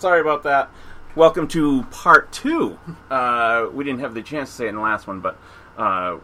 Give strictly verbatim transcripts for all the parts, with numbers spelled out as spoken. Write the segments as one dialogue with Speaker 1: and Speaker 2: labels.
Speaker 1: sorry about that. Welcome to part two. Uh, we didn't have the chance to say it in the last one, but uh,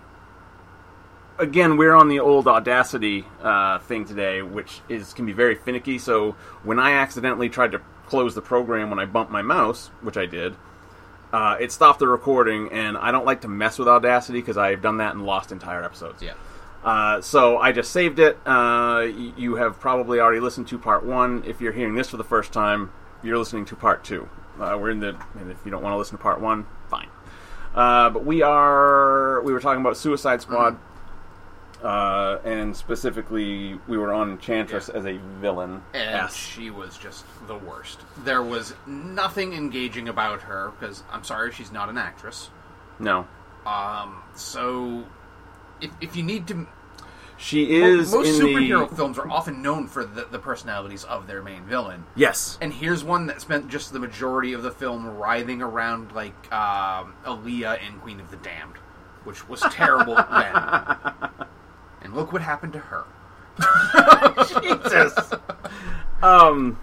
Speaker 1: again, we're on the old Audacity uh, thing today, which is can be very finicky. So when I accidentally tried to close the program when I bumped my mouse, which I did, uh, it stopped the recording, and I don't like to mess with Audacity because I've done that and lost entire episodes.
Speaker 2: Yeah.
Speaker 1: Uh, so I just saved it. Uh, you have probably already listened to part one. If you're hearing this for the first time, you're listening to part two. Uh, we're in the. And if you don't want to listen to part one, fine. Uh, but we are. We were talking about Suicide Squad, mm-hmm. uh, and specifically, we were on Enchantress yeah. as a villain,
Speaker 2: and
Speaker 1: yes.
Speaker 2: she was just the worst. There was nothing engaging about her because I'm sorry, she's not an actress.
Speaker 1: No.
Speaker 2: Um. So, if if you need to.
Speaker 1: She is
Speaker 2: Most
Speaker 1: in
Speaker 2: superhero
Speaker 1: the...
Speaker 2: films are often known for the, the personalities of their main villain.
Speaker 1: Yes.
Speaker 2: And here's one that spent just the majority of the film writhing around like um, Aaliyah in Queen of the Damned, which was terrible then. And look what happened to her.
Speaker 1: Jesus. Um,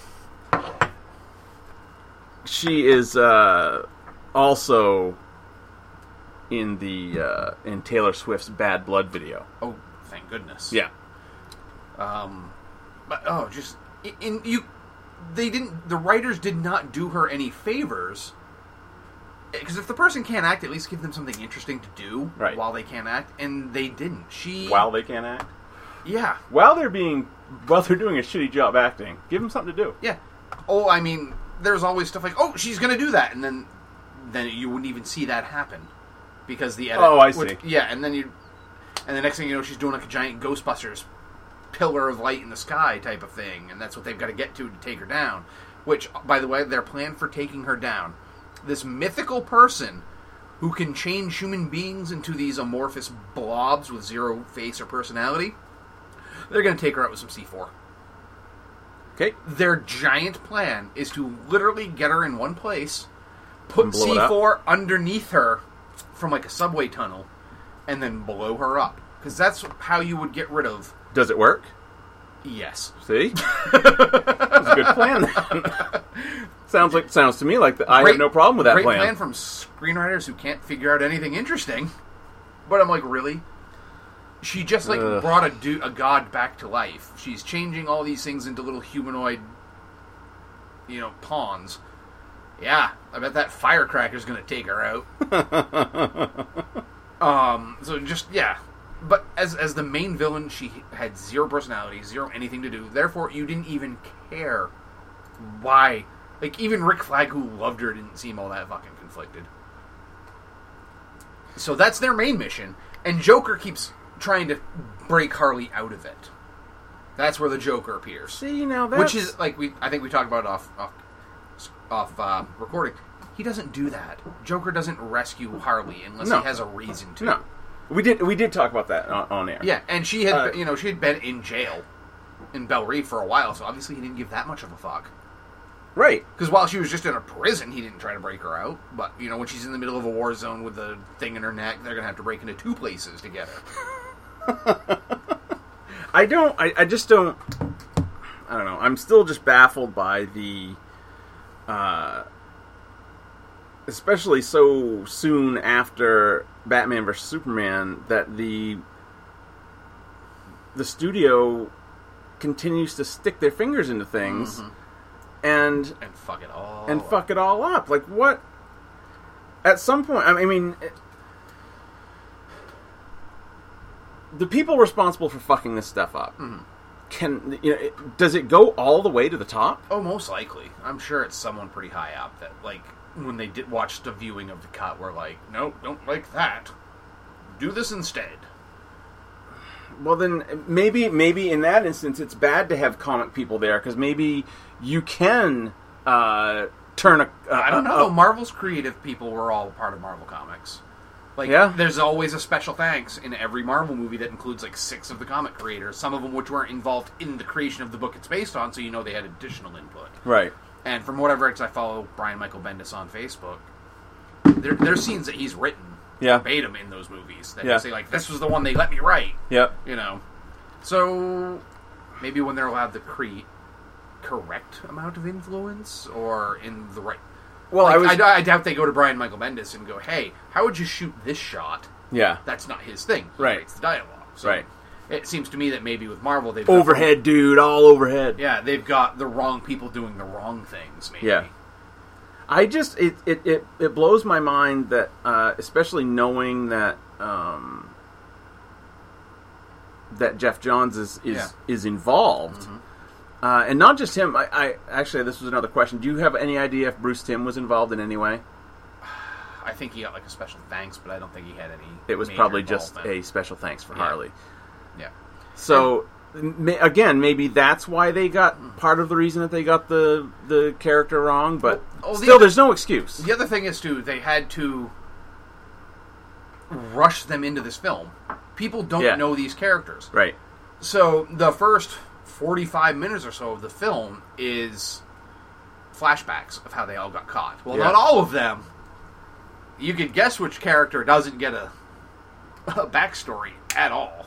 Speaker 1: she is uh, also in the uh, in Taylor Swift's Bad Blood video.
Speaker 2: Oh. Thank goodness.
Speaker 1: Yeah.
Speaker 2: Um, but oh, just in, in you, they didn't. The writers did not do her any favors. Because if the person can't act, at least give them something interesting to do
Speaker 1: right.
Speaker 2: while they can't act, and they didn't. She
Speaker 1: while they can't act.
Speaker 2: Yeah.
Speaker 1: While they're being while they're doing a shitty job acting, give them something to do.
Speaker 2: Yeah. Oh, I mean, there's always stuff like, oh, she's going to do that, and then then you wouldn't even see that happen because the edit.
Speaker 1: Oh, I see.
Speaker 2: Would, yeah, and then you. And the next thing you know, she's doing like a giant Ghostbusters pillar of light in the sky type of thing, and that's what they've got to get to to take her down. Which, by the way, their plan for taking her down, this mythical person who can change human beings into these amorphous blobs with zero face or personality, they're going to take her out with some C four.
Speaker 1: Okay.
Speaker 2: Their giant plan is to literally get her in one place, put C four underneath her from like a subway tunnel, and then blow her up. Because that's how you would get rid of...
Speaker 1: Does it work?
Speaker 2: Yes.
Speaker 1: See? That's a good plan, then. sounds like sounds to me like the, I
Speaker 2: great,
Speaker 1: have no problem with that
Speaker 2: great
Speaker 1: plan.
Speaker 2: Great plan from screenwriters who can't figure out anything interesting. But I'm like, really? She just, like, Ugh. brought a, du- a god back to life. She's changing all these things into little humanoid, you know, pawns. Yeah, I bet that firecracker's gonna take her out. Um, so just, yeah. But as as the main villain, she had zero personality, zero anything to do. Therefore, you didn't even care why. Like, even Rick Flag, who loved her, didn't seem all that fucking conflicted. So that's their main mission. And Joker keeps trying to break Harley out of it. That's where the Joker appears.
Speaker 1: See, now that's...
Speaker 2: Which is, like, we I think we talked about it off, off, off uh, recording. He doesn't do that. Joker doesn't rescue Harley unless
Speaker 1: no.
Speaker 2: he has a reason to.
Speaker 1: No, we did. We did talk about that on, on air.
Speaker 2: Yeah, and she had,
Speaker 1: uh,
Speaker 2: you know, she had been in jail in Belle Reve for a while, so obviously he didn't give that much of a fuck.
Speaker 1: Right.
Speaker 2: Because while she was just in a prison, he didn't try to break her out. But you know, when she's in the middle of a war zone with a thing in her neck, they're gonna have to break into two places to get her.
Speaker 1: I don't. I, I just don't. I don't know. I'm still just baffled by the. Uh, Especially so soon after Batman versus Superman, that the the studio continues to stick their fingers into things mm-hmm. and
Speaker 2: and fuck it all
Speaker 1: and
Speaker 2: up.
Speaker 1: fuck it all up. Like what? At some point, I mean, it, the people responsible for fucking this stuff up
Speaker 2: mm-hmm.
Speaker 1: can you know? It, does it go all the way to the top?
Speaker 2: Oh, most likely. I'm sure it's someone pretty high up that like. When they did watch the viewing of the cut, were like, nope, don't like that. Do this instead.
Speaker 1: Well, then maybe maybe in that instance, it's bad to have comic people there because maybe you can uh, turn a. Uh,
Speaker 2: I don't know. Uh, Marvel's creative people were all part of Marvel Comics. Like,
Speaker 1: yeah?
Speaker 2: There's always a special thanks in every Marvel movie that includes like six of the comic creators. Some of them which weren't involved in the creation of the book it's based on, so you know they had additional input.
Speaker 1: Right.
Speaker 2: And from whatever I follow Brian Michael Bendis on Facebook, there, there's scenes that he's written
Speaker 1: yeah.
Speaker 2: verbatim in those movies that
Speaker 1: yeah.
Speaker 2: say, like, this was the one they let me write.
Speaker 1: Yep.
Speaker 2: You know. So, maybe when they're allowed to create, correct amount of influence or in the right.
Speaker 1: Well,
Speaker 2: like,
Speaker 1: I was.
Speaker 2: I, I doubt they go to Brian Michael Bendis and go, "Hey, how would you shoot this shot?"
Speaker 1: Yeah.
Speaker 2: That's not his thing. He
Speaker 1: Right.
Speaker 2: writes the dialogue. So
Speaker 1: Right.
Speaker 2: It seems to me that maybe with Marvel they've got
Speaker 1: Overhead,
Speaker 2: the,
Speaker 1: dude, all overhead.
Speaker 2: yeah, they've got the wrong people doing the wrong things. Maybe.
Speaker 1: Yeah. I just it it, it, it blows my mind that uh, especially knowing that um, that Jeff Johns is is,
Speaker 2: Yeah.
Speaker 1: is involved,
Speaker 2: Mm-hmm.
Speaker 1: uh, and not just him. I, I actually this was another question. Do you have any idea if Bruce Timm was involved in any way?
Speaker 2: I think he got like a special thanks, but I don't think he had any.
Speaker 1: It was
Speaker 2: major
Speaker 1: probably just
Speaker 2: involvement.
Speaker 1: a special thanks for
Speaker 2: Yeah.
Speaker 1: Harley.
Speaker 2: Yeah.
Speaker 1: So. May, again, maybe that's why they got part of the reason that they got the the character wrong, but
Speaker 2: Well, the
Speaker 1: still,
Speaker 2: other-
Speaker 1: there's no excuse.
Speaker 2: The other thing is, too, they had to rush them into this film. People don't
Speaker 1: Yeah.
Speaker 2: know these characters.
Speaker 1: Right.
Speaker 2: So the first forty-five minutes or so of the film is flashbacks of how they all got caught. Well,
Speaker 1: Yeah.
Speaker 2: not all of them. You could guess which character doesn't get a, a backstory at all.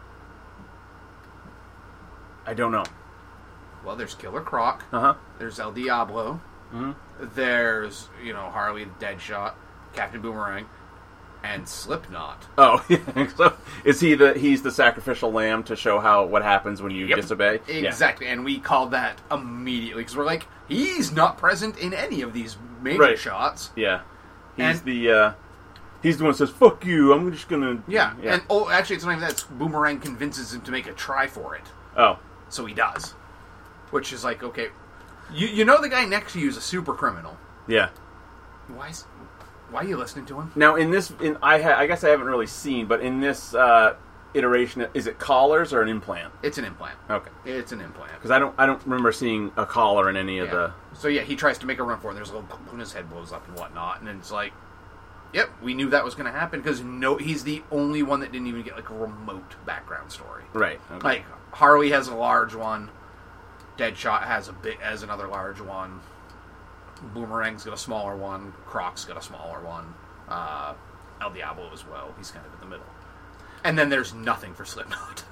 Speaker 1: I don't know.
Speaker 2: Well, there's Killer Croc.
Speaker 1: Uh huh.
Speaker 2: There's El Diablo.
Speaker 1: Mm-hmm.
Speaker 2: There's, you know, Harley the Deadshot, Captain Boomerang, and Slipknot.
Speaker 1: Oh, yeah. So is he the he's the sacrificial lamb to show how what happens when you
Speaker 2: Yep.
Speaker 1: disobey?
Speaker 2: Exactly, and we called that immediately because we're like, he's not present in any of these major
Speaker 1: Right.
Speaker 2: shots.
Speaker 1: Yeah. yeah. He's
Speaker 2: And-
Speaker 1: the uh, he's the one who says "fuck you." I'm just gonna.
Speaker 2: Yeah,
Speaker 1: Yeah.
Speaker 2: and oh, actually, it's not even that. It's Boomerang convinces him to make a try for it,
Speaker 1: oh.
Speaker 2: so he does. Which is like, okay, you you know the guy next to you is a super criminal.
Speaker 1: Yeah.
Speaker 2: Why is, why are you listening to him?
Speaker 1: Now in this, in I ha- I guess I haven't really seen, but in this uh, iteration, is it collars or an implant?
Speaker 2: It's an implant.
Speaker 1: Okay.
Speaker 2: It's an implant.
Speaker 1: Because I don't I don't remember seeing a collar in any of
Speaker 2: Yeah.
Speaker 1: the.
Speaker 2: So yeah, he tries to make a run for it. There's a little balloon, his head blows up and whatnot, and it's like, yep, we knew that was going to happen because no, he's the only one that didn't even get like a remote background story.
Speaker 1: Right. Okay.
Speaker 2: Like Harley has a large one, Deadshot has a bit as another large one, Boomerang's got a smaller one, Croc's got a smaller one, uh, El Diablo as well. He's kind of in the middle, and then there's nothing for Slipknot.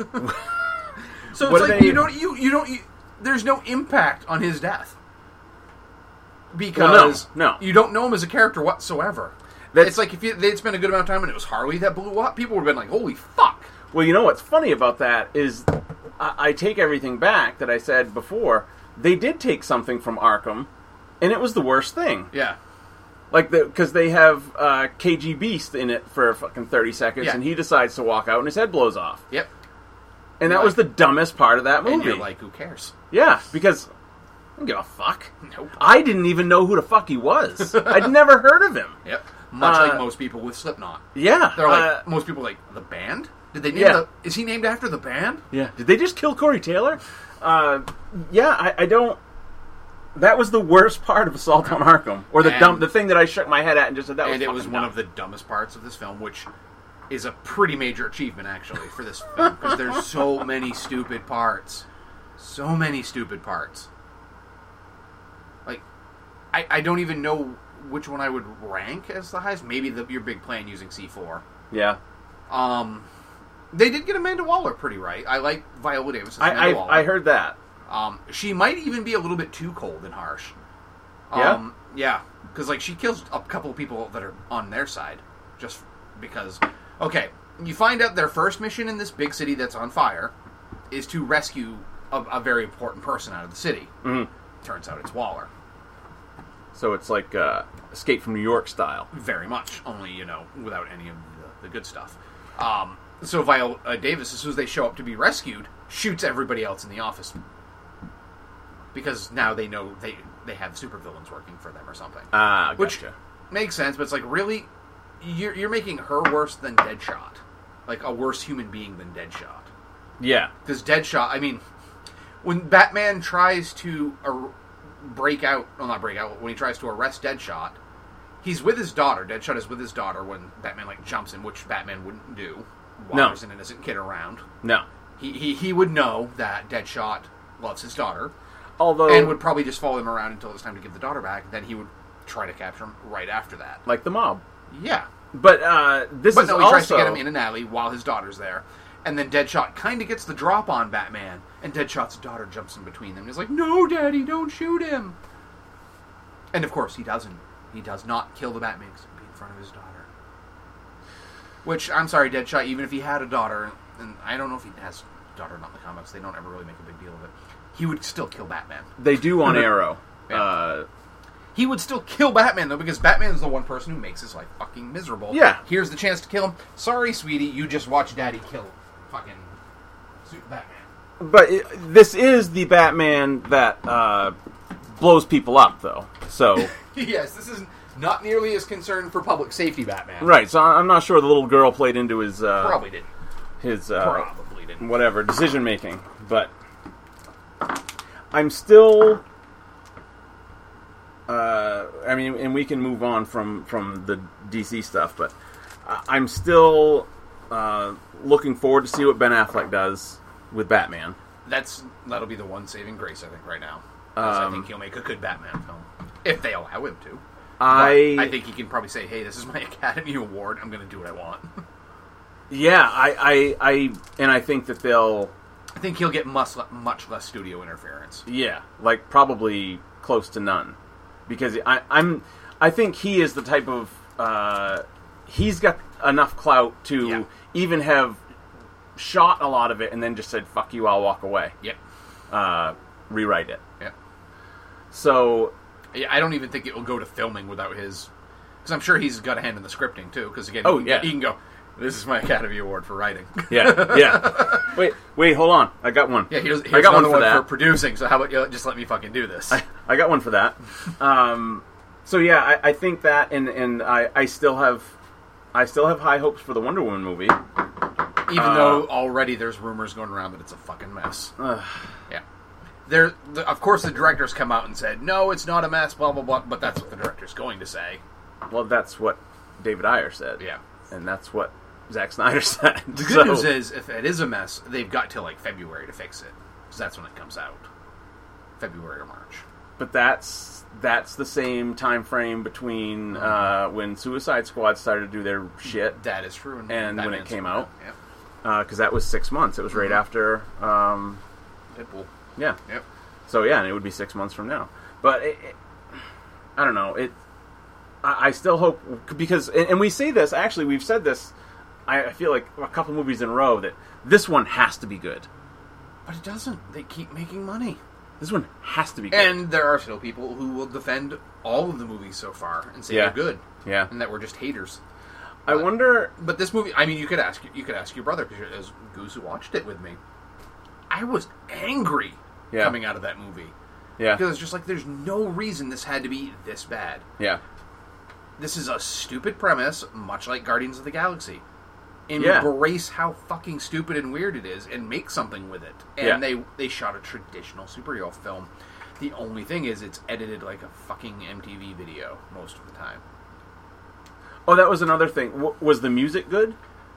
Speaker 2: So
Speaker 1: What
Speaker 2: it's
Speaker 1: do
Speaker 2: like
Speaker 1: they-
Speaker 2: you don't you you don't you, there's no impact on his death because
Speaker 1: Well, no, no.
Speaker 2: you don't know him as a character whatsoever.
Speaker 1: That's-
Speaker 2: It's like if you, they'd spent a good amount of time and it was Harley that blew up, people would have been like, "Holy fuck!"
Speaker 1: Well, you know what's funny about that is I, I take everything back that I said before. They did take something from Arkham, and it was the worst thing.
Speaker 2: Yeah,
Speaker 1: Like, because they have uh, K G Beast in it for fucking thirty seconds,
Speaker 2: Yeah.
Speaker 1: and he decides to walk out, and his head blows off.
Speaker 2: yep.
Speaker 1: And that
Speaker 2: Right.
Speaker 1: was the dumbest part of that movie.
Speaker 2: And you're like, "Who cares?"
Speaker 1: yeah, because I don't give a fuck.
Speaker 2: Nope.
Speaker 1: I didn't even know who the fuck he was. I'd never heard of him.
Speaker 2: Yep. Much
Speaker 1: Uh,
Speaker 2: like most people with Slipknot.
Speaker 1: Yeah.
Speaker 2: They're like,
Speaker 1: uh,
Speaker 2: most people are like, the band? Did they name
Speaker 1: Yeah.
Speaker 2: the... Is he named after the band?
Speaker 1: yeah. Did they just kill Corey Taylor? Uh, yeah, I, I don't... That was the worst part of Assault on Arkham. Or the
Speaker 2: And-
Speaker 1: dumb, the thing that I shook my head at and just said, that was
Speaker 2: and it was
Speaker 1: fucking
Speaker 2: one
Speaker 1: dumb.
Speaker 2: of the dumbest parts of this film, which is a pretty major achievement, actually, for this film. Because there's so many stupid parts. So many stupid parts. Like, I, I don't even know which one I would rank as the highest. Maybe the, your big plan using C four.
Speaker 1: Yeah.
Speaker 2: Um, they did get Amanda Waller pretty right. I like Viola Davis as Amanda
Speaker 1: I,
Speaker 2: Waller.
Speaker 1: I, I heard that.
Speaker 2: Um, she might even be a little bit too cold and harsh.
Speaker 1: Yeah?
Speaker 2: Um, yeah, because like she kills a couple of people that are on their side, just because. Okay, you find out their first mission in this big city that's on fire is to rescue a, a very important person out of the city.
Speaker 1: Mm-hmm.
Speaker 2: Turns out it's Waller.
Speaker 1: So it's like uh, Escape from New York style.
Speaker 2: Very much, only you know without any of the, the good stuff. Um, so Viola uh, Davis, as soon as they show up to be rescued, shoots everybody else in the office. Because now they know they they have supervillains working for them or something.
Speaker 1: Ah,
Speaker 2: Which
Speaker 1: gotcha.
Speaker 2: makes sense, but it's like, really? You're, you're making her worse than Deadshot. Like, a worse human being than Deadshot.
Speaker 1: Yeah.
Speaker 2: Because Deadshot, I mean, when Batman tries to ar- break out, well, not break out, when he tries to arrest Deadshot, he's with his daughter. Deadshot is with his daughter when Batman, like, jumps in, which Batman wouldn't do while
Speaker 1: No.
Speaker 2: there's an innocent kid around.
Speaker 1: No.
Speaker 2: He, he, he would know that Deadshot loves his daughter.
Speaker 1: Although,
Speaker 2: And would probably just follow him around until it's time to give the daughter back. Then he would try to capture him right after that.
Speaker 1: like the mob.
Speaker 2: Yeah.
Speaker 1: But uh, this
Speaker 2: But
Speaker 1: is
Speaker 2: no, he
Speaker 1: also...
Speaker 2: tries to get him in an alley while his daughter's there. And then Deadshot kind of gets the drop on Batman, and Deadshot's daughter jumps in between them. He's like, "No, Daddy, don't shoot him." And of course, he doesn't. He does not kill the Batman because he'd be in front of his daughter. Which, I'm sorry, Deadshot, even if he had a daughter, and I don't know if he has a daughter or not in the comics, they don't ever really make a big deal of it, he would still kill Batman.
Speaker 1: They do on Arrow.
Speaker 2: Yeah.
Speaker 1: Uh,
Speaker 2: he would still kill Batman, though, because Batman's the one person who makes his life fucking miserable.
Speaker 1: Yeah.
Speaker 2: Here's the chance to kill him. Sorry, sweetie, you just watched Daddy kill fucking Batman.
Speaker 1: but it, this is the Batman that uh, blows people up, though. So
Speaker 2: Yes, this is not nearly as concerned for public safety Batman.
Speaker 1: right. So I'm not sure the little girl played into his uh,
Speaker 2: Probably didn't.
Speaker 1: his uh,
Speaker 2: Probably didn't.
Speaker 1: whatever decision making, but I'm still. Uh, I mean, and we can move on from, from the D C stuff, but I- I'm still uh, looking forward to see what Ben Affleck does with Batman.
Speaker 2: That's that'll be the one saving grace, I think, right now. 'Cause
Speaker 1: Um,
Speaker 2: I think he'll make a good Batman film if they allow him to.
Speaker 1: I
Speaker 2: But I think he can probably say, "Hey, this is my Academy Award. I'm going to do what I want."
Speaker 1: yeah, I, I I and I think that they'll
Speaker 2: I think he'll get much le- much less studio interference.
Speaker 1: yeah, like probably close to none, because I, I'm I think he is the type of uh, he's got enough clout to
Speaker 2: Yeah.
Speaker 1: even have shot a lot of it and then just said "fuck you, I'll walk away,"
Speaker 2: Yep.
Speaker 1: uh, rewrite it.
Speaker 2: Yep.
Speaker 1: So
Speaker 2: Yeah, I don't even think it will go to filming without his, because I'm sure he's got a hand in the scripting too. Because again,
Speaker 1: Oh,
Speaker 2: he, can-
Speaker 1: yeah.
Speaker 2: he can go. This is my Academy Award for writing.
Speaker 1: yeah, yeah. Wait, wait, hold on. I got one.
Speaker 2: Yeah, here's, here's
Speaker 1: I got one
Speaker 2: another
Speaker 1: for
Speaker 2: one
Speaker 1: that.
Speaker 2: for producing. So how about you just let me fucking do this?
Speaker 1: I, I got one for that. Um, so yeah, I, I think that, and and I, I still have, I still have high hopes for the Wonder Woman movie.
Speaker 2: Even
Speaker 1: uh,
Speaker 2: though already there's rumors going around that it's a fucking mess.
Speaker 1: Ugh.
Speaker 2: Yeah. There, the, of course, the directors come out and said, "No, it's not a mess." Blah blah blah. But that's what the director's going to say.
Speaker 1: Well, that's what David Ayer said.
Speaker 2: Yeah.
Speaker 1: And that's what Zack Snyder said.
Speaker 2: The good news is, if it is a mess, they've got till like February to fix it, because that's when it comes out. February or March.
Speaker 1: But that's that's the same time frame between uh, when Suicide Squad started to do their shit,
Speaker 2: That is true.
Speaker 1: And when it
Speaker 2: Batman's
Speaker 1: came
Speaker 2: Superman.
Speaker 1: out?
Speaker 2: Yep.
Speaker 1: because that was six months. It was right
Speaker 2: Mhm.
Speaker 1: after. Um,
Speaker 2: Deadpool.
Speaker 1: yeah.
Speaker 2: Yep.
Speaker 1: So yeah, and it would be six months from now. But it, it, I don't know. It. I, I still hope, because, and, and we say this. Actually, we've said this. I, I feel like a couple movies in a row that this one has to be good.
Speaker 2: But it doesn't. They keep making money.
Speaker 1: This one has to be good.
Speaker 2: And there are still people who will defend all of the movies so far and say
Speaker 1: Yeah.
Speaker 2: they're good.
Speaker 1: Yeah.
Speaker 2: And that we're just haters.
Speaker 1: I
Speaker 2: But-
Speaker 1: wonder.
Speaker 2: But this movie, I mean, you could ask you could ask your brother, because as Goose who watched it with me, I was angry
Speaker 1: Yeah.
Speaker 2: coming out of that movie.
Speaker 1: Yeah.
Speaker 2: Because it's just like, there's no reason this had to be this bad.
Speaker 1: Yeah.
Speaker 2: This is a stupid premise, much like Guardians of the Galaxy.
Speaker 1: Yeah.
Speaker 2: Embrace how fucking stupid and weird it is, and make something with it. And
Speaker 1: Yeah.
Speaker 2: they they shot a traditional superhero film. The only thing is, it's edited like a fucking M T V video most of the time.
Speaker 1: Oh, that was another thing. W- was the music good?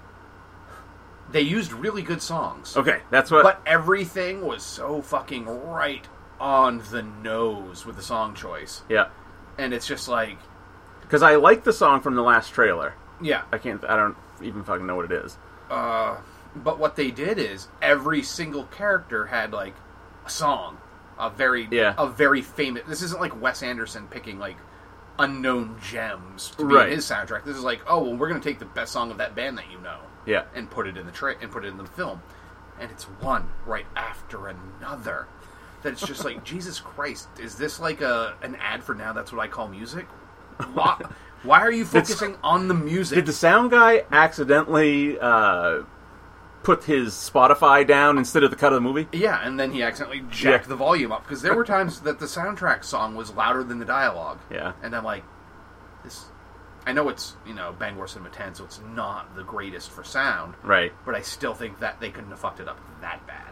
Speaker 2: They used really good songs.
Speaker 1: Okay, that's what.
Speaker 2: But everything was so fucking right on the nose with the song choice.
Speaker 1: Yeah.
Speaker 2: And it's just like,
Speaker 1: Because I like the song from the last trailer.
Speaker 2: yeah.
Speaker 1: I can't. I don't even fucking know what it is.
Speaker 2: Uh, but what they did is every single character had like a song, a very,
Speaker 1: Yeah.
Speaker 2: a very famous. This isn't like Wes Anderson picking like unknown gems to be
Speaker 1: Right.
Speaker 2: in his soundtrack. This is like, oh well, we're gonna take the best song of that band that you know,
Speaker 1: Yeah.
Speaker 2: and put it in the tra- and put it in the film, and it's one right after another. That it's just like, Jesus Christ, is this like a an ad for Now That's What I Call Music? Why, why are you focusing on the music?
Speaker 1: Did the sound guy accidentally uh, put his Spotify down instead of the cut of the movie?
Speaker 2: Yeah, and then he accidentally jacked
Speaker 1: Yeah.
Speaker 2: the volume up, because there were times that the soundtrack song was louder than the dialogue.
Speaker 1: Yeah.
Speaker 2: And I'm like, this. I know it's, you know, Bangor Cinema ten, so it's not the greatest for sound,
Speaker 1: Right.
Speaker 2: but I still think that they couldn't have fucked it up that bad.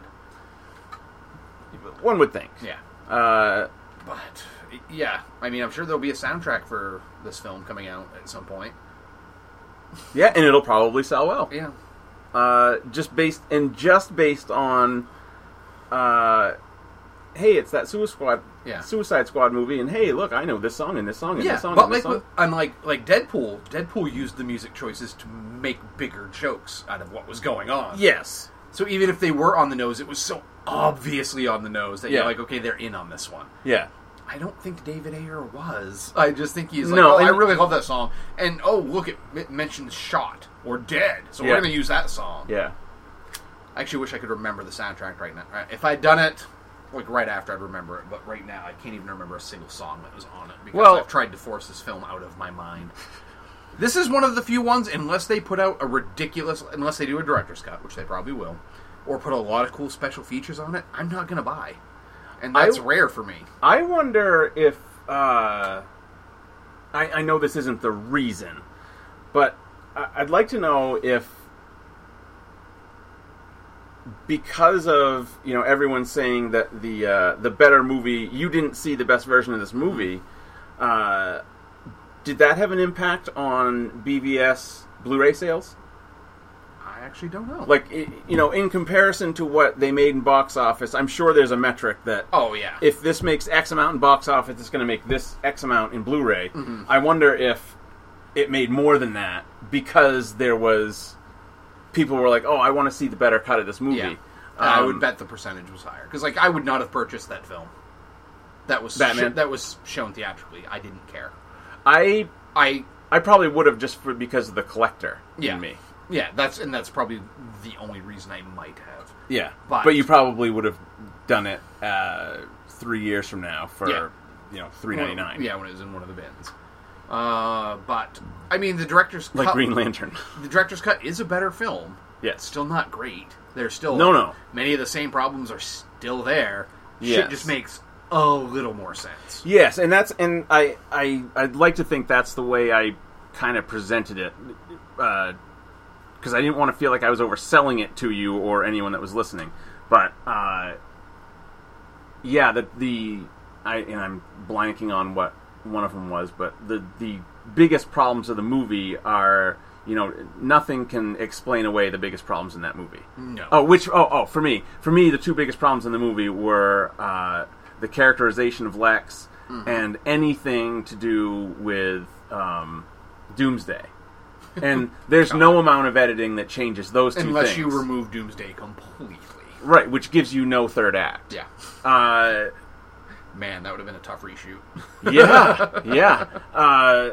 Speaker 1: One would think.
Speaker 2: Yeah.
Speaker 1: Uh,
Speaker 2: But, yeah, I mean, I'm sure there'll be a soundtrack for this film coming out at some point.
Speaker 1: yeah, and it'll probably sell well.
Speaker 2: Yeah.
Speaker 1: Uh, just based and just based on uh, hey, it's that Suicide Squad,
Speaker 2: Yeah.
Speaker 1: Suicide Squad movie, and hey, look, I know this song and this song and
Speaker 2: Yeah,
Speaker 1: this song
Speaker 2: but
Speaker 1: and this
Speaker 2: like,
Speaker 1: song.
Speaker 2: I'm like, like Deadpool. Deadpool used the music choices to make bigger jokes out of what was going on.
Speaker 1: Yes.
Speaker 2: So even if they were on the nose, it was so obviously on the nose that
Speaker 1: Yeah.
Speaker 2: you're like, okay, they're in on this one.
Speaker 1: Yeah.
Speaker 2: I don't think David Ayer was. I just think he's like,
Speaker 1: No,
Speaker 2: oh, I
Speaker 1: and-
Speaker 2: really love that song. And, oh, look, it, it mentions Shot or Dead, so
Speaker 1: Yeah.
Speaker 2: we're going to use that song.
Speaker 1: Yeah.
Speaker 2: I actually wish I could remember the soundtrack right now. If I'd done it, like, right after, I'd remember it. But right now, I can't even remember a single song that was on it. Because
Speaker 1: Well-
Speaker 2: I've tried to force this film out of my mind. This is one of the few ones, unless they put out a ridiculous... Unless they do a director's cut, which they probably will, or put a lot of cool special features on it, I'm not going to buy. And that's
Speaker 1: I-
Speaker 2: rare for me.
Speaker 1: I wonder if uh, I, I know this isn't the reason, but I, I'd like to know if because of you know everyone saying that the uh, the better movie, you didn't see the best version of this movie. Uh, did that have an impact on B V S Blu-ray sales?
Speaker 2: I actually don't know.
Speaker 1: Like i- you know, in comparison to what they made in box office, I'm sure there's a metric that
Speaker 2: oh, yeah.
Speaker 1: if this makes X amount in box office, it's going to make this X amount in Blu-ray.
Speaker 2: Mm-hmm.
Speaker 1: I wonder if it made more than that because there was people were like, "Oh, I want to see the better cut of this movie."
Speaker 2: Yeah.
Speaker 1: Um,
Speaker 2: I would bet the percentage was higher. Because, like, I would not have purchased that film. That was
Speaker 1: Batman?
Speaker 2: sho- that was shown theatrically. I didn't care.
Speaker 1: I
Speaker 2: I
Speaker 1: I probably would have just for, because of the collector
Speaker 2: Yeah.
Speaker 1: in me.
Speaker 2: yeah, that's and that's probably the only reason I might have.
Speaker 1: Yeah,
Speaker 2: But-
Speaker 1: but, you probably would have done it uh, three years from now for
Speaker 2: Yeah.
Speaker 1: you know three ninety nine.
Speaker 2: Yeah, when it was in one of the bins. Uh, but I mean, the director's
Speaker 1: like
Speaker 2: cut,
Speaker 1: Green Lantern.
Speaker 2: the director's cut is a better film.
Speaker 1: Yes.
Speaker 2: It's still not great. There's still
Speaker 1: No, no.
Speaker 2: many of the same problems are still there. Shit
Speaker 1: Yes.
Speaker 2: just makes a little more sense.
Speaker 1: Yes, and that's and I I I'd like to think that's the way I kind of presented it, because I didn't want to feel like I was overselling it to you or anyone that was listening. But uh, yeah, the the I and I'm blanking on what one of them was, but the the biggest problems of the movie are. You know, nothing can explain away the biggest problems in that movie.
Speaker 2: No.
Speaker 1: Oh, which oh oh for me, for me, the two biggest problems in the movie were uh, the characterization of Lex
Speaker 2: Mm-hmm.
Speaker 1: and anything to do with um, Doomsday. And there's no amount of editing that changes those two
Speaker 2: Unless
Speaker 1: things.
Speaker 2: you remove Doomsday completely.
Speaker 1: right, which gives you no third act.
Speaker 2: Yeah.
Speaker 1: Uh,
Speaker 2: Man, that would have been a tough reshoot.
Speaker 1: yeah, yeah. Uh,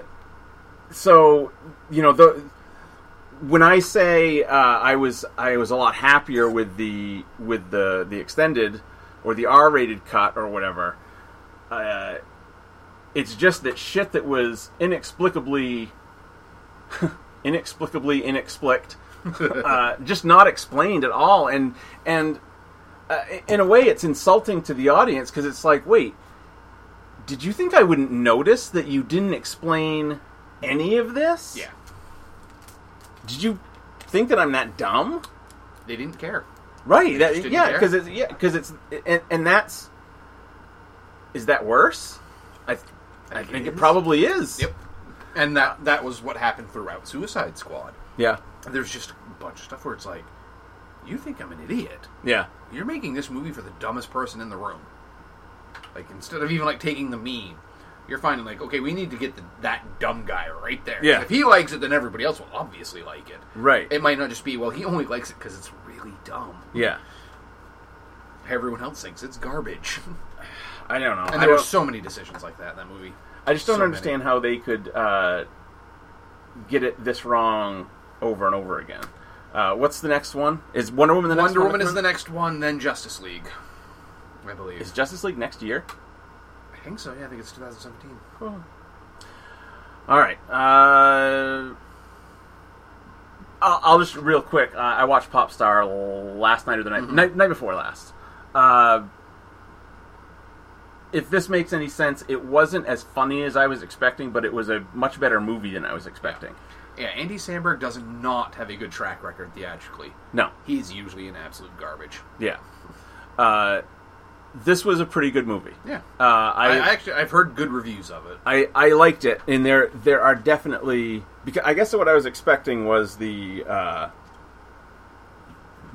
Speaker 1: so you know the. When I say uh, I was I was a lot happier with the with the the extended or the R-rated cut or whatever, uh, it's just that shit that was inexplicably inexplicably inexpliced, uh, just not explained at all, and and uh, in a way it's insulting to the audience because it's like, wait, did you think I wouldn't notice that you didn't explain any of this?
Speaker 2: Yeah.
Speaker 1: Did you think that I'm that dumb?
Speaker 2: They didn't care.
Speaker 1: Right. That,
Speaker 2: just didn't
Speaker 1: yeah,
Speaker 2: care?
Speaker 1: because it's yeah, because it's and, and that's is that worse? I I think it
Speaker 2: is.
Speaker 1: probably is.
Speaker 2: Yep. And that that was what happened throughout Suicide Squad.
Speaker 1: Yeah.
Speaker 2: There's just a bunch of stuff where it's like, you think I'm an idiot.
Speaker 1: Yeah.
Speaker 2: You're making this movie for the dumbest person in the room. Like, instead of even, like, taking the meme, you're finding, like, okay, we need to get the, that dumb guy right there.
Speaker 1: Yeah.
Speaker 2: If he likes it, then everybody else will obviously like it.
Speaker 1: Right.
Speaker 2: It might not just be, well, he only likes it because it's really dumb.
Speaker 1: Yeah.
Speaker 2: Everyone else thinks it's garbage.
Speaker 1: I don't know.
Speaker 2: And
Speaker 1: I,
Speaker 2: there were
Speaker 1: don't-
Speaker 2: so many decisions like that in that movie.
Speaker 1: I just don't
Speaker 2: so
Speaker 1: understand
Speaker 2: many.
Speaker 1: how they could uh, get it this wrong over and over again. Uh, what's the next one? Is Wonder Woman the next
Speaker 2: Wonder
Speaker 1: one?
Speaker 2: Woman is the next one, then Justice League. I believe.
Speaker 1: Is Justice League next year?
Speaker 2: I think so, yeah. I think it's twenty seventeen.
Speaker 1: All right. Uh, I'll, I'll just real quick. Uh, I watched Popstar last night or the night
Speaker 2: Mm-hmm.
Speaker 1: night, night before last. Uh, if this makes any sense, it wasn't as funny as I was expecting, but it was a much better movie than I was expecting.
Speaker 2: Yeah, Andy Samberg does not have a good track record theatrically.
Speaker 1: No.
Speaker 2: He's usually in absolute garbage.
Speaker 1: Yeah. Uh, this was a pretty good movie.
Speaker 2: Yeah.
Speaker 1: Uh, I,
Speaker 2: I, I actually I've heard good reviews of it.
Speaker 1: I, I liked it, and there there are definitely because I guess what I was expecting was the uh,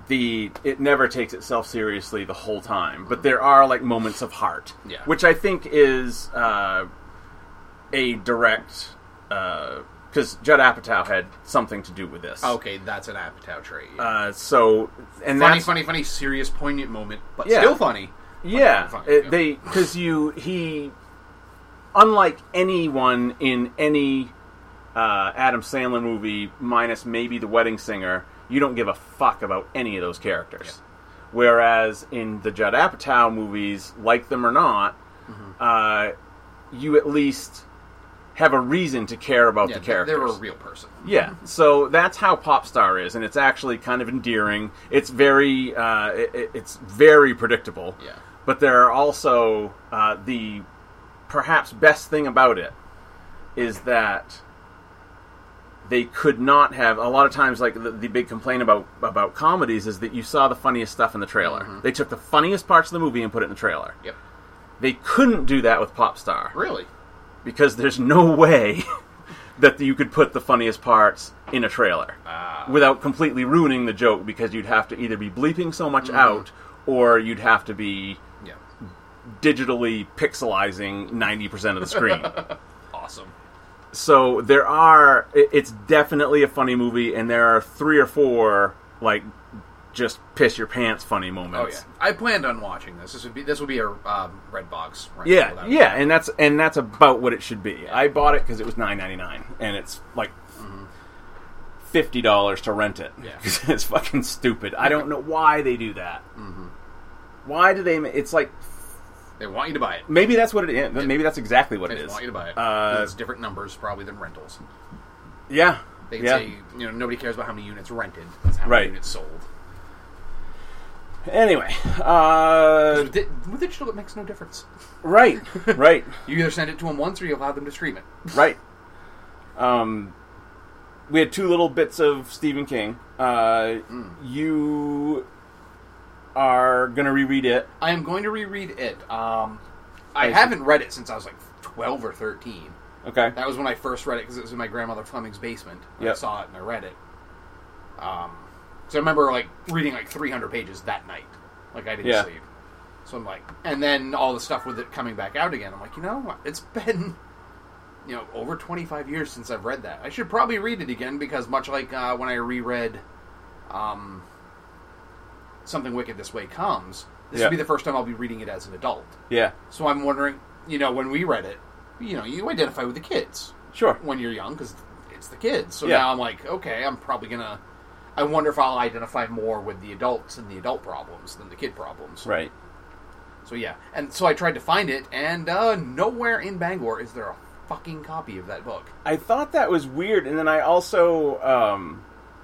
Speaker 1: the it never takes itself seriously the whole time, but there are like moments of heart,
Speaker 2: Yeah.
Speaker 1: which I think is uh, a direct because Judd Apatow had something to do with this.
Speaker 2: Okay, that's an Apatow trait. Yeah.
Speaker 1: Uh, so and
Speaker 2: funny,
Speaker 1: that's,
Speaker 2: funny, funny, serious, poignant moment, but
Speaker 1: Yeah.
Speaker 2: still funny.
Speaker 1: yeah,
Speaker 2: Funny, funny,
Speaker 1: it-
Speaker 2: yeah.
Speaker 1: they because you he unlike anyone in any uh, Adam Sandler movie minus maybe The Wedding Singer, you don't give a fuck about any of those characters.
Speaker 2: Yeah.
Speaker 1: Whereas in the Judd Apatow movies, like them or not,
Speaker 2: Mm-hmm.
Speaker 1: uh, you at least have a reason to care about
Speaker 2: Yeah,
Speaker 1: the characters.
Speaker 2: they're a real person.
Speaker 1: Yeah, so that's how Popstar is, and it's actually kind of endearing. It's very, uh, it, it's very predictable.
Speaker 2: Yeah.
Speaker 1: But there are also uh, the perhaps best thing about it is that they could not have. A lot of times, like the, the big complaint about about comedies is that you saw the funniest stuff in the trailer.
Speaker 2: Mm-hmm.
Speaker 1: They took the funniest parts of the movie and put it in the trailer.
Speaker 2: Yep.
Speaker 1: They couldn't do that with Popstar
Speaker 2: Really?
Speaker 1: because there's no way that you could put the funniest parts in a trailer
Speaker 2: Ah.
Speaker 1: without completely ruining the joke, because you'd have to either be bleeping so much
Speaker 2: Mm-hmm.
Speaker 1: out or you'd have to be
Speaker 2: Yeah.
Speaker 1: digitally pixelizing ninety percent of the screen.
Speaker 2: Awesome.
Speaker 1: So there are, it- it's definitely a funny movie, and there are three or four, like, just piss your pants funny
Speaker 2: Oh
Speaker 1: moments.
Speaker 2: yeah. I planned on watching this. This would be this would be a um, Redbox. Right
Speaker 1: Yeah,
Speaker 2: without-
Speaker 1: yeah, and that's and that's about what it should be. I bought it because it was nine ninety nine, and it's like fifty dollars to rent it.
Speaker 2: Yeah.
Speaker 1: 'Cause it's fucking stupid. I don't know why they do that. Mm-hmm. Why do they? ma- It's like
Speaker 2: They want you to buy it.
Speaker 1: maybe that's what it is. Maybe that's exactly what
Speaker 2: They
Speaker 1: it
Speaker 2: just
Speaker 1: is.
Speaker 2: want you to buy it.
Speaker 1: Uh,
Speaker 2: it's different numbers probably than rentals.
Speaker 1: Yeah,
Speaker 2: They can
Speaker 1: yeah.
Speaker 2: say, you know, nobody cares about how many units rented. It's how
Speaker 1: Right.
Speaker 2: many units sold.
Speaker 1: Anyway, uh,
Speaker 2: With, di- with digital, it makes no difference.
Speaker 1: right, right.
Speaker 2: You either send it to them once or you allow them to stream it.
Speaker 1: Right. Um, we had two little bits of Stephen King. Uh, You are going to reread it.
Speaker 2: I am going to reread it. Um, I
Speaker 1: I see.
Speaker 2: haven't read it since I was like twelve or thirteen.
Speaker 1: Okay.
Speaker 2: That was when I first read it because it was in my grandmother Fleming's basement.
Speaker 1: Yep.
Speaker 2: I saw it and I read it. Um, so I remember like reading like three hundred pages that night. Like I didn't
Speaker 1: Yeah.
Speaker 2: sleep. So I'm like, and then all the stuff with it coming back out again. I'm like, you know, it's been, you know, over twenty-five years since I've read that. I should probably read it again because much like uh, when I reread um, Something Wicked This Way Comes, this
Speaker 1: Yeah.
Speaker 2: will be the first time I'll be reading it as an adult.
Speaker 1: Yeah.
Speaker 2: So I'm wondering, you know, when we read it, you know, you identify with the kids
Speaker 1: Sure.
Speaker 2: when you're young because it's the kids. So
Speaker 1: Yeah.
Speaker 2: now I'm like, okay, I'm probably gonna. I wonder if I'll identify more with the adults and the adult problems than the kid problems.
Speaker 1: Right.
Speaker 2: So yeah, and so I tried to find it, and uh, nowhere in Bangor is there a fucking copy of that book.
Speaker 1: I thought that was weird, and then I also, um,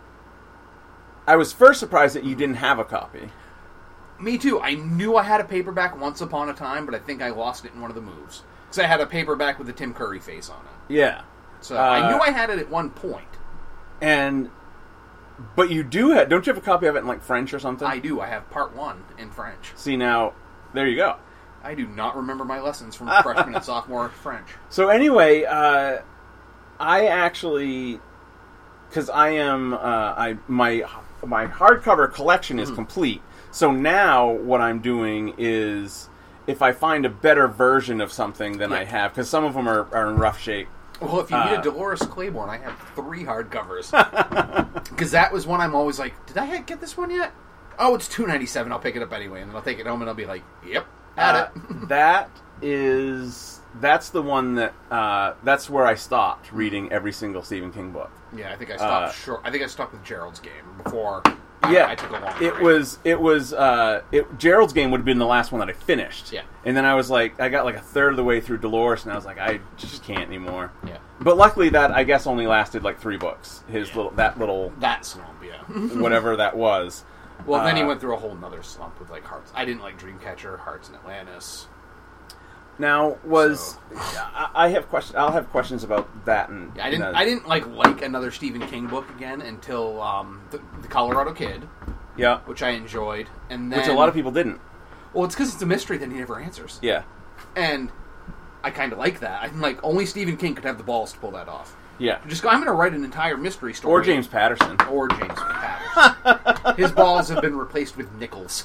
Speaker 1: I was first surprised that you didn't have a copy.
Speaker 2: Me too. I knew I had a paperback once upon a time, but I think I lost it in one of the moves because I had a paperback with the Tim Curry face on it.
Speaker 1: Yeah.
Speaker 2: So
Speaker 1: Uh,
Speaker 2: I knew I had it at one point.
Speaker 1: And, but you do have, don't you have a copy of it in like French or something?
Speaker 2: I do. I have part one in French.
Speaker 1: See, now, there you go.
Speaker 2: I do not remember my lessons from freshman and sophomore French.
Speaker 1: So anyway, uh, I actually, because I am, uh, I my my hardcover collection is complete. So now what I'm doing is, if I find a better version of something than I
Speaker 2: Yeah.
Speaker 1: have, because some of them are, are in rough shape.
Speaker 2: Well, if you need
Speaker 1: Uh,
Speaker 2: a Dolores Claiborne, I have three hardcovers. Because that was one I'm always like, did I get this one yet? Oh, it's two ninety seven. I'll pick it up anyway, and then I'll take it home and I'll be like, yep, had
Speaker 1: Uh,
Speaker 2: it.
Speaker 1: that is that's the one that uh, that's where I stopped reading every single Stephen King book.
Speaker 2: Yeah, I think I stopped
Speaker 1: uh,
Speaker 2: short. I think I stopped with Gerald's Game before.
Speaker 1: Yeah,
Speaker 2: I, I took a long
Speaker 1: it
Speaker 2: break.
Speaker 1: was it was uh, it, Gerald's Game would have been the last one that I finished.
Speaker 2: Yeah.
Speaker 1: and then I was like, I got like a third of the way through Dolores, and I was like, I just can't anymore.
Speaker 2: Yeah.
Speaker 1: But luckily, that I guess only lasted like three books. His
Speaker 2: Yeah.
Speaker 1: little that little
Speaker 2: that slump. Yeah.
Speaker 1: whatever that was.
Speaker 2: Well, then he
Speaker 1: Uh,
Speaker 2: went through a whole nother slump with like Hearts. I didn't like Dreamcatcher, Hearts in Atlantis.
Speaker 1: Now was
Speaker 2: So-
Speaker 1: I, I have questions. I'll have questions about that. And
Speaker 2: Yeah, I didn't.
Speaker 1: and, uh,
Speaker 2: I didn't like like another Stephen King book again until um, the, the Colorado Kid,
Speaker 1: yeah,
Speaker 2: which I enjoyed, and then
Speaker 1: which a lot of people didn't.
Speaker 2: Well, it's because it's a mystery that he never answers.
Speaker 1: Yeah,
Speaker 2: And I kind of like that. I'm like, only Stephen King could have the balls to pull that off.
Speaker 1: yeah.
Speaker 2: Just go, I'm going to write an entire mystery story.
Speaker 1: Or James Patterson.
Speaker 2: Or James Patterson. His balls have been replaced with nickels.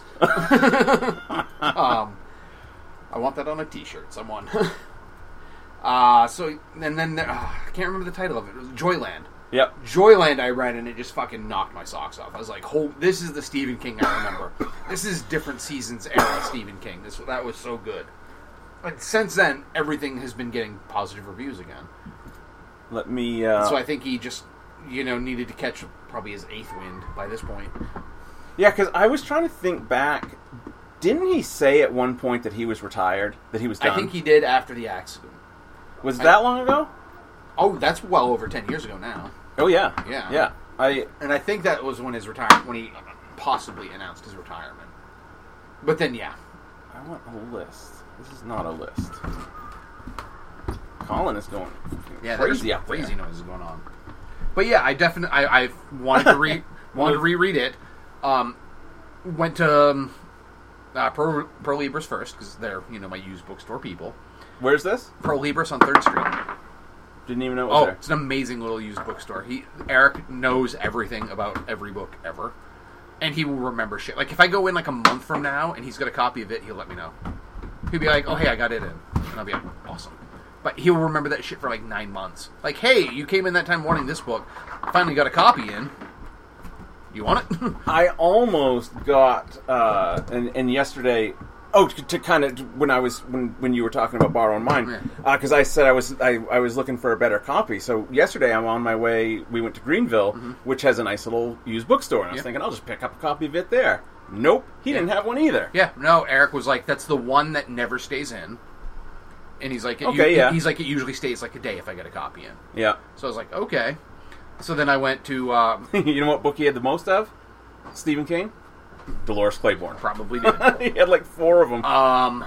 Speaker 2: um, I want that on a T-shirt. Someone. uh, so and then there, uh, I can't remember the title of it. It was Joyland.
Speaker 1: Yep.
Speaker 2: Joyland I read, and it just fucking knocked my socks off. I was like, oh, this is the Stephen King I remember. This is different seasons era Stephen King. This That was so good. But since then, everything has been getting positive reviews again.
Speaker 1: Let me... Uh...
Speaker 2: So I think he just, you know, needed to catch probably his eighth wind by this point.
Speaker 1: Yeah, because I was trying to think back. Didn't he say at one point that he was retired? That he was done?
Speaker 2: I think he did after the accident.
Speaker 1: Was
Speaker 2: I...
Speaker 1: that long ago?
Speaker 2: Oh, that's well over ten years ago now.
Speaker 1: Oh yeah,
Speaker 2: yeah,
Speaker 1: yeah. I
Speaker 2: and I think that was when his retirement, when he possibly announced his retirement. But then, yeah,
Speaker 1: I want a list. This is not a list. Colin is going
Speaker 2: yeah,
Speaker 1: crazy
Speaker 2: there's
Speaker 1: up
Speaker 2: crazy
Speaker 1: there.
Speaker 2: noises going on. But yeah, I definitely I, I wanted to re wanted to reread it. Um, went to um, uh, Pro Pro Libris first because they're you know my used bookstore people.
Speaker 1: Where's this?
Speaker 2: Pro Libris on Third Street.
Speaker 1: Didn't even know it was
Speaker 2: oh,
Speaker 1: there.
Speaker 2: It's an amazing little used bookstore. He Eric knows everything about every book ever, and he will remember shit. Like if I go in like a month from now and he's got a copy of it, he'll let me know. He'll be like, "Oh, hey, I got it in," and I'll be like, "Awesome." But he'll remember that shit for like nine months. Like, "Hey, you came in that time wanting this book. Finally got a copy in. You want it?"
Speaker 1: I almost got uh, and and yesterday. Oh, to, to kind of when I was when, when you were talking about borrowing mine, because uh, I said I was I, I was looking for a better copy. So yesterday I'm on my way. We went to Greenville, mm-hmm. which has a nice little used bookstore, and I was
Speaker 2: yep.
Speaker 1: thinking I'll just pick up a copy of it there. Nope, he yeah. didn't have one either.
Speaker 2: Yeah, no. Eric was like, "That's the one that never stays in," and he's like,
Speaker 1: "Okay,
Speaker 2: you,
Speaker 1: yeah."
Speaker 2: He's like, "It usually stays like a day if I get a copy in."
Speaker 1: Yeah.
Speaker 2: So I was like, "Okay." So then I went to. Um,
Speaker 1: you know what book he had the most of? Stephen King. Dolores Claiborne.
Speaker 2: Probably did.
Speaker 1: He had like four of them.
Speaker 2: Um.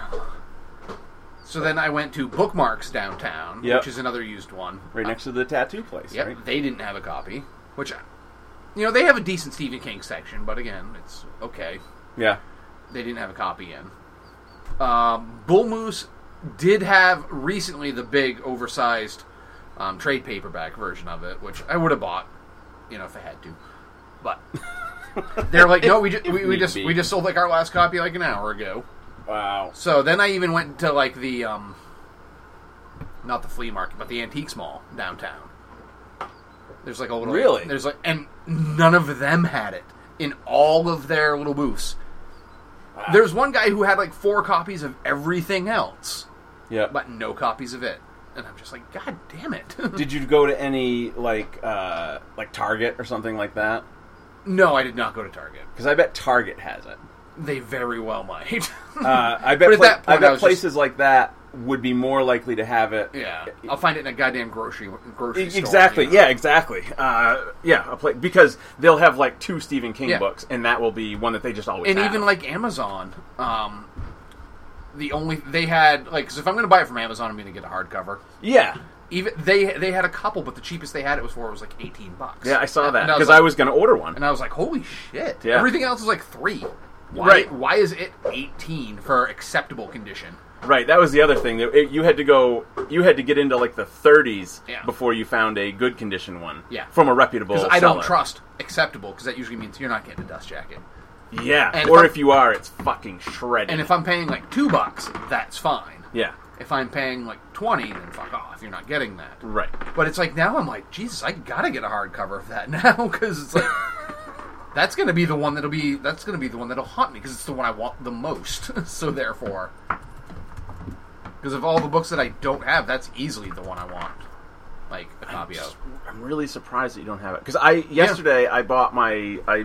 Speaker 2: So then I went to Bookmarks downtown,
Speaker 1: yep.
Speaker 2: which is another used one.
Speaker 1: Right next to the tattoo place,
Speaker 2: yep,
Speaker 1: right?
Speaker 2: They didn't have a copy, which, you know, they have a decent Stephen King section, but again, it's okay.
Speaker 1: Yeah.
Speaker 2: They didn't have a copy in. Um, Bull Moose did have recently the big, oversized um, trade paperback version of it, which I would have bought, you know, if I had to. But... They're like, no, we just we, we just we just sold like our last copy like an hour ago.
Speaker 1: Wow.
Speaker 2: So then I even went to like the um, not the flea market, but the antiques mall downtown. There's like a little
Speaker 1: really.
Speaker 2: There's like, and none of them had it in all of their little booths. Wow. There's one guy who had like four copies of everything else.
Speaker 1: Yeah.
Speaker 2: But no copies of it. And I'm just like, God damn it.
Speaker 1: Did you go to any like uh, like Target or something like that?
Speaker 2: No, I did not go to Target.
Speaker 1: Because I bet Target has it.
Speaker 2: They very well might.
Speaker 1: uh, I bet, pla- point, I bet I places just... like that would be more likely to have it.
Speaker 2: Yeah, I'll find it in a goddamn grocery grocery
Speaker 1: exactly. store. Exactly, you know? Yeah, exactly. Uh, yeah, a pla- because they'll have like two Stephen King yeah. books, and that will be one that they just always
Speaker 2: and
Speaker 1: have.
Speaker 2: And even like Amazon, um, the only... They had... like, because if I'm going to buy it from Amazon, I'm going to get a hardcover.
Speaker 1: Yeah.
Speaker 2: Even they they had a couple, but the cheapest they had it was for was like eighteen bucks.
Speaker 1: Yeah, I saw that because
Speaker 2: I,
Speaker 1: like, I was going to order one,
Speaker 2: and I was like, "Holy shit!"
Speaker 1: Yeah.
Speaker 2: Everything else is like three. Why,
Speaker 1: right?
Speaker 2: Why is it eighteen for acceptable condition?
Speaker 1: Right. That was the other thing. It, you had to go. You had to get into like the thirties
Speaker 2: yeah.
Speaker 1: before you found a good condition one.
Speaker 2: Yeah.
Speaker 1: From a reputable.
Speaker 2: Because I don't trust acceptable because that usually means you're not getting a dust jacket.
Speaker 1: Yeah.
Speaker 2: And
Speaker 1: or
Speaker 2: if,
Speaker 1: if you are, it's fucking shredded.
Speaker 2: And if I'm paying like two bucks, that's fine.
Speaker 1: Yeah.
Speaker 2: If I'm paying like twenty, then fuck off. You're not getting that.
Speaker 1: Right.
Speaker 2: But it's like now I'm like, Jesus, I gotta get a hardcover of that now because it's like that's gonna be the one that'll be that's gonna be the one that'll haunt me because it's the one I want the most. So therefore, because of all the books that I don't have, that's easily the one I want, like a copy
Speaker 1: I'm just,
Speaker 2: of.
Speaker 1: I'm really surprised that you don't have it because I yesterday yeah. I bought my I.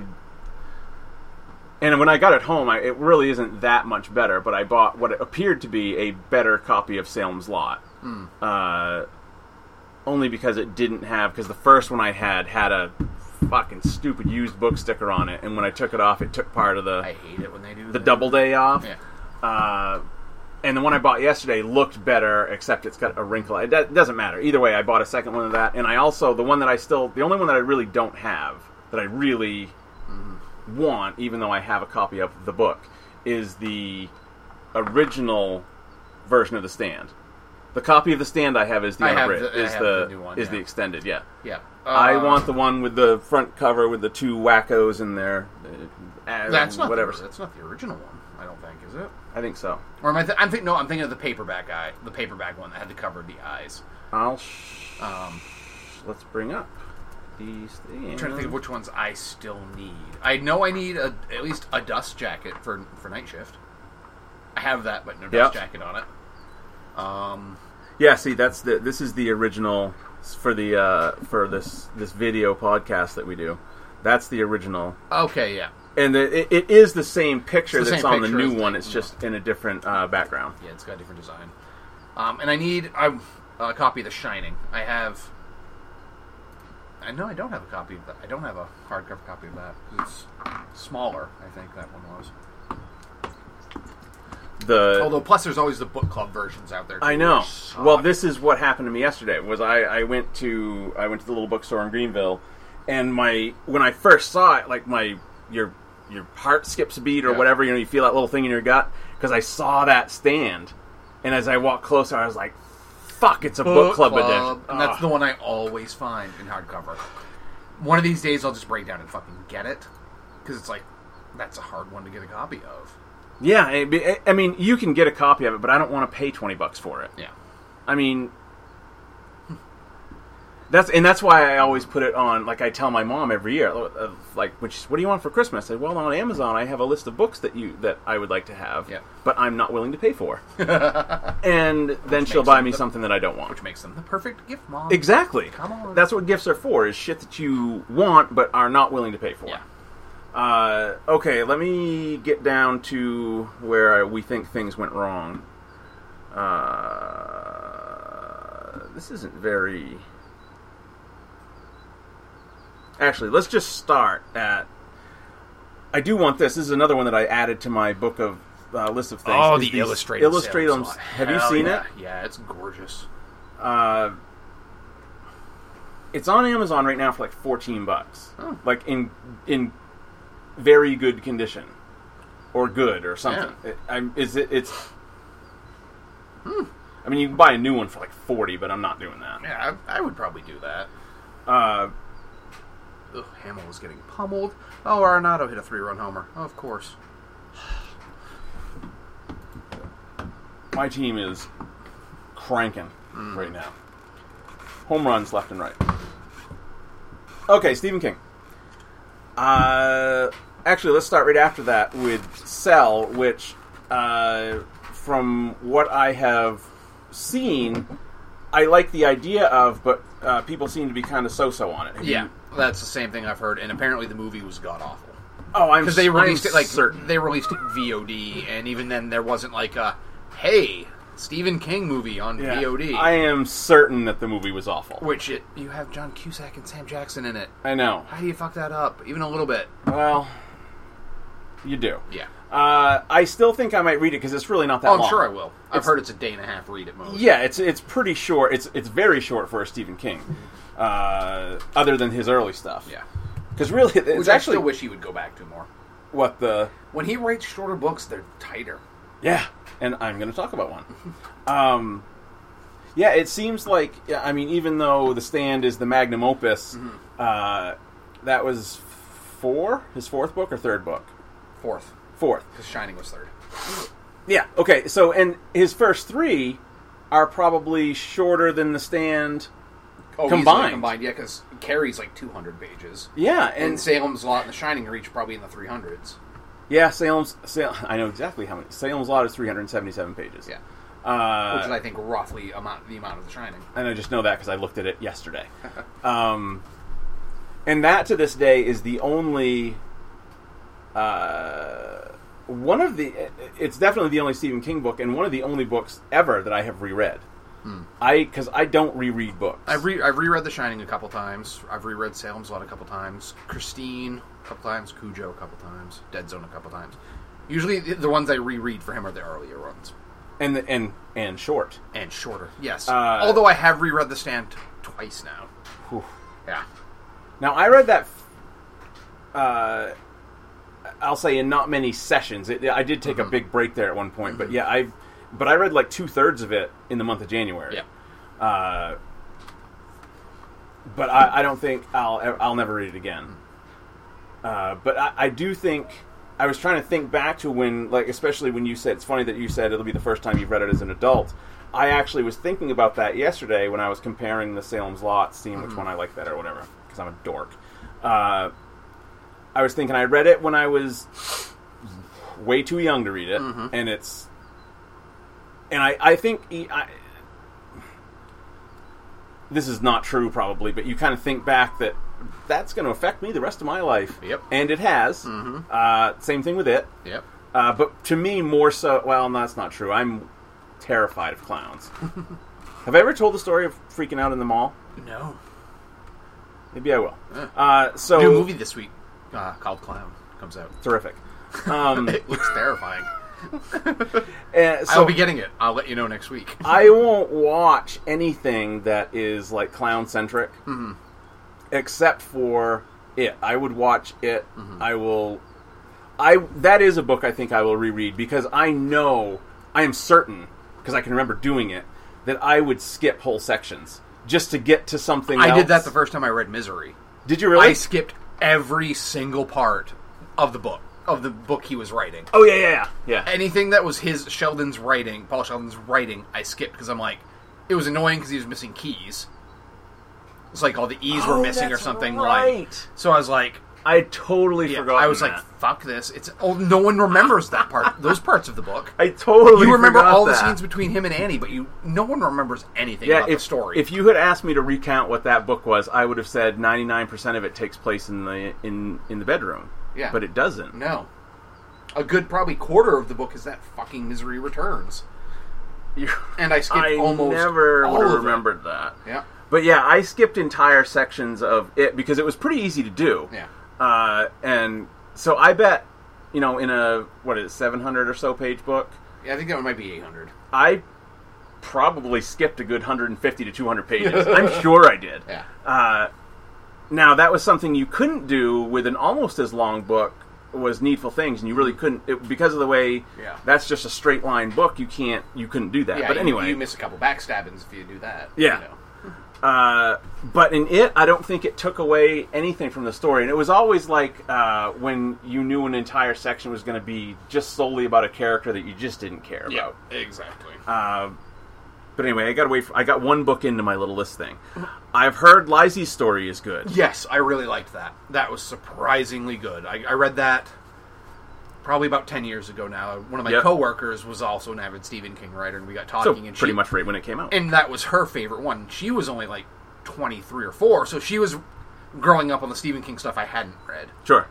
Speaker 1: And when I got it home, I, it really isn't that much better, but I bought what appeared to be a better copy of Salem's Lot.
Speaker 2: Mm.
Speaker 1: Uh, only because it didn't have... Because the first one I had had a fucking stupid used book sticker on it, and when I took it off, it took part of the...
Speaker 2: I hate it when they do
Speaker 1: The
Speaker 2: that.
Speaker 1: double day off.
Speaker 2: Yeah.
Speaker 1: Uh, and the one I bought yesterday looked better, except it's got a wrinkle. It, do- it doesn't matter. Either way, I bought a second one of that, and I also... The one that I still... The only one that I really don't have, that I really... Mm. want, even though I have a copy of the book, is the original version of The Stand. The copy of The Stand I have is the
Speaker 2: I have
Speaker 1: unabridged,
Speaker 2: the- I
Speaker 1: is
Speaker 2: have
Speaker 1: the,
Speaker 2: the new one,
Speaker 1: is
Speaker 2: yeah.
Speaker 1: the extended. Yeah,
Speaker 2: Yeah. Uh,
Speaker 1: I want the one with the front cover with the two wackos in there. Uh,
Speaker 2: That's not
Speaker 1: whatever.
Speaker 2: The, that's not the original one. I don't think, is it?
Speaker 1: I think so.
Speaker 2: Or am I? Th- I'm thinking. No, I'm thinking of the paperback guy, the paperback one that had the cover of the eyes.
Speaker 1: I'll. Sh-
Speaker 2: Um,
Speaker 1: let's bring up these.
Speaker 2: I'm trying to think of which ones I still need. I know I need a, at least a dust jacket for for Night Shift. I have that, but no dust
Speaker 1: Yep.
Speaker 2: jacket on it. Um,
Speaker 1: Yeah, see, that's the. This is the original for the uh, for this this video podcast that we do. That's the original,
Speaker 2: okay, yeah,
Speaker 1: and the, it, it is the same picture
Speaker 2: It's the
Speaker 1: that's
Speaker 2: same
Speaker 1: on the
Speaker 2: picture
Speaker 1: new
Speaker 2: as the-
Speaker 1: one. It's just in a different uh, background.
Speaker 2: yeah. It's got a different design. Um, and I need a, a copy of The Shining. I have. I know I don't have a copy of that. I don't have a hardcover copy of that. It's smaller. I think that one was.
Speaker 1: The
Speaker 2: Although, plus, there's always the book club versions out there. Too,
Speaker 1: I know.
Speaker 2: which suck.
Speaker 1: Well, this is what happened to me yesterday. Was I, I went to I went to the little bookstore in Greenville, and my when I first saw it, like my your your heart skips a beat or
Speaker 2: Yeah.
Speaker 1: whatever. You know, you feel that little thing in your gut because I saw that stand, and as I walked closer, I was like, "Fuck! It's a book, club, edition."
Speaker 2: and that's
Speaker 1: Ugh.
Speaker 2: the one I always find in hardcover. One of these days, I'll just break down and fucking get it because it's like that's a hard one to get a copy of.
Speaker 1: Yeah, I I mean, you can get a copy of it, but I don't want to pay twenty bucks for it.
Speaker 2: Yeah.
Speaker 1: I mean, that's and that's why I always put it on. Like I tell my mom every year, uh, like, which what do you want for Christmas? I said, well, on Amazon, I have a list of books that you that I would like to have,
Speaker 2: Yeah.
Speaker 1: but I'm not willing to pay for. And then she'll
Speaker 2: makes
Speaker 1: buy
Speaker 2: them
Speaker 1: me
Speaker 2: the-
Speaker 1: something that I don't want.
Speaker 2: Which makes them the perfect gift, Mom.
Speaker 1: Exactly.
Speaker 2: Come on.
Speaker 1: That's what gifts are for: is shit that you want but are not willing to pay for.
Speaker 2: Yeah.
Speaker 1: Uh, okay, let me get down to where we think things went wrong. Uh, this isn't very... Actually, let's just start at... I do want this. This is another one that I added to my book of uh, list of things.
Speaker 2: Oh,
Speaker 1: is
Speaker 2: the
Speaker 1: these
Speaker 2: illustrated
Speaker 1: illustrated.
Speaker 2: sales lot.
Speaker 1: Have you
Speaker 2: Hell
Speaker 1: seen
Speaker 2: yeah.
Speaker 1: it?
Speaker 2: Yeah, it's gorgeous.
Speaker 1: Uh, it's on Amazon right now for like fourteen bucks.
Speaker 2: Oh.
Speaker 1: Like in in very good condition, or good, or something.
Speaker 2: Yeah.
Speaker 1: It, I'm, is it? It's. Hmm. I mean, you can buy a new one for like forty, but I'm not doing that.
Speaker 2: Yeah, I, I would probably do that.
Speaker 1: Uh,
Speaker 2: Ugh, Hamill was getting pummeled. Oh, Arenado hit a three-run homer. Oh, of course.
Speaker 1: my team is cranking right now. Home runs left and right. Okay, Stephen King. Uh, actually, let's start right after that with Cell, which, uh, from what I have seen, I like the idea of, but uh, people seem to be kind of so-so on it. Have
Speaker 2: Yeah,
Speaker 1: you-
Speaker 2: that's the same thing I've heard, and apparently the movie was god-awful.
Speaker 1: Oh, I'm
Speaker 2: Because they released
Speaker 1: I'm
Speaker 2: it, like,
Speaker 1: certain.
Speaker 2: they released it V O D, and even then there wasn't like a, hey, Stephen King movie on
Speaker 1: Yeah.
Speaker 2: V O D.
Speaker 1: I am certain that the movie was awful.
Speaker 2: Which, it you have John Cusack and Sam Jackson in it.
Speaker 1: I know.
Speaker 2: How do you fuck that up? Even a little bit.
Speaker 1: Well, you do.
Speaker 2: Yeah.
Speaker 1: Uh, I still think I might read it because it's really not that
Speaker 2: Oh, I'm
Speaker 1: long.
Speaker 2: sure I will. I've
Speaker 1: It's-
Speaker 2: heard it's a day and a half read at most.
Speaker 1: Yeah, it's it's pretty short. It's it's very short for a Stephen King, uh, other than his early stuff.
Speaker 2: Yeah.
Speaker 1: Because really, it's
Speaker 2: Which I
Speaker 1: actually
Speaker 2: still wish he would go back to more.
Speaker 1: what the
Speaker 2: When he writes shorter books, they're tighter.
Speaker 1: yeah, and I'm going to talk about one. um, yeah, it seems like yeah, I mean, even though The Stand is the magnum opus,
Speaker 2: Mm-hmm.
Speaker 1: uh, that was four his fourth book or third book,
Speaker 2: Fourth.
Speaker 1: fourth.
Speaker 2: Because Shining was third.
Speaker 1: Yeah. Okay. So, and his first three are probably shorter than The Stand.
Speaker 2: Oh,
Speaker 1: Combined.
Speaker 2: easily combined, yeah, because Carrie's like two hundred pages.
Speaker 1: Yeah,
Speaker 2: And,
Speaker 1: and
Speaker 2: Salem's Lot and The Shining are each probably in the three hundreds.
Speaker 1: yeah, Salem's. Salem, I know exactly how many. Salem's Lot is three hundred seventy-seven pages.
Speaker 2: Yeah.
Speaker 1: Uh,
Speaker 2: Which is, I think, roughly amount, the amount of The Shining.
Speaker 1: and I just know that because I looked at it yesterday. um, and that to this day is the only. Uh, one of the. It's definitely the only Stephen King book, and one of the only books ever that I have reread.
Speaker 2: Hmm.
Speaker 1: I because I don't reread books.
Speaker 2: I've, re- I've reread The Shining a couple times. I've reread Salem's Lot a couple times. Christine a couple times. Cujo a couple times. Dead Zone a couple times. Usually the, the ones I reread for him are the earlier ones.
Speaker 1: and the, and and short.
Speaker 2: And shorter. Yes.
Speaker 1: Uh,
Speaker 2: Although I have reread The Stand twice now.
Speaker 1: Whew.
Speaker 2: Yeah.
Speaker 1: Now I read that. Uh, I'll say in not many sessions. It, I did take
Speaker 2: Mhm.
Speaker 1: a big break there at one point, but
Speaker 2: Mhm.
Speaker 1: yeah, I've but I read like two thirds of it in the month of January.
Speaker 2: Yeah.
Speaker 1: Uh, but I, I don't think I'll I'll never read it again. Uh, but I, I do think I was trying to think back to when, like, especially when you said, it's funny that you said it'll be the first time you've read it as an adult. I actually was thinking about that yesterday when I was comparing the Salem's Lot, seeing which mm-hmm. one I like better or whatever, because I'm a dork. Uh, I was thinking I read it when I was way too young to read it, mm-hmm. and it's, and I, I think, I, this is not true probably, but you kind of think back that that's going to affect me the rest of my life.
Speaker 2: Yep.
Speaker 1: And it has.
Speaker 2: Mm-hmm.
Speaker 1: Uh, same thing with it.
Speaker 2: Yep.
Speaker 1: Uh, but to me, more so, well, no, that's not true. I'm terrified of clowns. Have I ever told the story of freaking out in the mall?
Speaker 2: No.
Speaker 1: Maybe I will.
Speaker 2: Yeah.
Speaker 1: Uh, so
Speaker 2: New movie this week uh, called Clown comes out.
Speaker 1: Terrific. Um,
Speaker 2: it looks terrifying.
Speaker 1: And so
Speaker 2: I'll be getting it. I'll let you know next week.
Speaker 1: I won't watch anything that is like clown centric,
Speaker 2: mm-hmm.
Speaker 1: except for it. I would watch it.
Speaker 2: Mm-hmm.
Speaker 1: I will. I that is a book I think I will reread because I know I am certain because I can remember doing it that I would skip whole sections just to get to something.
Speaker 2: I
Speaker 1: else.
Speaker 2: did that the first time I read Misery.
Speaker 1: Did you really?
Speaker 2: I skipped every single part of the book. Of the book he was writing.
Speaker 1: Oh, yeah, yeah, yeah. yeah.
Speaker 2: Anything that was his, Sheldon's writing, Paul Sheldon's writing, I skipped because I'm like, it was annoying because he was missing keys. It's like all the E's
Speaker 1: oh,
Speaker 2: were missing or something.
Speaker 1: Right.
Speaker 2: Like, so I was like,
Speaker 1: I totally
Speaker 2: yeah,
Speaker 1: forgot.
Speaker 2: I was
Speaker 1: that.
Speaker 2: like, fuck this. It's oh, no one remembers that part, those parts of the book.
Speaker 1: I totally
Speaker 2: You remember
Speaker 1: forgot
Speaker 2: all
Speaker 1: that.
Speaker 2: the scenes between him and Annie, but you no one remembers anything
Speaker 1: yeah,
Speaker 2: about
Speaker 1: if,
Speaker 2: the story.
Speaker 1: If you had asked me to recount what that book was, I would have said ninety-nine percent of it takes place in the in, in the bedroom.
Speaker 2: Yeah.
Speaker 1: But it doesn't.
Speaker 2: No. A good probably quarter of the book is that fucking Misery Returns.
Speaker 1: You,
Speaker 2: and I skipped
Speaker 1: I
Speaker 2: almost
Speaker 1: never
Speaker 2: all
Speaker 1: would have
Speaker 2: of
Speaker 1: remembered
Speaker 2: it.
Speaker 1: that.
Speaker 2: Yeah.
Speaker 1: But yeah, I skipped entire sections of it because it was pretty easy to do.
Speaker 2: Yeah.
Speaker 1: Uh, and so I bet, you know, in a, what is it, seven hundred or so page book?
Speaker 2: Yeah, I think that one might be eight hundred.
Speaker 1: I probably skipped a good one hundred fifty to two hundred pages. I'm sure I did.
Speaker 2: Yeah.
Speaker 1: Uh, now, that was something you couldn't do with an almost as long book was Needful Things, and you really couldn't, it, because of the way
Speaker 2: yeah.
Speaker 1: that's just a straight line book, you can't, you couldn't do that.
Speaker 2: Yeah,
Speaker 1: but
Speaker 2: you,
Speaker 1: anyway.
Speaker 2: you miss a couple backstabbings if you do that.
Speaker 1: Yeah.
Speaker 2: You know.
Speaker 1: Uh, but in it, I don't think it took away anything from the story. And it was always like uh, when you knew an entire section was going to be just solely about a character that you just didn't care
Speaker 2: yeah,
Speaker 1: about.
Speaker 2: exactly.
Speaker 1: Uh, but anyway, I got away. From, I got one book into my little list thing. I've heard Lisey's story is good.
Speaker 2: Yes, I really liked that. That was surprisingly good. I, I read that probably about ten years ago now. One of my
Speaker 1: yep.
Speaker 2: coworkers was also an avid Stephen King writer, and we got talking.
Speaker 1: So
Speaker 2: and
Speaker 1: pretty
Speaker 2: she,
Speaker 1: much right when it came out.
Speaker 2: And that was her favorite one. She was only like twenty-three or four, so she was growing up on the Stephen King stuff I hadn't read.
Speaker 1: Sure.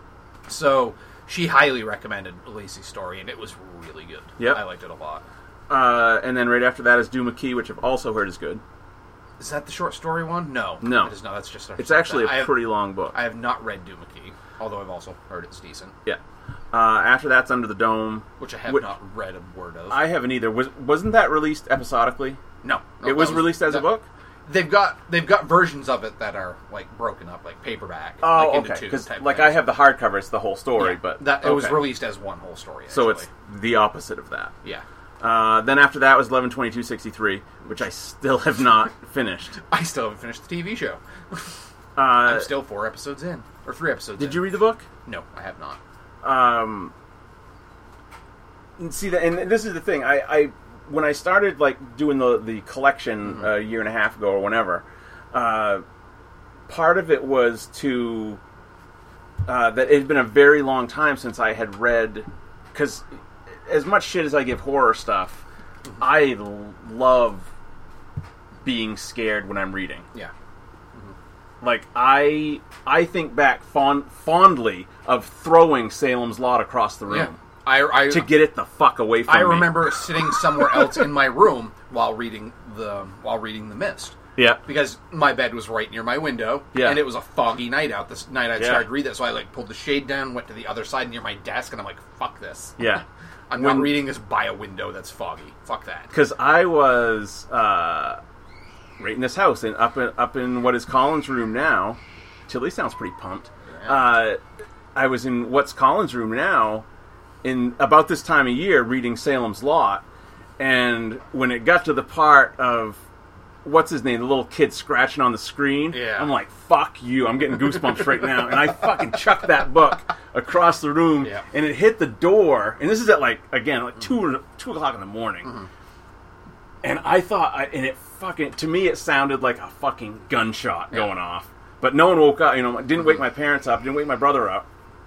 Speaker 2: So she highly recommended Lisey's story, and it was really good.
Speaker 1: Yep.
Speaker 2: I liked it a lot.
Speaker 1: Uh, and then right after that is Doom McKee, which I've also heard is good.
Speaker 2: Is that the short story one? No.
Speaker 1: No.
Speaker 2: It is not. That's just a,
Speaker 1: It's actually a
Speaker 2: I have,
Speaker 1: pretty long book.
Speaker 2: I have not read Doom McKee, although I've also heard it's decent.
Speaker 1: Yeah. Uh, after that's Under the Dome.
Speaker 2: Which I have
Speaker 1: which,
Speaker 2: not read a word of.
Speaker 1: I haven't either. Was, wasn't that released episodically?
Speaker 2: No. no
Speaker 1: it was,
Speaker 2: was
Speaker 1: released as
Speaker 2: that,
Speaker 1: a book?
Speaker 2: They've got they've got versions of it that are like broken up, like paperback.
Speaker 1: Oh,
Speaker 2: like
Speaker 1: okay. Because
Speaker 2: type
Speaker 1: like
Speaker 2: things.
Speaker 1: I have the hardcover, it's the whole story,
Speaker 2: Yeah,
Speaker 1: but
Speaker 2: that it
Speaker 1: okay.
Speaker 2: was released as one whole story. Actually.
Speaker 1: So it's the opposite of that.
Speaker 2: Yeah.
Speaker 1: Uh, then after that was eleven twenty-two sixty-three, which I still have not finished.
Speaker 2: I still haven't finished the T V show.
Speaker 1: Uh,
Speaker 2: I'm still four episodes in, or three episodes.
Speaker 1: Did
Speaker 2: in.
Speaker 1: you read the book?
Speaker 2: No, I have not.
Speaker 1: Um, see that, and this is the thing. I, I when I started like doing the the collection mm-hmm. a year and a half ago or whenever, uh, part of it was to uh, that it had been a very long time since I had read, because as much shit as I give horror stuff, mm-hmm. I l- love being scared when I'm reading.
Speaker 2: Yeah.
Speaker 1: Like, I I think back fond, fondly of throwing Salem's Lot across the room
Speaker 2: Yeah. I, I,
Speaker 1: to get it the fuck away from
Speaker 2: I
Speaker 1: me.
Speaker 2: remember sitting somewhere else in my room while reading the while reading The Mist.
Speaker 1: Yeah.
Speaker 2: Because my bed was right near my window,
Speaker 1: Yeah.
Speaker 2: and it was a foggy night out. This night I
Speaker 1: Yeah.
Speaker 2: started to read that, so I like pulled the shade down, went to the other side near my desk, and I'm like, fuck this.
Speaker 1: Yeah.
Speaker 2: I'm
Speaker 1: When-
Speaker 2: not reading this by a window that's foggy. Fuck that.
Speaker 1: Because I was uh, right in this house, and up in, up in what is Colin's room now. Tilly sounds pretty pumped.
Speaker 2: Yeah.
Speaker 1: Uh, I was in what's Colin's room now, in about this time of year, reading Salem's Lot, And when it got to the part of what's his name, the little kid scratching on the screen,
Speaker 2: yeah.
Speaker 1: I'm like, fuck you, I'm getting goosebumps right now. And I fucking chucked that book across the room,
Speaker 2: yeah.
Speaker 1: and it hit the door. And this is at, like, again, like two, two o'clock in the morning. Mm-hmm. And I thought, I, and it fucking, to me, it sounded like a fucking gunshot yeah. going off. But no one woke up, you know, didn't mm-hmm. wake my parents up, didn't wake my brother up.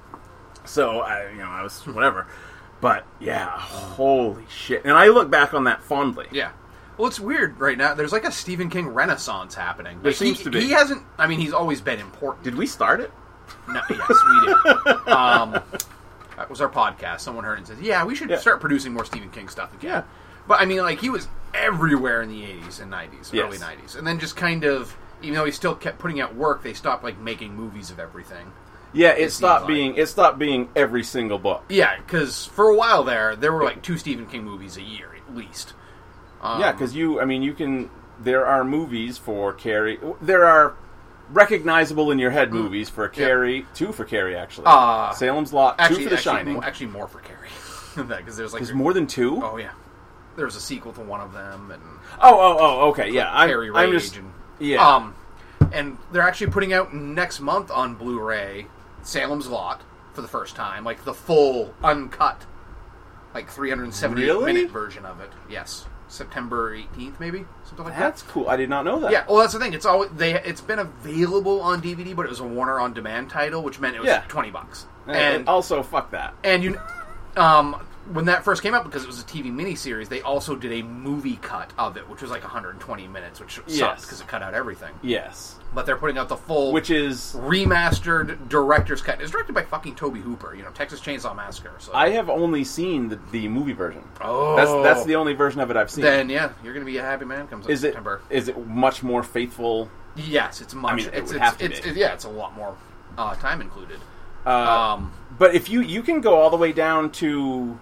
Speaker 1: So, I, you know, I was, whatever. But, yeah, holy shit. And I look back on that fondly.
Speaker 2: Yeah. Well, it's weird right now. There's like a Stephen King renaissance happening.
Speaker 1: There
Speaker 2: like,
Speaker 1: seems
Speaker 2: he,
Speaker 1: to be.
Speaker 2: He hasn't, I mean, he's always been important.
Speaker 1: Did we start it?
Speaker 2: No, yes, we did. um, that was our podcast. Someone heard it and said, yeah, we should yeah. start producing more Stephen King stuff again.
Speaker 1: Yeah.
Speaker 2: But, I mean, like, he was everywhere in the eighties and nineties,
Speaker 1: yes.
Speaker 2: early nineties. And then just kind of, even though he still kept putting out work, they stopped, like, making movies of everything.
Speaker 1: Yeah, it, it stopped being like. it stopped being every single book.
Speaker 2: Yeah, because for a while there, there were like two Stephen King movies a year at least.
Speaker 1: Um, yeah, because you, I mean, you can. There are movies for Carrie. There are recognizable in your head movies for Carrie. Yeah. Two for Carrie, actually.
Speaker 2: Uh,
Speaker 1: Salem's Lot.
Speaker 2: Actually,
Speaker 1: two for The
Speaker 2: actually,
Speaker 1: Shining.
Speaker 2: More, actually, more for Carrie. Because there's like
Speaker 1: there's more than two.
Speaker 2: Oh yeah, there's a sequel to one of them, and
Speaker 1: oh oh oh okay yeah. I'm,
Speaker 2: Carrie
Speaker 1: I'm
Speaker 2: Rage
Speaker 1: just
Speaker 2: and
Speaker 1: yeah.
Speaker 2: Um, and they're actually putting out next month on Blu-ray Salem's Lot for the first time, like the full uncut, like three hundred seventy-eight
Speaker 1: really?
Speaker 2: minute version of it. Yes, September eighteenth, maybe something like
Speaker 1: that's
Speaker 2: that.
Speaker 1: That's cool. I did not know that.
Speaker 2: Yeah, well, that's the thing. It's always they. It's been available on D V D, but it was a Warner on Demand title, which meant it was
Speaker 1: yeah.
Speaker 2: twenty bucks.
Speaker 1: And,
Speaker 2: and
Speaker 1: also, fuck that.
Speaker 2: And you, um, when that first came out, because it was a T V miniseries, they also did a movie cut of it, which was like one hundred twenty minutes, which sucks
Speaker 1: yes.
Speaker 2: because it cut out everything.
Speaker 1: Yes.
Speaker 2: But they're putting out the full,
Speaker 1: which is
Speaker 2: remastered director's cut. It's directed by fucking Tobe Hooper, you know, Texas Chainsaw Massacre. So.
Speaker 1: I have only seen the, the movie version.
Speaker 2: Oh,
Speaker 1: that's that's the only version of it I've seen.
Speaker 2: Then yeah, you're gonna be a happy man. Comes
Speaker 1: is
Speaker 2: in
Speaker 1: it
Speaker 2: September.
Speaker 1: Is it much more faithful?
Speaker 2: Yes, it's much.
Speaker 1: I mean, it
Speaker 2: it's,
Speaker 1: would
Speaker 2: it's,
Speaker 1: have to
Speaker 2: it's,
Speaker 1: be.
Speaker 2: It's, yeah, it's a lot more uh, time included.
Speaker 1: Uh,
Speaker 2: um,
Speaker 1: but if you you can go all the way down to.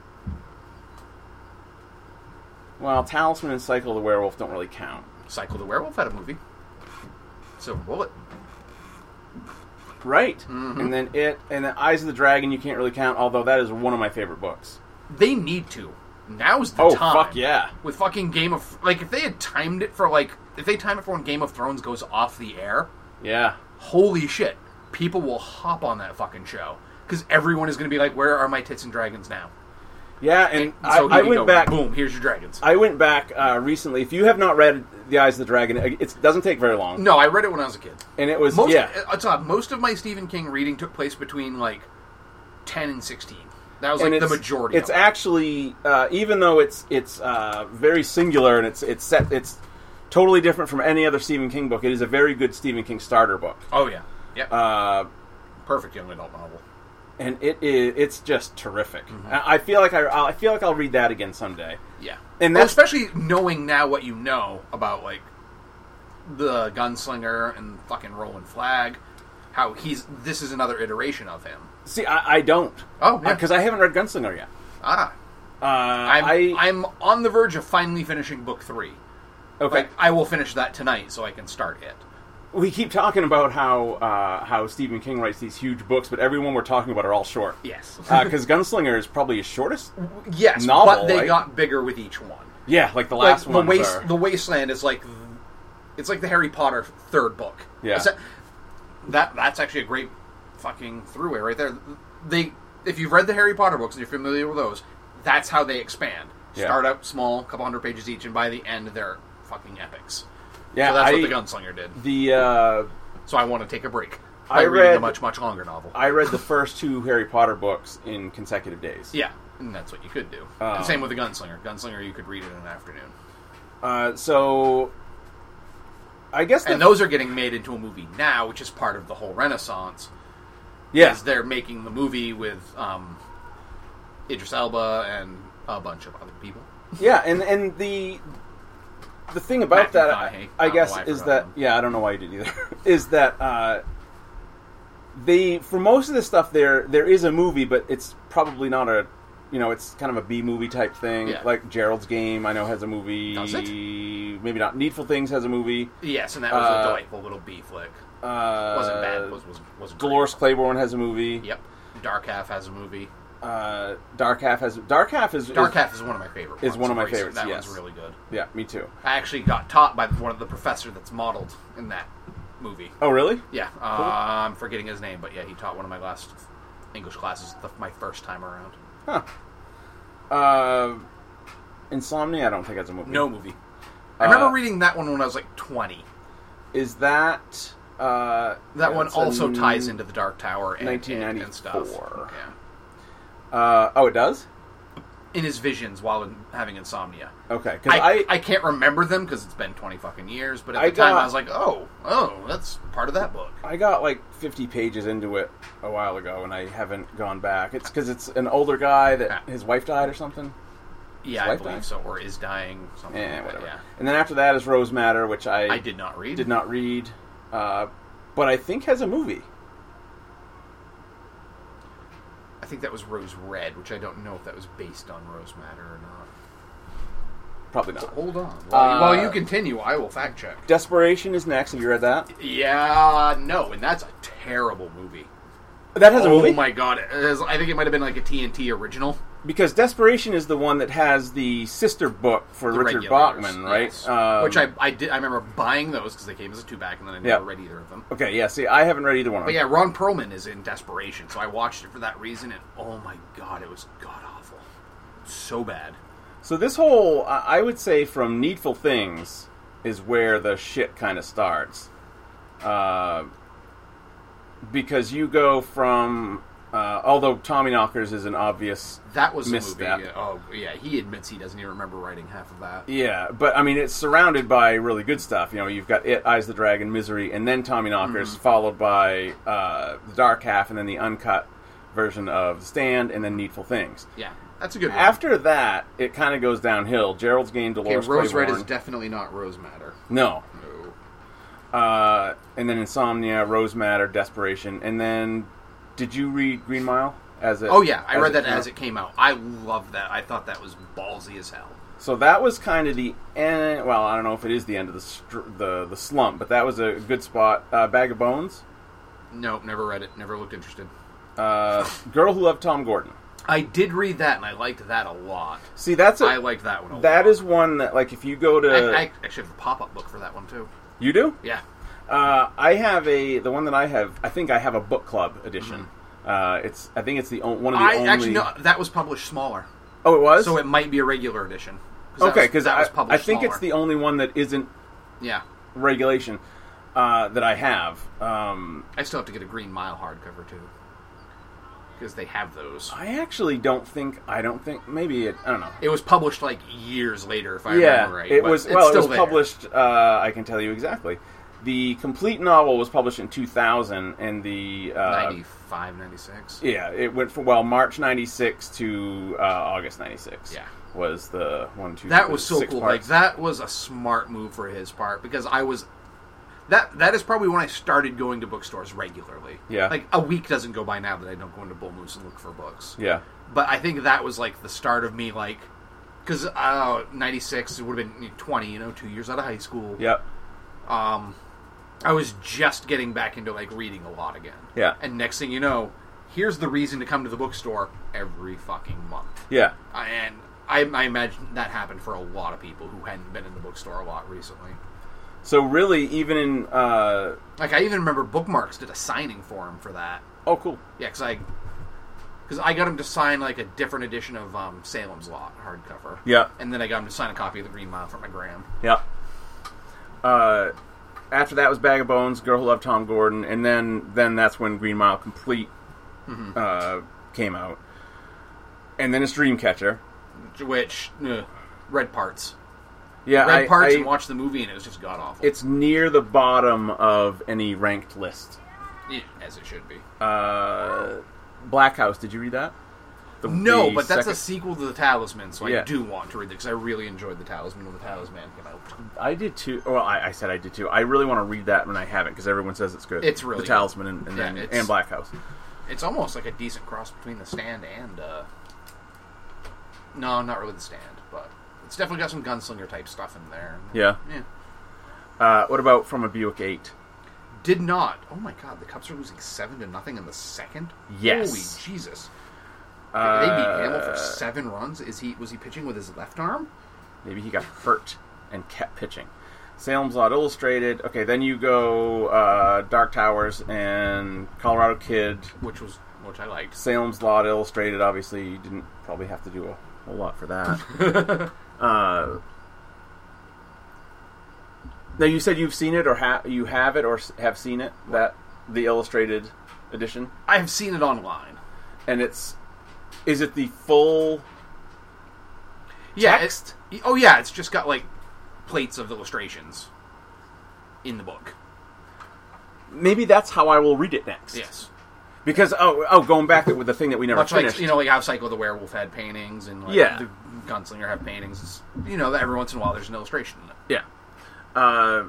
Speaker 1: Well, Talisman and Cycle the Werewolf don't really count.
Speaker 2: Cycle the Werewolf had a movie. Silver Bullet.
Speaker 1: Right.
Speaker 2: Mm-hmm.
Speaker 1: And then it, and then Eyes of the Dragon you can't really count, although that is one of my favorite books.
Speaker 2: They need to. Now's the
Speaker 1: oh,
Speaker 2: time.
Speaker 1: Oh, fuck yeah.
Speaker 2: With fucking Game of... Like, if they had timed it for, like... If they time it for when Game of Thrones goes off the air...
Speaker 1: Yeah.
Speaker 2: Holy shit. People will hop on that fucking show. Because everyone is going to be like, where are my tits and dragons now?
Speaker 1: Yeah, and,
Speaker 2: and so
Speaker 1: I, I went
Speaker 2: go,
Speaker 1: back...
Speaker 2: Boom, here's your dragons.
Speaker 1: I went back uh, recently. If you have not read The Eyes of the Dragon, it doesn't take very long.
Speaker 2: No, I read it when I was a kid.
Speaker 1: And it was...
Speaker 2: Most,
Speaker 1: yeah.
Speaker 2: It's odd. Most of my Stephen King reading took place between, like, ten and sixteen. That was, like,
Speaker 1: and
Speaker 2: the majority
Speaker 1: It's
Speaker 2: of it.
Speaker 1: actually... Uh, even though it's it's uh, very singular and it's it's set... It's totally different from any other Stephen King book, it is a very good Stephen King starter book.
Speaker 2: Oh, yeah. Yep.
Speaker 1: Uh,
Speaker 2: Perfect young adult novel.
Speaker 1: And it is, it's just terrific.
Speaker 2: Mm-hmm.
Speaker 1: I feel like I, I feel like I'll read that again someday.
Speaker 2: Yeah,
Speaker 1: and
Speaker 2: well,
Speaker 1: that's,
Speaker 2: especially knowing now what you know about like the Gunslinger and fucking Roland Flagg, how he's this is another iteration of him.
Speaker 1: See, I, I don't.
Speaker 2: Oh,
Speaker 1: because yeah. I haven't read Gunslinger yet.
Speaker 2: Ah,
Speaker 1: uh,
Speaker 2: I'm
Speaker 1: I,
Speaker 2: I'm on the verge of finally finishing book three.
Speaker 1: Okay,
Speaker 2: like, I will finish that tonight so I can start it.
Speaker 1: We keep talking about how uh, how Stephen King writes these huge books, but everyone we're talking about are all short.
Speaker 2: Yes,
Speaker 1: because uh, Gunslinger is probably his shortest.
Speaker 2: Yes,
Speaker 1: novel,
Speaker 2: but they
Speaker 1: right?
Speaker 2: got bigger with each one.
Speaker 1: Yeah, like the last
Speaker 2: like,
Speaker 1: one.
Speaker 2: The, waste, the Wasteland is like it's like the Harry Potter third book.
Speaker 1: Yeah,
Speaker 2: that, that that's actually a great fucking throughway right there. They if you've read the Harry Potter books and you're familiar with those, that's how they expand.
Speaker 1: Yeah.
Speaker 2: Start out small, a couple hundred pages each, and by the end they're fucking epics.
Speaker 1: Yeah,
Speaker 2: so that's
Speaker 1: I,
Speaker 2: what the Gunslinger did.
Speaker 1: The uh,
Speaker 2: so I want to take a break.
Speaker 1: I
Speaker 2: read
Speaker 1: read
Speaker 2: a much much longer novel.
Speaker 1: I read the first two Harry Potter books in consecutive days.
Speaker 2: Yeah, and that's what you could do.
Speaker 1: Um,
Speaker 2: and same with the Gunslinger. Gunslinger you could read in an afternoon.
Speaker 1: Uh, so I guess,
Speaker 2: and those are getting made into a movie now, which is part of the whole Renaissance.
Speaker 1: Yeah,
Speaker 2: they're making the movie with um, Idris Elba and a bunch of other people.
Speaker 1: Yeah, and and the. The thing about
Speaker 2: Matthew
Speaker 1: that,
Speaker 2: I,
Speaker 1: I, I guess,
Speaker 2: I
Speaker 1: is that
Speaker 2: him.
Speaker 1: yeah, I don't know why you did either. is that uh, they for most of this stuff there there is a movie, but it's probably not a you know it's kind of a B movie type thing.
Speaker 2: Yeah.
Speaker 1: Like Gerald's Game, I know has a movie.
Speaker 2: Does it?
Speaker 1: Maybe not. Needful Things has a movie.
Speaker 2: Yes, and that was
Speaker 1: uh,
Speaker 2: a delightful little B flick.
Speaker 1: Uh,
Speaker 2: wasn't bad. Was was was
Speaker 1: Dolores Claiborne has a movie.
Speaker 2: Yep. Dark Half has a movie.
Speaker 1: Uh, Dark Half has Dark Half is
Speaker 2: Dark
Speaker 1: is,
Speaker 2: Half is one of my favorite.
Speaker 1: Is
Speaker 2: ones.
Speaker 1: one of my
Speaker 2: Eraser,
Speaker 1: favorites.
Speaker 2: That
Speaker 1: yes.
Speaker 2: one's really good.
Speaker 1: Yeah, me too.
Speaker 2: I actually got taught by one of the professor that's modeled in that movie.
Speaker 1: Oh, really?
Speaker 2: Yeah, uh,
Speaker 1: Cool.
Speaker 2: I'm forgetting his name, but yeah, he taught one of my last English classes the, my first time around.
Speaker 1: Huh. Uh, Insomnia. I don't think that's a movie.
Speaker 2: No movie. I remember
Speaker 1: Uh,
Speaker 2: reading that one when I was like twenty.
Speaker 1: Is that uh,
Speaker 2: That one
Speaker 1: it's a
Speaker 2: also
Speaker 1: n-
Speaker 2: ties into the Dark Tower and,
Speaker 1: nineteen
Speaker 2: and, and stuff.
Speaker 1: ninety-four.
Speaker 2: Yeah.
Speaker 1: Uh, oh, it does.
Speaker 2: In his visions while in, having insomnia.
Speaker 1: Okay, because
Speaker 2: I,
Speaker 1: I,
Speaker 2: I can't remember them because it's been twenty fucking years. But at
Speaker 1: I
Speaker 2: the time,
Speaker 1: got-
Speaker 2: I was like, oh, oh, that's part of that book.
Speaker 1: I got like fifty pages into it a while ago, and I haven't gone back. It's because it's an older guy that
Speaker 2: Yeah.
Speaker 1: his wife died or something.
Speaker 2: Yeah,
Speaker 1: His
Speaker 2: I
Speaker 1: wife
Speaker 2: believe
Speaker 1: died?
Speaker 2: so, or is dying. Something
Speaker 1: Eh,
Speaker 2: like
Speaker 1: whatever.
Speaker 2: that, yeah.
Speaker 1: And then after that is Rose Matter, which I,
Speaker 2: I did not read.
Speaker 1: did not read, uh, but I think has a movie.
Speaker 2: I think that was Rose Red, which I don't know if that was based on Rose Matter or not.
Speaker 1: Probably not.
Speaker 2: Hold on. While,
Speaker 1: Uh,
Speaker 2: while you continue, I will fact check.
Speaker 1: Desperation is next. Have you read that?
Speaker 2: Yeah, no, and that's a terrible movie.
Speaker 1: That has a
Speaker 2: Oh
Speaker 1: movie?
Speaker 2: my god. It is, I think it might have been like a T N T original.
Speaker 1: Because Desperation is the one that has the sister book for
Speaker 2: The
Speaker 1: Richard
Speaker 2: Regulators,
Speaker 1: Bachman, right?
Speaker 2: yes.
Speaker 1: Um,
Speaker 2: Which I I did I remember buying those because they came as a two-pack, and then I never
Speaker 1: Yeah.
Speaker 2: read either of them.
Speaker 1: Okay, yeah, see, I haven't read either one of
Speaker 2: But
Speaker 1: them.
Speaker 2: yeah, Ron Perlman is in Desperation, so I watched it for that reason, and oh my god, it was god-awful. So bad.
Speaker 1: So this whole, I I would say from Needful Things is where the shit kind of starts. Uh, because you go from, uh, although Tommyknockers is an obvious
Speaker 2: That was a movie.
Speaker 1: misstep.
Speaker 2: yeah. Oh, yeah, he admits he doesn't even remember writing half of that.
Speaker 1: Yeah, but I mean, it's surrounded by really good stuff. You know, you've got It, Eyes the Dragon, Misery, and then Tommyknockers,
Speaker 2: Mm-hmm.
Speaker 1: followed by uh, The Dark Half, and then the uncut version of The Stand, and then Needful Things.
Speaker 2: Yeah, that's a good one.
Speaker 1: After that, it kind of goes downhill. Gerald's Game,
Speaker 2: okay,
Speaker 1: Dolores
Speaker 2: Rose Red
Speaker 1: Claiborne.
Speaker 2: is definitely not Rose Matter.
Speaker 1: No.
Speaker 2: No.
Speaker 1: Uh, and then Insomnia, Rose Matter, Desperation, and then did you read Green Mile? As it,
Speaker 2: Oh yeah, I
Speaker 1: as
Speaker 2: read that
Speaker 1: came
Speaker 2: as
Speaker 1: out?
Speaker 2: it came out. I loved that. I thought that was ballsy as hell.
Speaker 1: So that was kind of the end. Well, I don't know if it is the end of the str- the the slump, but that was a good spot. Uh, Bag of Bones,
Speaker 2: Nope, never read it. Never looked interested.
Speaker 1: uh, Girl Who Loved Tom Gordon.
Speaker 2: I did read that, and I liked that a lot.
Speaker 1: See, that's a,
Speaker 2: I liked that one a
Speaker 1: that
Speaker 2: lot.
Speaker 1: is one that, like, if you go to
Speaker 2: I, I actually have a pop-up book for that one, too.
Speaker 1: you do.
Speaker 2: Yeah.
Speaker 1: Uh, I have a the one that I have. I think I have a book club edition. Uh, it's I think it's the o- one of the
Speaker 2: I
Speaker 1: only.
Speaker 2: actually no, that was published smaller,
Speaker 1: Oh, it was.
Speaker 2: so it might be a regular edition. that
Speaker 1: okay,
Speaker 2: was-
Speaker 1: because
Speaker 2: that
Speaker 1: I,
Speaker 2: was
Speaker 1: I
Speaker 2: published
Speaker 1: think
Speaker 2: smaller.
Speaker 1: it's the only one that isn't
Speaker 2: yeah.
Speaker 1: regulation uh, that I have. Um,
Speaker 2: I still have to get a Green Mile hardcover too, because they have those.
Speaker 1: I actually don't think. I don't think. Maybe it. I don't know.
Speaker 2: It was published like years later, if I
Speaker 1: yeah,
Speaker 2: remember right.
Speaker 1: it
Speaker 2: but
Speaker 1: was.
Speaker 2: it's
Speaker 1: Well, it
Speaker 2: still
Speaker 1: was
Speaker 2: there.
Speaker 1: published. Uh, I can tell you exactly. The complete novel was published in two thousand, and the uh,
Speaker 2: ninety-five, ninety-six
Speaker 1: yeah, it went from well March ninety-six to uh, August ninety-six.
Speaker 2: Yeah.
Speaker 1: was the one two.
Speaker 2: That
Speaker 1: three,
Speaker 2: was so
Speaker 1: six
Speaker 2: cool.
Speaker 1: parts.
Speaker 2: Like that was a smart move for his part because I was that that is probably when I started going to bookstores regularly.
Speaker 1: Yeah.
Speaker 2: Like a week doesn't go by now that I don't go into Bull Moose and look for books.
Speaker 1: Yeah,
Speaker 2: But I think that was like the start of me like because uh, ninety-six it would have been twenty, you know, two years out of high school.
Speaker 1: yep,
Speaker 2: Um, I was just getting back into like reading a lot again.
Speaker 1: yeah,
Speaker 2: And next thing you know, here's the reason to come to the bookstore every fucking month.
Speaker 1: yeah.
Speaker 2: Uh, and I, I imagine that happened for a lot of people who hadn't been in the bookstore a lot recently.
Speaker 1: So really, even in uh,
Speaker 2: Like I even remember Bookmarks did a signing for him for that.
Speaker 1: oh, cool.
Speaker 2: Yeah, because I, because I got him to sign like a different edition of um, Salem's Lot hardcover.
Speaker 1: Yeah,
Speaker 2: And then I got him to sign a copy of the Green Mile for my gram.
Speaker 1: yeah. Uh, after that was Bag of Bones, Girl Who Loved Tom Gordon, and then then that's when Green Mile Complete
Speaker 2: Mm-hmm.
Speaker 1: uh, came out, and then it's Dreamcatcher.
Speaker 2: Which ugh, read parts,
Speaker 1: Yeah,
Speaker 2: read
Speaker 1: I,
Speaker 2: parts,
Speaker 1: I-
Speaker 2: and watched the movie, and it was just god awful.
Speaker 1: it's near the bottom of any ranked list.
Speaker 2: As it should be.
Speaker 1: Uh, Black House. Did you read that? The-
Speaker 2: No,
Speaker 1: the
Speaker 2: but that's
Speaker 1: second-
Speaker 2: a sequel to The Talisman, so
Speaker 1: Yeah.
Speaker 2: I do want to read it because I really enjoyed The Talisman when The Talisman came out.
Speaker 1: I did too. Well, I, I said I did too. I really want to read that, and I haven't because everyone says it's good.
Speaker 2: It's really
Speaker 1: the
Speaker 2: good.
Speaker 1: Talisman and and,
Speaker 2: Yeah,
Speaker 1: then,
Speaker 2: it's-
Speaker 1: and Black House.
Speaker 2: It's almost like a decent cross between The Stand and, uh... No, not really The Stand, but it's definitely got some gunslinger type stuff in there.
Speaker 1: Yeah.
Speaker 2: Yeah.
Speaker 1: Uh, what about From a Buick eight?
Speaker 2: Did not. Oh my god, the Cubs are losing seven to nothing in the second?
Speaker 1: Yes.
Speaker 2: Holy Jesus.
Speaker 1: Uh,
Speaker 2: they beat Hamill for seven runs. Is he was he pitching with his left arm?
Speaker 1: Maybe he got hurt and kept pitching. Salem's Lot Illustrated. Okay, then you go uh, Dark Towers and Colorado Kid,
Speaker 2: which was which I liked.
Speaker 1: Salem's Lot Illustrated. Obviously, you didn't probably have to do a whole lot for that. uh, now you said you've seen it, or ha- you have it, or have seen it. That the illustrated edition.
Speaker 2: I have seen it online,
Speaker 1: and it's is it the full
Speaker 2: yeah,
Speaker 1: text?
Speaker 2: It's, oh yeah, it's just got like plates of illustrations in the book.
Speaker 1: Maybe that's how I will read it next.
Speaker 2: Yes.
Speaker 1: Because, oh, oh, going back with the thing that we never
Speaker 2: Much
Speaker 1: finished.
Speaker 2: Like, you know, like how Psycho the Werewolf had paintings, and like
Speaker 1: yeah.
Speaker 2: the Gunslinger had paintings. It's, you know, that every once in a while there's an illustration in it.
Speaker 1: Yeah. Uh,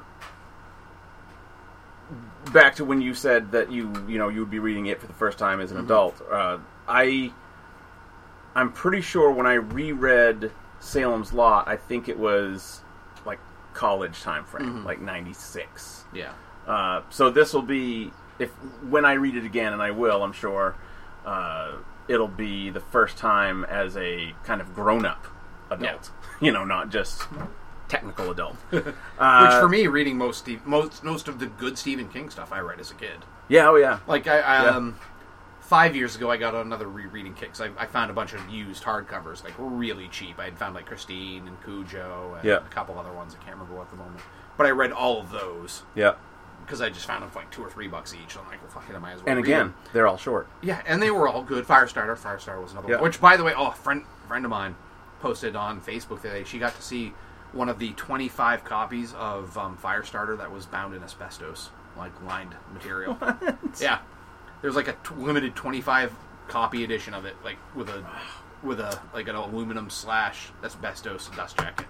Speaker 1: back to when you said that you, you know, you would be reading it for the first time as an mm-hmm. adult. Uh, I, I'm pretty sure when I reread Salem's Lot, I think it was like college time frame, mm-hmm. like ninety-six.
Speaker 2: Yeah.
Speaker 1: Uh, so this will be, if when I read it again, and I will, I'm sure, uh, it'll be the first time as a kind of grown-up adult. Yeah. You know, not just technical adult. uh,
Speaker 2: Which for me, reading most Steve, most most of the good Stephen King stuff I read as a kid.
Speaker 1: Yeah, oh yeah.
Speaker 2: Like I, I yeah. um, five years ago, I got another rereading kick. Cause I, I found a bunch of used hardcovers, like really cheap. I had found like Christine and Cujo and
Speaker 1: yeah.
Speaker 2: a couple other ones. I can't remember what at the moment. But I read all of those.
Speaker 1: Yeah.
Speaker 2: Because I just found them for like two or three bucks each. So I'm like, well, fuck it, I might as well.
Speaker 1: And
Speaker 2: read
Speaker 1: again,
Speaker 2: them.
Speaker 1: They're all short.
Speaker 2: Yeah, and they were all good. Firestarter, Firestarter was another
Speaker 1: yeah.
Speaker 2: one. Which, by the way, oh, a friend friend of mine posted on Facebook today. She got to see one of the twenty-five copies of um, Firestarter that was bound in asbestos, like lined material.
Speaker 1: What?
Speaker 2: Yeah, there's like a t- limited twenty-five copy edition of it, like with a with a like an aluminum slash asbestos dust jacket,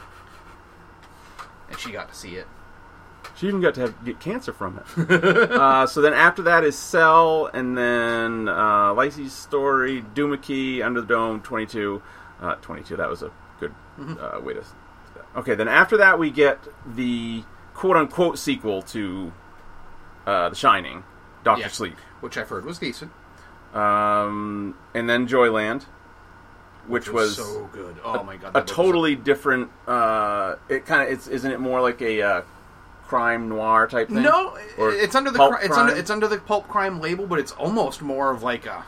Speaker 2: and she got to see it.
Speaker 1: She even got to have, get cancer from it. uh, so then after that is Cell, and then uh, Lacey's Story, Doomickey, Under the Dome, twenty-two. Uh, twenty-two, that was a good mm-hmm. uh, way to... Okay, then after that we get the quote-unquote sequel to uh, The Shining, Doctor
Speaker 2: yeah,
Speaker 1: Sleep.
Speaker 2: Which I've heard was decent.
Speaker 1: Um, and then Joyland, which,
Speaker 2: which was,
Speaker 1: was
Speaker 2: so good. Oh
Speaker 1: a,
Speaker 2: my god,
Speaker 1: a totally so... different... Uh, it kind of it's isn't it more like a... Uh, crime noir type thing?
Speaker 2: No, or it's under the
Speaker 1: pulp
Speaker 2: cri- it's under it's under the pulp crime label, but it's almost more of like a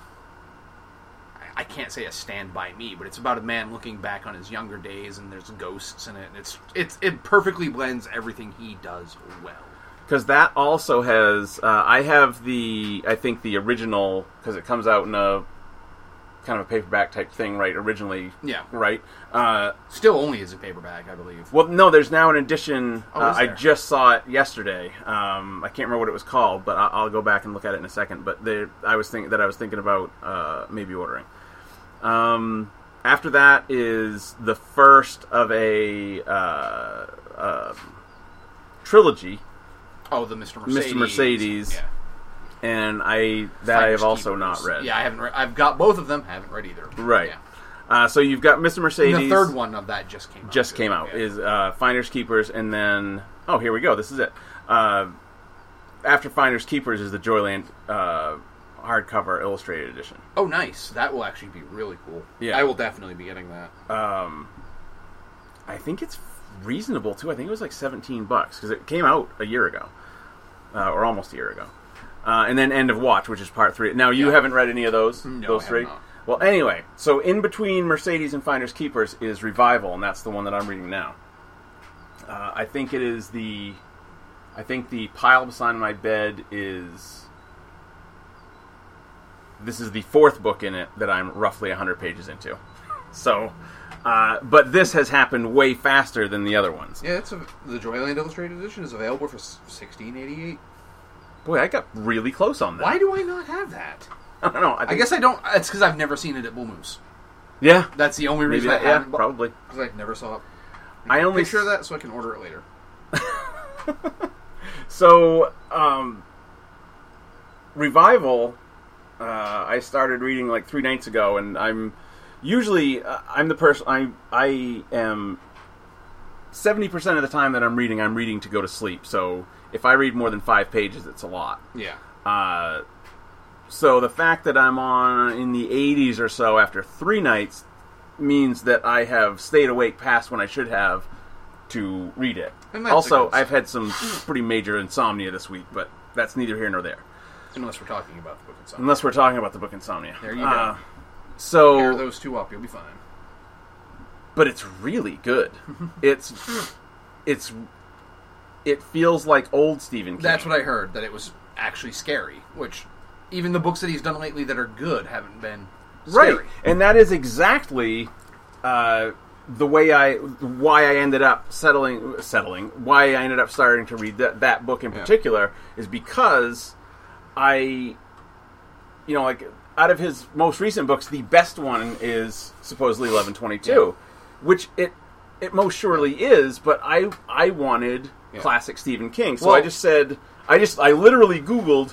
Speaker 2: I can't say a Stand By Me, but it's about a man looking back on his younger days, and there's ghosts in it. And it's it's it perfectly blends everything he does well.
Speaker 1: Because that also has uh, I have the I think the original, because it comes out in a kind of a paperback type thing, right? Originally,
Speaker 2: yeah,
Speaker 1: right. Uh,
Speaker 2: Still only as a paperback, I believe.
Speaker 1: Well, no, there's now an edition.
Speaker 2: Oh,
Speaker 1: uh, I just saw it yesterday. Um, I can't remember what it was called, but I'll, I'll go back and look at it in a second. But there, I was thinking that I was thinking about uh, maybe ordering. Um, after that is the first of a uh, uh, trilogy.
Speaker 2: Oh, the Mister Mercedes.
Speaker 1: Mister Mercedes.
Speaker 2: Yeah.
Speaker 1: And I that I have also Keepers. not read.
Speaker 2: Yeah, I haven't read. I've got both of them. Haven't read either.
Speaker 1: Right.
Speaker 2: Yeah.
Speaker 1: Uh, so you've got Mister Mercedes.
Speaker 2: And the third one of that just came out.
Speaker 1: Just
Speaker 2: too.
Speaker 1: came out.
Speaker 2: Yeah.
Speaker 1: Is uh, Finders Keepers, and then oh, here we go. This is it. Uh, after Finders Keepers is the Joyland uh, hardcover illustrated edition.
Speaker 2: Oh, nice. That will actually be really cool.
Speaker 1: Yeah,
Speaker 2: I will definitely be getting that.
Speaker 1: Um, I think it's reasonable too. I think it was like seventeen bucks because it came out a year ago, uh, or almost a year ago. Uh, and then End of Watch, which is part three. Now, you yeah. haven't read any of those?
Speaker 2: No,
Speaker 1: those
Speaker 2: I
Speaker 1: three?
Speaker 2: have not.
Speaker 1: Well, anyway, so in between Mercedes and Finders Keepers is Revival, and that's the one that I'm reading now. Uh, I think it is the... I think the pile beside my bed is... This is the fourth book in it that I'm roughly one hundred pages into. So... Uh, but this has happened way faster than the other ones.
Speaker 2: Yeah, it's a, the Joyland Illustrated Edition is available for sixteen eighty-eight.
Speaker 1: Boy, I got really close on that.
Speaker 2: Why do I not have that?
Speaker 1: I don't know. I,
Speaker 2: I guess I don't. It's because I've never seen it at Bull Moose.
Speaker 1: Yeah,
Speaker 2: that's the only reason
Speaker 1: that,
Speaker 2: I haven't.
Speaker 1: Yeah, probably
Speaker 2: because I never saw it.
Speaker 1: I, I only
Speaker 2: picture s- that so I can order it later.
Speaker 1: So, um, Revival, uh, I started reading like three nights ago, and I'm usually uh, I'm the person I I am seventy percent of the time that I'm reading, I'm reading to go to sleep. So if I read more than five pages, it's a lot.
Speaker 2: Yeah.
Speaker 1: Uh, So the fact that I'm on in the eighties or so after three nights means that I have stayed awake past when I should have to read it. Also, I've had some pretty major insomnia this week, but that's neither here nor there.
Speaker 2: Unless we're talking about the book Insomnia.
Speaker 1: Unless we're talking about the book Insomnia.
Speaker 2: There you
Speaker 1: uh,
Speaker 2: go.
Speaker 1: So
Speaker 2: pair those two up, you'll be fine.
Speaker 1: But it's really good. it's it's it feels like old Stephen King.
Speaker 2: That's what I heard, that it was actually scary, which even the books that he's done lately that are good haven't been scary.
Speaker 1: Right. And that is exactly uh, the way I why I ended up settling settling why I ended up starting to read that that book in
Speaker 2: Yeah.
Speaker 1: particular is because I you know like out of his most recent books, the best one is supposedly eleven twenty-two, yeah. which it it most surely is, but I I wanted yeah. classic Stephen King. So well, I just said I just I literally Googled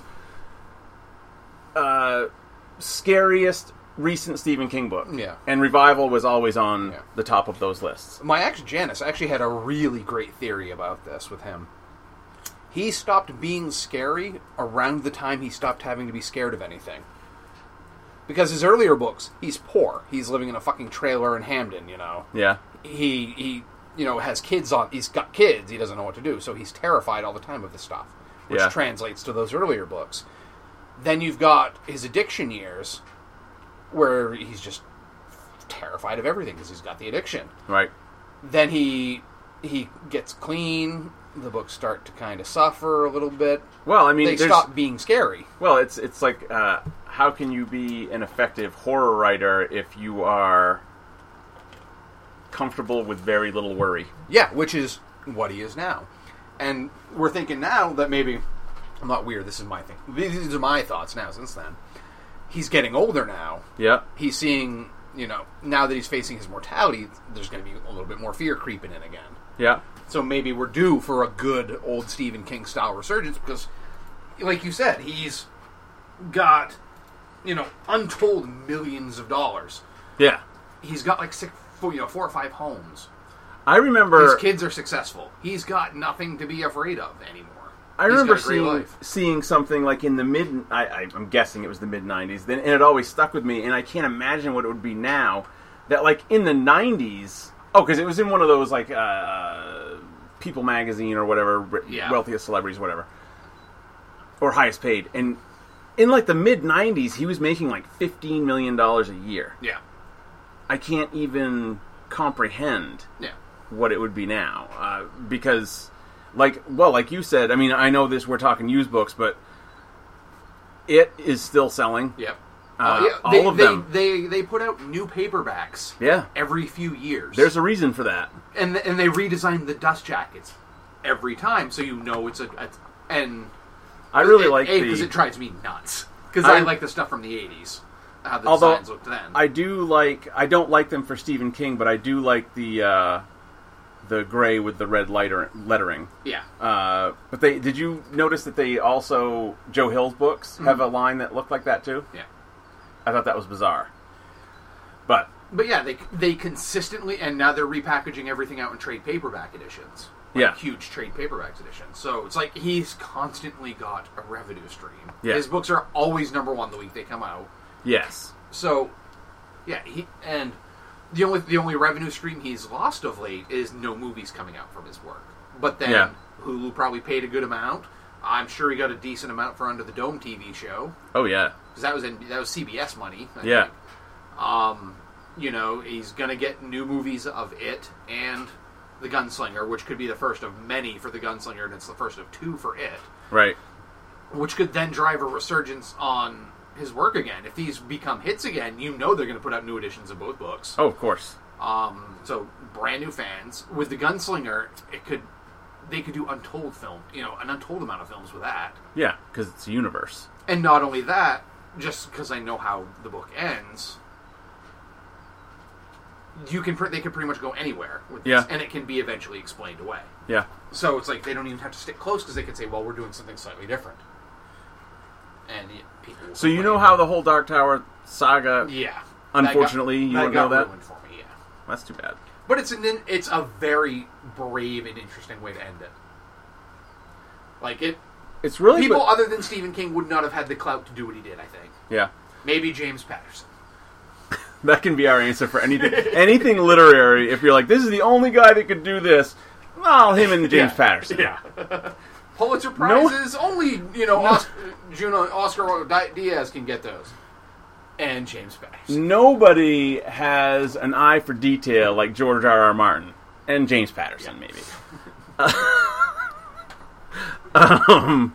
Speaker 1: uh, scariest recent Stephen King book.
Speaker 2: Yeah.
Speaker 1: And Revival was always on
Speaker 2: yeah.
Speaker 1: the top of those lists.
Speaker 2: My ex Janice actually had a really great theory about this with him. He stopped being scary around the time he stopped having to be scared of anything. Because his earlier books, he's poor. He's living in a fucking trailer in Hamden, you know.
Speaker 1: Yeah.
Speaker 2: He, he you know, has kids on... He's got kids. He doesn't know what to do. So he's terrified all the time of this stuff. Which
Speaker 1: yeah.
Speaker 2: translates to those earlier books. Then you've got his addiction years, where he's just terrified of everything because he's got the addiction.
Speaker 1: Right.
Speaker 2: Then he he gets clean. The books start to kind of suffer a little bit.
Speaker 1: Well, I mean,
Speaker 2: they stop being scary.
Speaker 1: Well, it's it's like uh, how can you be an effective horror writer if you are comfortable with very little worry?
Speaker 2: Yeah, which is what he is now. And we're thinking now that maybe I'm not weird. This is my thing. These are my thoughts now. Since then, he's getting older now.
Speaker 1: Yeah,
Speaker 2: he's seeing. You know, now that he's facing his mortality, there's going to be a little bit more fear creeping in again.
Speaker 1: Yeah.
Speaker 2: So maybe we're due for a good old Stephen King style resurgence because, like you said, he's got, you know, untold millions of dollars.
Speaker 1: Yeah.
Speaker 2: He's got like six, four, you know, four or five homes.
Speaker 1: I remember
Speaker 2: his kids are successful. He's got nothing to be afraid of anymore.
Speaker 1: I he's remember seeing seeing something like in the mid. I, I, I'm guessing it was the mid nineties. Then and it always stuck with me, and I can't imagine what it would be now. That like in the nineties. Oh, because it was in one of those, like, uh, People magazine or whatever,
Speaker 2: yeah.
Speaker 1: wealthiest celebrities, whatever. Or highest paid. And in, like, the mid-nineties, he was making, like, fifteen million dollars a year.
Speaker 2: Yeah.
Speaker 1: I can't even comprehend
Speaker 2: yeah.
Speaker 1: what it would be now. Uh, because, like, well, like you said, I mean, I know this, we're talking used books, but it is still selling.
Speaker 2: Yep.
Speaker 1: Uh,
Speaker 2: oh, yeah.
Speaker 1: all
Speaker 2: they,
Speaker 1: of
Speaker 2: they,
Speaker 1: them.
Speaker 2: They, they they put out new paperbacks.
Speaker 1: Yeah.
Speaker 2: Every few years.
Speaker 1: There's a reason for that.
Speaker 2: And and they redesign the dust jackets every time, so you know it's a, a and
Speaker 1: I really
Speaker 2: it,
Speaker 1: like
Speaker 2: a,
Speaker 1: the
Speaker 2: because it drives me nuts because I, I like the stuff from the eighties. How the
Speaker 1: although
Speaker 2: designs looked then.
Speaker 1: I do like I don't like them for Stephen King, but I do like the uh, the gray with the red lighter, lettering.
Speaker 2: Yeah.
Speaker 1: Uh, but they did you notice that they also Joe Hill's books have mm-hmm. a line that looked like that too?
Speaker 2: Yeah.
Speaker 1: I thought that was bizarre. But
Speaker 2: But yeah, they they consistently, and now they're repackaging everything out in trade paperback editions. Like
Speaker 1: yeah.
Speaker 2: Huge trade paperbacks editions. So it's like he's constantly got a revenue stream.
Speaker 1: Yeah.
Speaker 2: His books are always number one the week they come out.
Speaker 1: Yes.
Speaker 2: So, yeah, he and the only the only revenue stream he's lost of late is no movies coming out from his work. But then
Speaker 1: yeah.
Speaker 2: Hulu probably paid a good amount. I'm sure he got a decent amount for Under the Dome T V show.
Speaker 1: Oh yeah,
Speaker 2: because that was in, that was C B S money. I
Speaker 1: yeah.
Speaker 2: think. Um, you know, he's gonna get new movies of It and The Gunslinger, which could be the first of many for The Gunslinger, and it's the first of two for It.
Speaker 1: Right.
Speaker 2: Which could then drive a resurgence on his work again. If these become hits again, you know they're going to put out new editions of both books.
Speaker 1: Oh, of course.
Speaker 2: Um, so brand new fans with The Gunslinger, it could they could do untold film, you know, an untold amount of films with that.
Speaker 1: Yeah, because it's a universe.
Speaker 2: And not only that, just because I know how the book ends, you can they can pretty much go anywhere with
Speaker 1: yeah.
Speaker 2: this, and it can be eventually explained away.
Speaker 1: Yeah.
Speaker 2: So it's like they don't even have to stick close because they can say, "Well, we're doing something slightly different." And yeah, people. Will
Speaker 1: so you know how the whole Dark Tower saga?
Speaker 2: Yeah.
Speaker 1: Unfortunately,
Speaker 2: got,
Speaker 1: you
Speaker 2: that
Speaker 1: wouldn't know that.
Speaker 2: Ruined for me, yeah.
Speaker 1: That's too bad.
Speaker 2: But it's an it's a very brave and interesting way to end it. Like it,
Speaker 1: it's really
Speaker 2: people
Speaker 1: but,
Speaker 2: other than Stephen King would not have had the clout to do what he did. I think.
Speaker 1: Yeah.
Speaker 2: Maybe James Patterson.
Speaker 1: That can be our answer for anything anything literary. If you're like, this is the only guy that could do this, well, him and James
Speaker 2: yeah.
Speaker 1: Patterson.
Speaker 2: Yeah. Pulitzer Prizes, no. only, you know,
Speaker 1: no.
Speaker 2: Oscar, Juno, Oscar Diaz can get those. And James Patterson.
Speaker 1: Nobody has an eye for detail like George R. R. Martin. And James Patterson, yeah. maybe. um...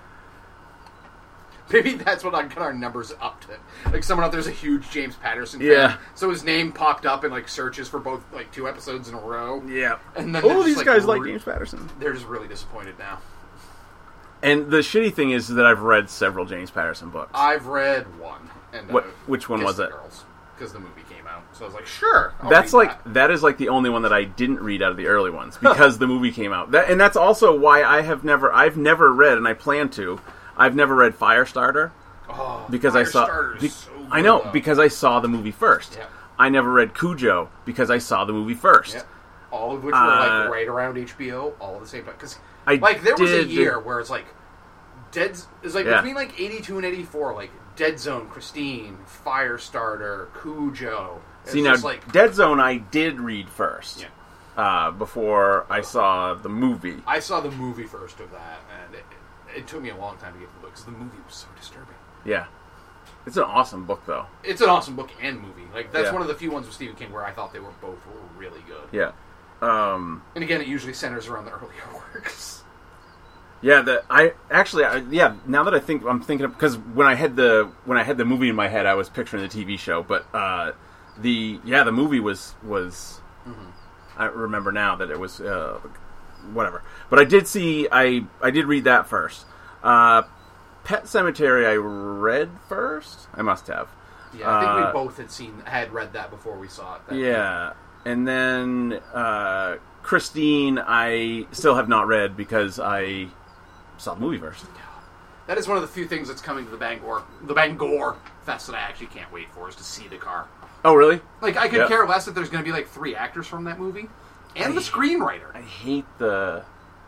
Speaker 2: Maybe that's what I got our numbers up to. Like, someone out there's a huge James Patterson fan.
Speaker 1: Yeah.
Speaker 2: So his name popped up in, like, searches for both, like, two episodes in a row.
Speaker 1: Yeah.
Speaker 2: And then
Speaker 1: oh, these
Speaker 2: like,
Speaker 1: guys
Speaker 2: re-
Speaker 1: like James Patterson.
Speaker 2: They're just really disappointed now.
Speaker 1: And the shitty thing is that I've read several James Patterson books.
Speaker 2: I've read one. And
Speaker 1: what? Which one was it?
Speaker 2: Because the movie came out. So I was like, sure. I'll
Speaker 1: that's like
Speaker 2: that.
Speaker 1: that is like the only one that I didn't read out of the early ones because the movie came out. That, and that's also why I have never I've never read, and I plan to. I've never read Firestarter.
Speaker 2: Oh,
Speaker 1: because I saw, be,
Speaker 2: so good,
Speaker 1: I know
Speaker 2: though.
Speaker 1: because I saw the movie first.
Speaker 2: Yeah.
Speaker 1: I never read Cujo because I saw the movie first.
Speaker 2: Yeah. All of which were
Speaker 1: uh,
Speaker 2: like right around H B O, all at the same time. Because
Speaker 1: I
Speaker 2: like there was
Speaker 1: did,
Speaker 2: a year where it's like Dead. It's like
Speaker 1: yeah.
Speaker 2: between like eighty-two and eighty-four, like Dead Zone, Christine, Firestarter, Cujo. It's
Speaker 1: See now,
Speaker 2: just like
Speaker 1: Dead Zone I did read first.
Speaker 2: Yeah.
Speaker 1: Uh, before I saw the movie.
Speaker 2: I saw the movie first of that, and it, it took me a long time to get to the book because the movie was so disturbing.
Speaker 1: Yeah. It's an awesome book, though.
Speaker 2: It's an awesome book and movie. Like that's
Speaker 1: yeah.
Speaker 2: one of the few ones with Stephen King where I thought they were both were really good.
Speaker 1: Yeah. Um,
Speaker 2: and again, it usually centers around the earlier works.
Speaker 1: Yeah, the I actually, I, yeah. Now that I think, I'm thinking of because when I had the when I had the movie in my head, I was picturing the T V show. But uh, the yeah, the movie was was. Mm-hmm. I remember now that it was uh, whatever. But I did see, I I did read that first. Uh, Pet Sematary I read first. I must have.
Speaker 2: Yeah, I think
Speaker 1: uh,
Speaker 2: we both had seen had read that before we saw it.
Speaker 1: Yeah, and then uh, Christine I still have not read because I saw the movie first.
Speaker 2: That is one of the few things that's coming to the Bangor the Bangor Fest that I actually can't wait for is to see the car.
Speaker 1: Oh, really?
Speaker 2: Like, I could
Speaker 1: yep.
Speaker 2: care less if there's going to be like three actors from that movie and
Speaker 1: I,
Speaker 2: the screenwriter.
Speaker 1: I hate the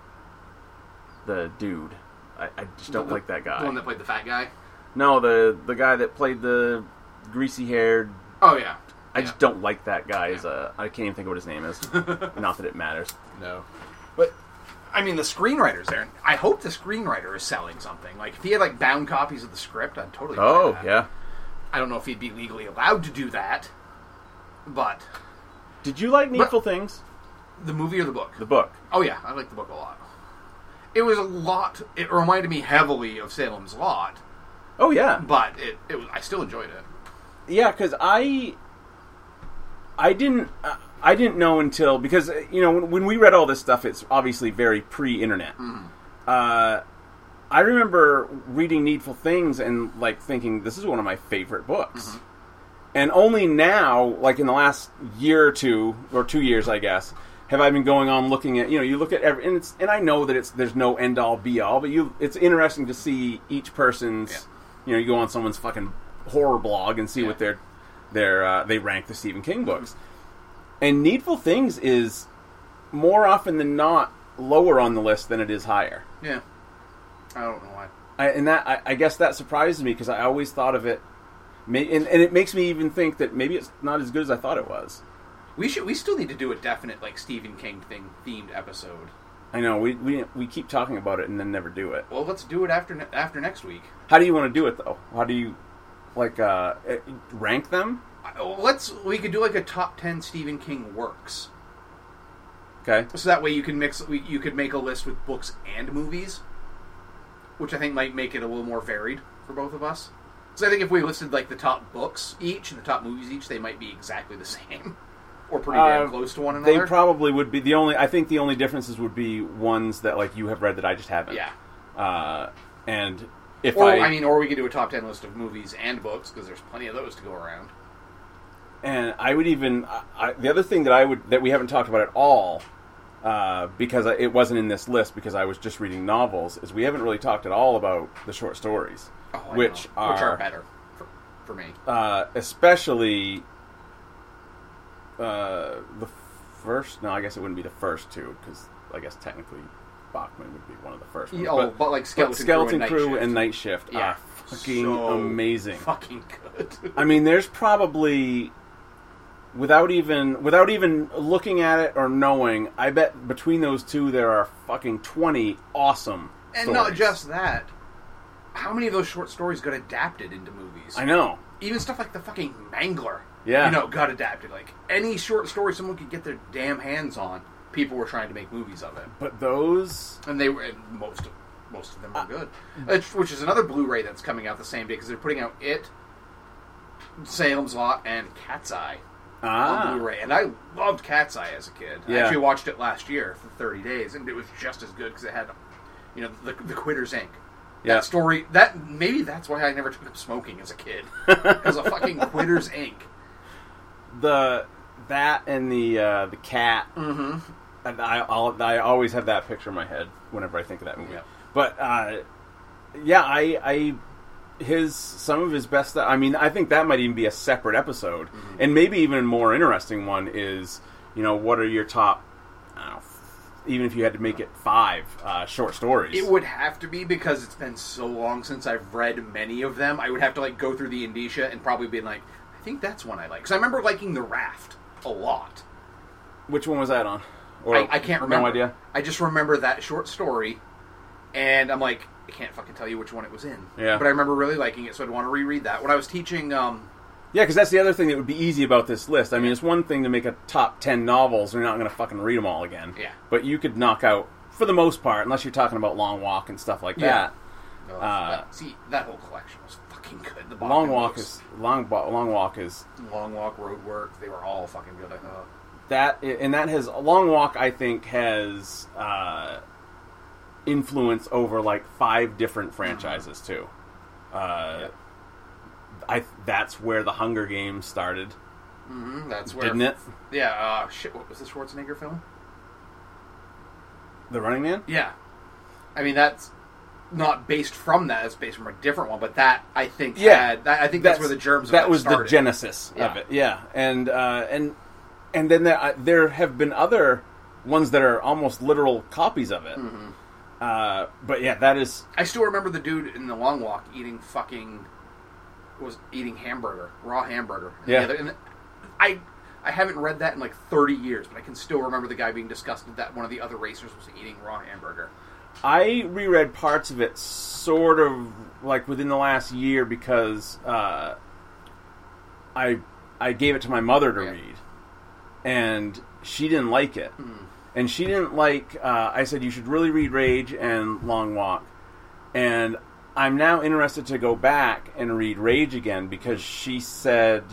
Speaker 1: the dude. I, I just don't
Speaker 2: the,
Speaker 1: like that guy.
Speaker 2: The one that played the fat guy?
Speaker 1: No, the the guy that played the greasy haired.
Speaker 2: Oh yeah.
Speaker 1: I
Speaker 2: yeah.
Speaker 1: just don't like that guy. As a, I can't even think of what his name is. Not that it matters.
Speaker 2: No. But I mean, the screenwriter's there. I hope the screenwriter is selling something. Like if he had like bound copies of the script, I'd totally.
Speaker 1: Oh
Speaker 2: buy that.
Speaker 1: yeah.
Speaker 2: I don't know if he'd be legally allowed to do that, but
Speaker 1: did you like Needful
Speaker 2: but,
Speaker 1: Things?
Speaker 2: The movie or the book?
Speaker 1: The book.
Speaker 2: Oh yeah, I like the book a lot. It was a lot. It reminded me heavily of Salem's Lot.
Speaker 1: Oh yeah,
Speaker 2: but it, it was. I still enjoyed it.
Speaker 1: Yeah, because I, I didn't, uh, I didn't know until because you know when, when we read all this stuff, it's obviously very pre-internet. Mm. Uh, I remember reading Needful Things and like thinking this is one of my favorite books, mm-hmm. and only now, like in the last year or two or two years, I guess. Have I been going on looking at, you know, you look at every, and it's, and I know that it's, there's no end all be all, but you, it's interesting to see each person's, yeah. you know, you go on someone's fucking horror blog and see yeah. what their, their, uh, they rank the Stephen King books. And Needful Things is more often than not lower on the list than it is higher.
Speaker 2: Yeah. I don't know why.
Speaker 1: I, and that, I, I guess that surprised me because I always thought of it, and, and it makes me even think that maybe it's not as good as I thought it was.
Speaker 2: We should. We still need to do a definite like Stephen King thing themed episode.
Speaker 1: I know we we we keep talking about it and then never do it.
Speaker 2: Well, let's do it after ne- after next week.
Speaker 1: How do you want to do it though? How do you like uh, rank them?
Speaker 2: Uh, let's. We could do like a top ten Stephen King works.
Speaker 1: Okay.
Speaker 2: So that way you can mix. You could make a list with books and movies, which I think might make it a little more varied for both of us. So I think if we listed like the top books each and the top movies each, they might be exactly the same. Or pretty damn uh, close to one another.
Speaker 1: They probably would be. The only I think the only differences would be ones that like you have read that I just haven't.
Speaker 2: Yeah.
Speaker 1: Uh, and if
Speaker 2: or,
Speaker 1: I,
Speaker 2: I mean, or we could do a top ten list of movies and books because there's plenty of those to go around.
Speaker 1: And I would even I, the other thing that I would that we haven't talked about at all uh, because it wasn't in this list because I was just reading novels is we haven't really talked at all about the short stories,
Speaker 2: oh,
Speaker 1: which are
Speaker 2: which are better for, for me,
Speaker 1: uh, especially. Uh, the first, no, I guess it wouldn't be the first two, because I guess technically Bachman would be one of the first ones.
Speaker 2: Yeah, oh, but, but like Skeleton,
Speaker 1: but Skeleton
Speaker 2: Crew,
Speaker 1: Crew
Speaker 2: and
Speaker 1: and
Speaker 2: Night
Speaker 1: Night Shift,
Speaker 2: Shift. Yeah.
Speaker 1: are fucking
Speaker 2: So
Speaker 1: amazing.
Speaker 2: Fucking good.
Speaker 1: I mean, there's probably, without even without even looking at it or knowing, I bet between those two there are fucking twenty awesome
Speaker 2: And
Speaker 1: stories.
Speaker 2: not just that. How many of those short stories got adapted into movies?
Speaker 1: I know.
Speaker 2: Even stuff like the fucking Mangler,
Speaker 1: Yeah.
Speaker 2: you know, got adapted. Like any short story someone could get their damn hands on, people were trying to make movies of it,
Speaker 1: But those...
Speaker 2: and they were and most of most of them were good. Which, which is another Blu-ray that's coming out the same day because they're putting out It, Salem's Lot, and Cat's Eye
Speaker 1: Ah.
Speaker 2: on Blu-ray. And I loved Cat's Eye as a kid. I
Speaker 1: Yeah.
Speaker 2: actually watched it last year for thirty days, and it was just as good because it had, you know, the, the Quitters Incorporated.
Speaker 1: Yeah.
Speaker 2: That story, that maybe that's why I never took up smoking as a kid. Because of fucking Quitters Incorporated.
Speaker 1: The... That and the uh, the cat...
Speaker 2: Mm-hmm.
Speaker 1: And I, I'll, I always have that picture in my head whenever I think of that movie.
Speaker 2: Yeah.
Speaker 1: But uh, yeah, I, I, his some of his best. I mean, I think that might even be a separate episode,
Speaker 2: Mm-hmm.
Speaker 1: and maybe even a more interesting one is, you know, what are your top? I don't know, even if you had to make it five uh, short stories,
Speaker 2: It would have to be because it's been so long since I've read many of them. I would have to like go through the indicia and probably be like, I think that's one I like. Because I remember liking The Raft a lot.
Speaker 1: Which one was that on? Or,
Speaker 2: I, I can't remember.
Speaker 1: No idea.
Speaker 2: I just remember that short story, and I'm like, I can't fucking tell you which one it was in.
Speaker 1: Yeah.
Speaker 2: But I remember really liking it, so I'd want to reread that. When I was teaching, um,
Speaker 1: Yeah, because that's the other thing that would be easy about this list. I mean, it's one thing to make a top ten novels, and you're not going to fucking read them all again.
Speaker 2: Yeah.
Speaker 1: But you could knock out, for the most part, unless you're talking about Long Walk and stuff like
Speaker 2: Yeah.
Speaker 1: that.
Speaker 2: oh,
Speaker 1: Uh,
Speaker 2: that, see, that whole collection was fucking good. The
Speaker 1: Long
Speaker 2: Bachman
Speaker 1: Walk
Speaker 2: books,
Speaker 1: is Long Wa- Long Walk is
Speaker 2: Long Walk, Road Work, they were all fucking good. I thought.
Speaker 1: that, and that has Long Walk. I think has uh, influence over like five different franchises too. Uh,
Speaker 2: Yeah.
Speaker 1: I that's where the Hunger Games started,
Speaker 2: Mm-hmm, that's where.
Speaker 1: didn't it?
Speaker 2: Yeah, uh, shit, what was the Schwarzenegger film?
Speaker 1: The Running Man.
Speaker 2: Yeah. I mean, that's not based from that. It's based from a different one. But that, I think,
Speaker 1: Yeah.
Speaker 2: had, that, I think that's, where the germs of
Speaker 1: that
Speaker 2: that
Speaker 1: was
Speaker 2: started.
Speaker 1: the genesis
Speaker 2: Yeah.
Speaker 1: of it. Yeah, and uh, and and then there, uh, there have been other ones that are almost literal copies of it.
Speaker 2: Mm-hmm.
Speaker 1: Uh, but yeah, that is
Speaker 2: I still remember the dude in the Long Walk eating fucking... was eating hamburger. Raw hamburger. And
Speaker 1: Yeah.
Speaker 2: the other- and I... I haven't read that in like thirty years, but I can still remember the guy being disgusted that one of the other racers was eating raw hamburger.
Speaker 1: I reread parts of it sort of like within the last year because uh, I I gave it to my mother to
Speaker 2: Yeah.
Speaker 1: read, and she didn't like it,
Speaker 2: Mm.
Speaker 1: and she didn't like. Uh, I said you should really read Rage and Long Walk, and I'm now interested to go back and read Rage again because she said.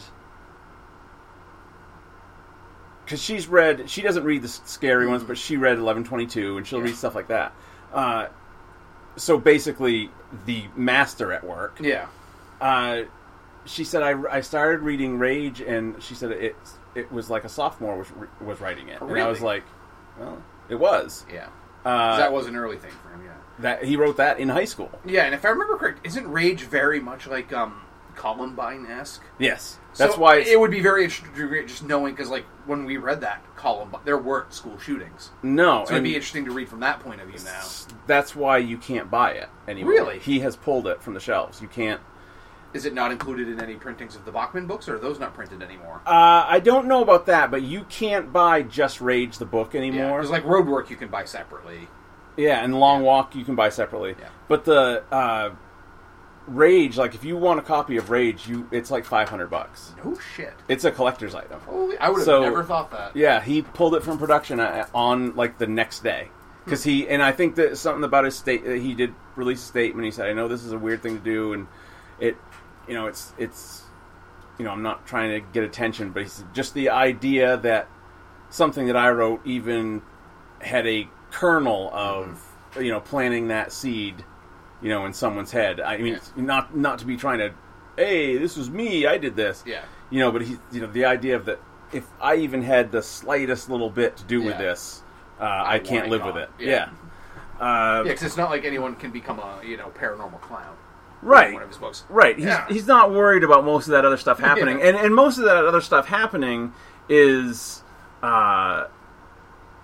Speaker 1: Because she's read, she doesn't read the scary ones, but she read eleven twenty-two, and she'll
Speaker 2: Yeah.
Speaker 1: read stuff like that. Uh, so basically, the master at work.
Speaker 2: Yeah.
Speaker 1: Uh, she said, I, I started reading Rage, and she said it it was like a sophomore was was writing it. And I was
Speaker 2: Really?
Speaker 1: like, well, it was.
Speaker 2: Yeah.
Speaker 1: Uh,
Speaker 2: that was an early thing for him, yeah.
Speaker 1: that he wrote that in high school.
Speaker 2: Yeah, and if I remember correct, isn't Rage very much like um, Columbine-esque?
Speaker 1: Yes, that's
Speaker 2: So
Speaker 1: why it's,
Speaker 2: it would be very interesting to read, just knowing, because like when we read that Columbine, there weren't school shootings.
Speaker 1: no.
Speaker 2: So it'd
Speaker 1: and
Speaker 2: be interesting to read from that point of view now.
Speaker 1: That's why you can't buy it anymore.
Speaker 2: Really?
Speaker 1: He has pulled it from the shelves. You can't.
Speaker 2: Is it not included in any printings of the Bachman books, or are those not printed anymore?
Speaker 1: Uh, I don't know about that, but you can't buy just Rage the book
Speaker 2: Yeah,
Speaker 1: anymore.
Speaker 2: because like Roadwork you can buy separately.
Speaker 1: Yeah, and Long
Speaker 2: Yeah.
Speaker 1: Walk you can buy separately.
Speaker 2: Yeah.
Speaker 1: But the uh, Rage, like if you want a copy of Rage, you it's like five hundred bucks.
Speaker 2: No shit.
Speaker 1: It's a collector's item.
Speaker 2: Holy, I would have
Speaker 1: So-
Speaker 2: never thought that.
Speaker 1: Yeah, he pulled it from production uh, on like the next day because he and I think that something about his state that he did release a statement. He said, "I know this is a weird thing to do, and it, you know, it's it's, you know, I'm not trying to get attention, but he said just the idea that something that I wrote even had a kernel of you know planting that seed, you know, in someone's head. I mean,
Speaker 2: Yeah.
Speaker 1: not not to be trying to, hey, this was me, I did this.
Speaker 2: Yeah.
Speaker 1: You know, but he, you know, the idea of that if I even had the slightest little bit to do with
Speaker 2: Yeah.
Speaker 1: this, uh, I,
Speaker 2: I
Speaker 1: can't
Speaker 2: want
Speaker 1: live
Speaker 2: it
Speaker 1: with
Speaker 2: gone.
Speaker 1: it.
Speaker 2: Yeah.
Speaker 1: Yeah. Uh,
Speaker 2: Yeah, because it's not like anyone can become a you know paranormal clown.
Speaker 1: right.
Speaker 2: In one of his books.
Speaker 1: Right. He's,
Speaker 2: Yeah.
Speaker 1: he's not worried about most of that other stuff happening.
Speaker 2: Yeah.
Speaker 1: And and most of that other stuff happening is uh,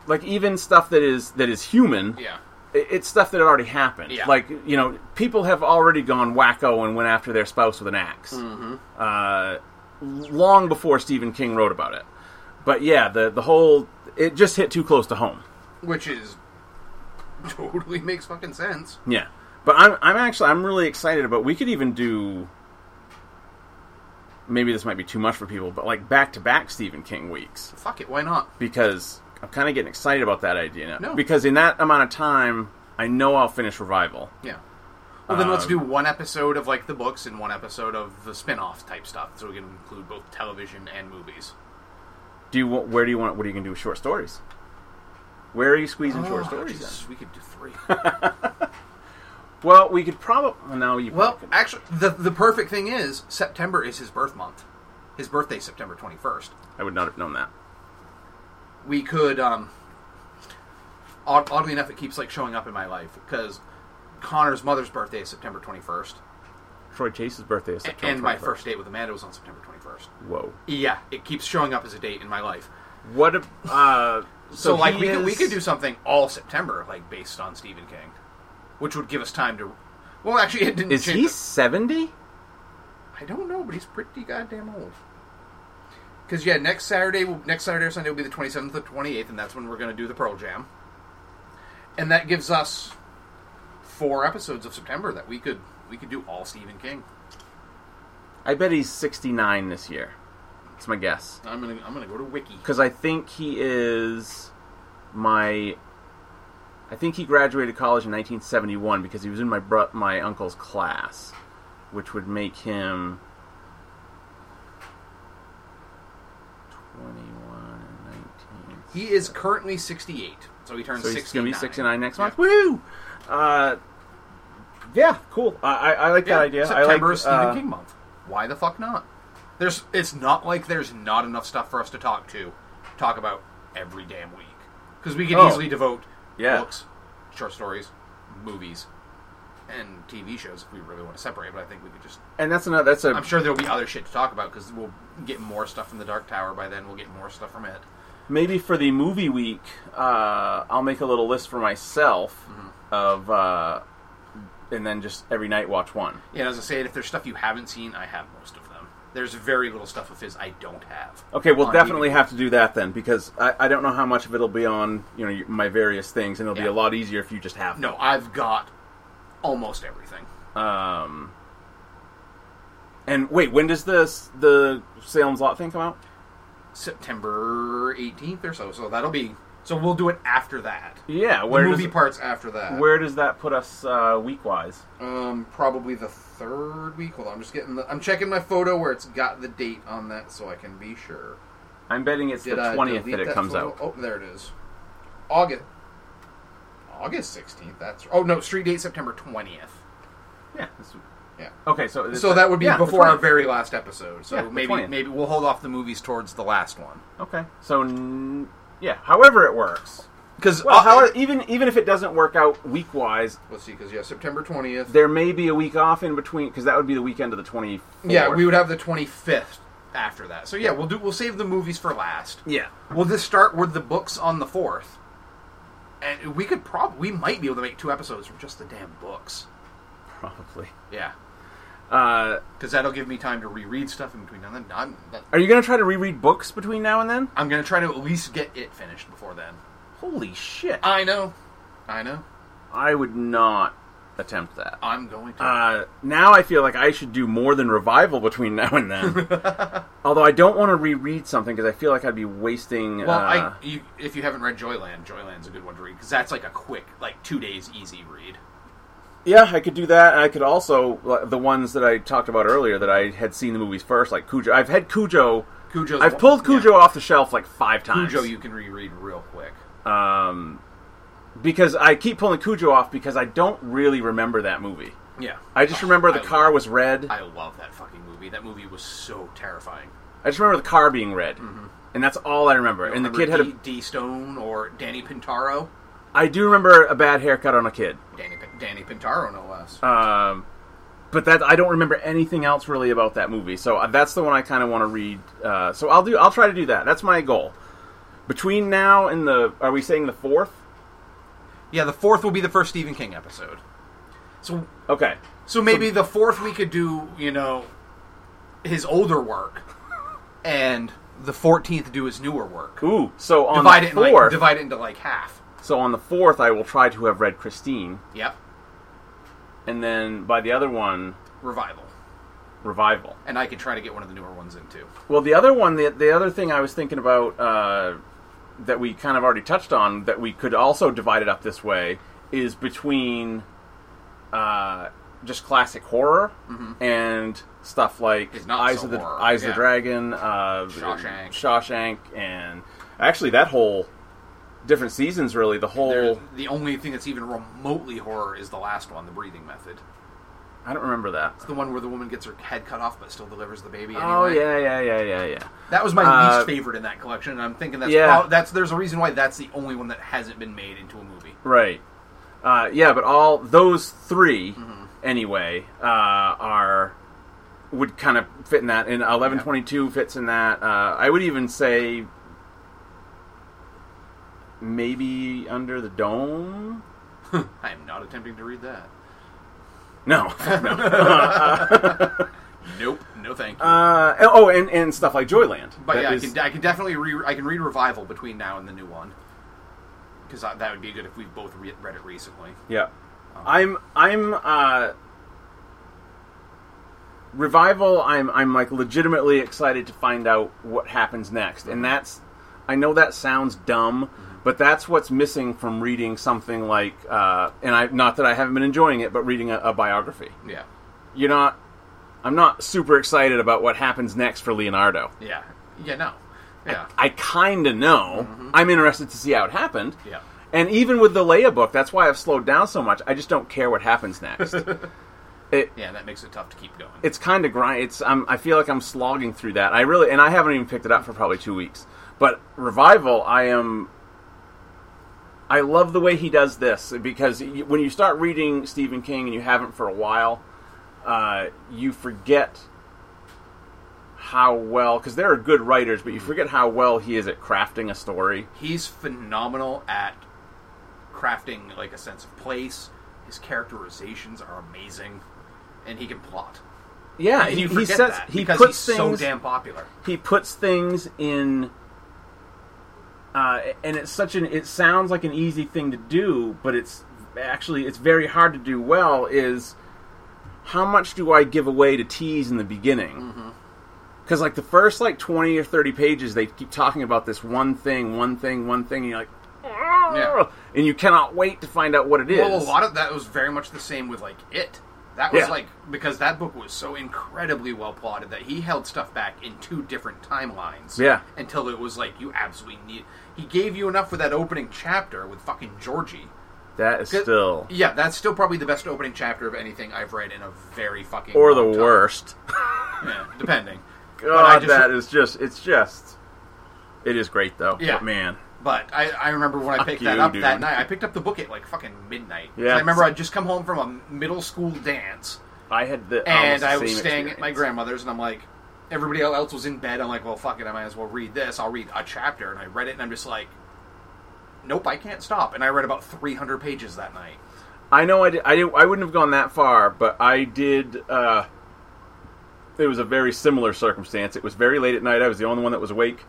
Speaker 1: like even stuff that is that is human.
Speaker 2: Yeah.
Speaker 1: It's stuff that had already happened.
Speaker 2: Yeah.
Speaker 1: Like, you know, people have already gone wacko and went after their spouse with an axe.
Speaker 2: Mm-hmm.
Speaker 1: Uh, long before Stephen King wrote about it. But yeah, the the whole... It just hit too close to home.
Speaker 2: Which is... totally makes fucking sense.
Speaker 1: Yeah. But I'm, I'm actually... I'm really excited about... We could even do... Maybe this might be too much for people, but like back-to-back Stephen King weeks.
Speaker 2: Fuck it, why not?
Speaker 1: Because... I'm kind of getting excited about that idea now.
Speaker 2: No.
Speaker 1: Because in that amount of time, I know I'll finish Revival.
Speaker 2: Yeah. Well, then
Speaker 1: um,
Speaker 2: let's do one episode of, like, the books and one episode of the spin-off type stuff, so we can include both television and movies.
Speaker 1: Do you want, where do you want, what are you going to do with short stories? Where are you squeezing
Speaker 2: oh,
Speaker 1: short stories
Speaker 2: Jesus,
Speaker 1: in?
Speaker 2: we could do three.
Speaker 1: Well, we could probably... Well, no, you
Speaker 2: Well,
Speaker 1: could.
Speaker 2: actually, the the perfect thing is, September is his birth month. His birthday's September twenty-first.
Speaker 1: I would not have known that.
Speaker 2: We could, um... Odd, oddly enough, it keeps, like, showing up in my life, because Connor's mother's birthday is September twenty-first.
Speaker 1: Troy Chase's birthday is September
Speaker 2: And my
Speaker 1: twenty-first.
Speaker 2: first date with Amanda was on September twenty-first.
Speaker 1: Whoa.
Speaker 2: Yeah, it keeps showing up as a date in my life.
Speaker 1: What a... Uh, so,
Speaker 2: So, like,
Speaker 1: he
Speaker 2: we could, we
Speaker 1: is-
Speaker 2: could do something all September, like, based on Stephen King. Which would give us time to... Well, actually, it didn't
Speaker 1: Is
Speaker 2: change
Speaker 1: he
Speaker 2: the-
Speaker 1: seventy?
Speaker 2: I don't know, but he's pretty goddamn old. Because, yeah, next Saturday, will, next Saturday or Sunday will be the twenty-seventh or twenty-eighth, and that's when we're going to do the Pearl Jam. And that gives us four episodes of September that we could we could do all Stephen King.
Speaker 1: I bet he's sixty-nine this year. That's my guess.
Speaker 2: I'm gonna I'm gonna go to Wiki.
Speaker 1: Because I think he is my... I think he graduated college in nineteen seventy-one because he was in my bro- my uncle's class, which would make him twenty-one and nineteen.
Speaker 2: He is currently sixty-eight, so he turns
Speaker 1: So he's
Speaker 2: sixty-nine.
Speaker 1: going to be sixty-nine next
Speaker 2: Yeah.
Speaker 1: month. Woo! Uh, yeah, cool. I, I, I like
Speaker 2: Yeah,
Speaker 1: that idea.
Speaker 2: September
Speaker 1: I like,
Speaker 2: is Stephen
Speaker 1: uh,
Speaker 2: King month. Why the fuck not? There's. It's not like there's not enough stuff for us to talk to, talk about every damn week. Because we could
Speaker 1: Oh.
Speaker 2: easily devote
Speaker 1: Yeah.
Speaker 2: books, short stories, movies, and T V shows if we really want to separate. But I think we could just.
Speaker 1: And that's another. That's a.
Speaker 2: I'm sure there'll be other shit to talk about because we'll get more stuff from the Dark Tower by then. We'll get more stuff from it.
Speaker 1: Maybe for the movie week, uh, I'll make a little list for myself
Speaker 2: Mm-hmm.
Speaker 1: of, uh, and then just every night watch one.
Speaker 2: Yeah, as I say, if there's stuff you haven't seen, I have most of them. There's very little stuff of his I don't have.
Speaker 1: Okay, we'll
Speaker 2: on
Speaker 1: definitely
Speaker 2: D V D.
Speaker 1: have to do that then because I, I don't know how much of it'll be on you know my various things, and it'll be
Speaker 2: Yeah.
Speaker 1: a lot easier if you just have them.
Speaker 2: No, I've got almost everything.
Speaker 1: Um. And wait, when does this the Salem's Lot thing come out?
Speaker 2: September eighteenth or so, so that'll be... So we'll do it after that.
Speaker 1: Yeah,
Speaker 2: The
Speaker 1: where
Speaker 2: movie
Speaker 1: does
Speaker 2: part's after that.
Speaker 1: where does that put us uh, week wise?
Speaker 2: Um, probably the third week. Hold on, I'm just getting the... I'm checking my photo where it's got the date on that so I can be sure.
Speaker 1: I'm betting it's
Speaker 2: Did
Speaker 1: the
Speaker 2: I
Speaker 1: twentieth
Speaker 2: delete
Speaker 1: that it
Speaker 2: that
Speaker 1: comes
Speaker 2: photo?
Speaker 1: out.
Speaker 2: Oh, there it is. August. August sixteenth, that's... Oh, no, street date September twentieth.
Speaker 1: Yeah. This,
Speaker 2: Yeah.
Speaker 1: okay, so it's
Speaker 2: So
Speaker 1: the-
Speaker 2: that would be
Speaker 1: yeah, the
Speaker 2: before our
Speaker 1: twentieth.
Speaker 2: very last episode. So
Speaker 1: Yeah, the
Speaker 2: maybe
Speaker 1: twentieth.
Speaker 2: maybe we'll hold off the movies towards the last one.
Speaker 1: Okay, so n- yeah, however it works.
Speaker 2: Because
Speaker 1: Well, however, even even if it doesn't work out week wise,
Speaker 2: let's see, because yeah, September twentieth.
Speaker 1: there may be a week off in between because that would be the weekend of the twenty-fourth.
Speaker 2: Yeah, we would have the twenty-fifth after that. So yeah, we'll do. We'll save the movies for last.
Speaker 1: Yeah.
Speaker 2: We'll just start with the books on the fourth, and we could probably we might be able to make two episodes from just the damn books.
Speaker 1: Probably.
Speaker 2: Yeah,
Speaker 1: Uh,
Speaker 2: because that'll give me time to reread stuff in between now and then. I'm, that,
Speaker 1: are you going to try to reread books between now and then?
Speaker 2: I'm gonna try to at least get it finished before then.
Speaker 1: Holy shit!
Speaker 2: I know, I know.
Speaker 1: I would not attempt that.
Speaker 2: I'm going to.
Speaker 1: Uh, now I feel like I should do more than revival between now and then. Although I don't want to reread something because I feel like I'd be wasting.
Speaker 2: well,
Speaker 1: uh,
Speaker 2: I you, if you haven't read Joyland, Joyland's a good one to read because that's like a quick, like two days easy read.
Speaker 1: Yeah, I could do that. And I could also like, the ones that I talked about earlier that I had seen the movies first, like Cujo. I've had Cujo.
Speaker 2: Cujo's
Speaker 1: I've pulled Cujo
Speaker 2: yeah.
Speaker 1: off the shelf like five times.
Speaker 2: Cujo, you can reread real quick.
Speaker 1: Um, because I keep pulling Cujo off because I don't really remember that movie.
Speaker 2: Yeah,
Speaker 1: I just remember the
Speaker 2: I
Speaker 1: car
Speaker 2: love-
Speaker 1: was red.
Speaker 2: I love that fucking movie. That movie was so terrifying.
Speaker 1: I just remember the car being red,
Speaker 2: Mm-hmm.
Speaker 1: and that's all I remember. And the kid had a.
Speaker 2: D, D Stone or Danny Pintaro.
Speaker 1: I do remember a bad haircut on a kid.
Speaker 2: Danny Pin- Danny Pintaro, no less.
Speaker 1: Um, but that I don't remember anything else really about that movie. So uh, that's the one I kind of want to read. Uh, so I'll do. I'll try to do that. That's my goal. between now and the, are we saying the fourth?
Speaker 2: Yeah, the fourth will be the first Stephen King episode. So
Speaker 1: okay,
Speaker 2: so maybe so, the fourth we could do, you know, his older work, and the fourteenth do his newer work.
Speaker 1: Ooh, so on
Speaker 2: divide
Speaker 1: the
Speaker 2: it
Speaker 1: fourth,
Speaker 2: like, divide it into like half.
Speaker 1: So on the fourth, I will try to have read Christine.
Speaker 2: Yep.
Speaker 1: And then by the other one,
Speaker 2: Revival.
Speaker 1: Revival.
Speaker 2: And I can try to get one of the newer ones in too.
Speaker 1: Well, the other one, the the other thing I was thinking about uh, that we kind of already touched on, that we could also divide it up this way, is between uh, just classic horror mm-hmm. and stuff like Eyes
Speaker 2: so
Speaker 1: of the
Speaker 2: horror.
Speaker 1: Eyes
Speaker 2: yeah.
Speaker 1: of the Dragon, uh,
Speaker 2: Shawshank,
Speaker 1: Shawshank, and actually that whole different seasons. Really, the whole
Speaker 2: There's, the only thing that's even remotely horror is the last one, The Breathing Method.
Speaker 1: I don't remember that.
Speaker 2: It's the one where the woman gets her head cut off but still delivers the baby anyway.
Speaker 1: Oh yeah, yeah, yeah, yeah, yeah.
Speaker 2: That was my
Speaker 1: uh,
Speaker 2: least favorite in that collection, and I'm thinking that's
Speaker 1: yeah.
Speaker 2: pro- that's there's a reason why that's the only one that hasn't been made into a movie.
Speaker 1: Right. Uh, yeah, but all those three, mm-hmm. anyway, uh, are would kind of fit in that. And eleven twenty-two yeah. fits in that. Uh, I would even say maybe Under the Dome.
Speaker 2: I am not attempting to read that.
Speaker 1: No. no.
Speaker 2: Nope. No, thank you.
Speaker 1: Uh, oh, and, and stuff like Joyland.
Speaker 2: But
Speaker 1: that
Speaker 2: yeah,
Speaker 1: is...
Speaker 2: I can I can definitely re- I can read Revival between now and the new one, because that would be good if we've both re- read it recently.
Speaker 1: Yeah, um, I'm I'm uh, Revival. I'm I'm like legitimately excited to find out what happens next, mm-hmm. and that's I know that sounds dumb. Mm-hmm. But that's what's missing from reading something like, uh, and I not that I haven't been enjoying it, but reading a, a biography.
Speaker 2: Yeah,
Speaker 1: you're not. I'm not super excited about what happens next for Leonardo.
Speaker 2: Yeah, yeah, no, yeah.
Speaker 1: I, I kind of know. Mm-hmm. I'm interested to see how it happened.
Speaker 2: Yeah,
Speaker 1: and even with the Leia book, that's why I've slowed down so much. I just don't care what happens next. It,
Speaker 2: yeah, that makes it tough to keep going.
Speaker 1: It's kind of grind. It's I'm, I feel like I'm slogging through that. I really, and I haven't even picked it up for probably two weeks. But Revival, I am. I love the way he does this, because when you start reading Stephen King and you haven't for a while, uh, you forget how well, because there are good writers, but you forget how well he is at crafting a story.
Speaker 2: He's phenomenal at crafting like a sense of place. His characterizations are amazing, and he can plot.
Speaker 1: Yeah,
Speaker 2: and
Speaker 1: he,
Speaker 2: you forget
Speaker 1: he sets,
Speaker 2: that
Speaker 1: he
Speaker 2: because
Speaker 1: puts
Speaker 2: he's
Speaker 1: things,
Speaker 2: so damn popular.
Speaker 1: He puts things in. Uh, and it's such an it sounds like an easy thing to do, but it's actually it's very hard to do well. Is how much do I give away to tease in the beginning? Because mm-hmm. like the first like twenty or thirty pages, they keep talking about this one thing, one thing, one thing, and you're like, yeah. and you cannot wait to find out what it is.
Speaker 2: Well, a lot of that was very much the same with like It. That was
Speaker 1: yeah.
Speaker 2: like, because that book was so incredibly well plotted that he held stuff back in two different timelines.
Speaker 1: Yeah.
Speaker 2: Until it was like, you absolutely need... He gave you enough for that opening chapter with fucking Georgie.
Speaker 1: That is still...
Speaker 2: Yeah, that's still probably the best opening chapter of anything I've read in a very fucking
Speaker 1: Or the
Speaker 2: long time.
Speaker 1: worst.
Speaker 2: Yeah, depending.
Speaker 1: God, just, that is just... It's just... It is great, though.
Speaker 2: Yeah.
Speaker 1: But man...
Speaker 2: But I, I remember when
Speaker 1: Fuck
Speaker 2: I picked
Speaker 1: you,
Speaker 2: that up
Speaker 1: dude.
Speaker 2: that night, I picked up the book at like fucking midnight.
Speaker 1: Yeah.
Speaker 2: I remember I'd just come home from a middle school dance.
Speaker 1: I had the
Speaker 2: And I
Speaker 1: the
Speaker 2: was
Speaker 1: same
Speaker 2: staying
Speaker 1: experience.
Speaker 2: at my grandmother's, and I'm like, everybody else was in bed. I'm like, well, fuck it, I might as well read this. I'll read a chapter. And I read it, and I'm just like, nope, I can't stop. And I read about three hundred pages that night.
Speaker 1: I know I did, I did. I wouldn't have gone that far, but I did. Uh, it was a very similar circumstance. It was very late at night. I was the only one that was awake.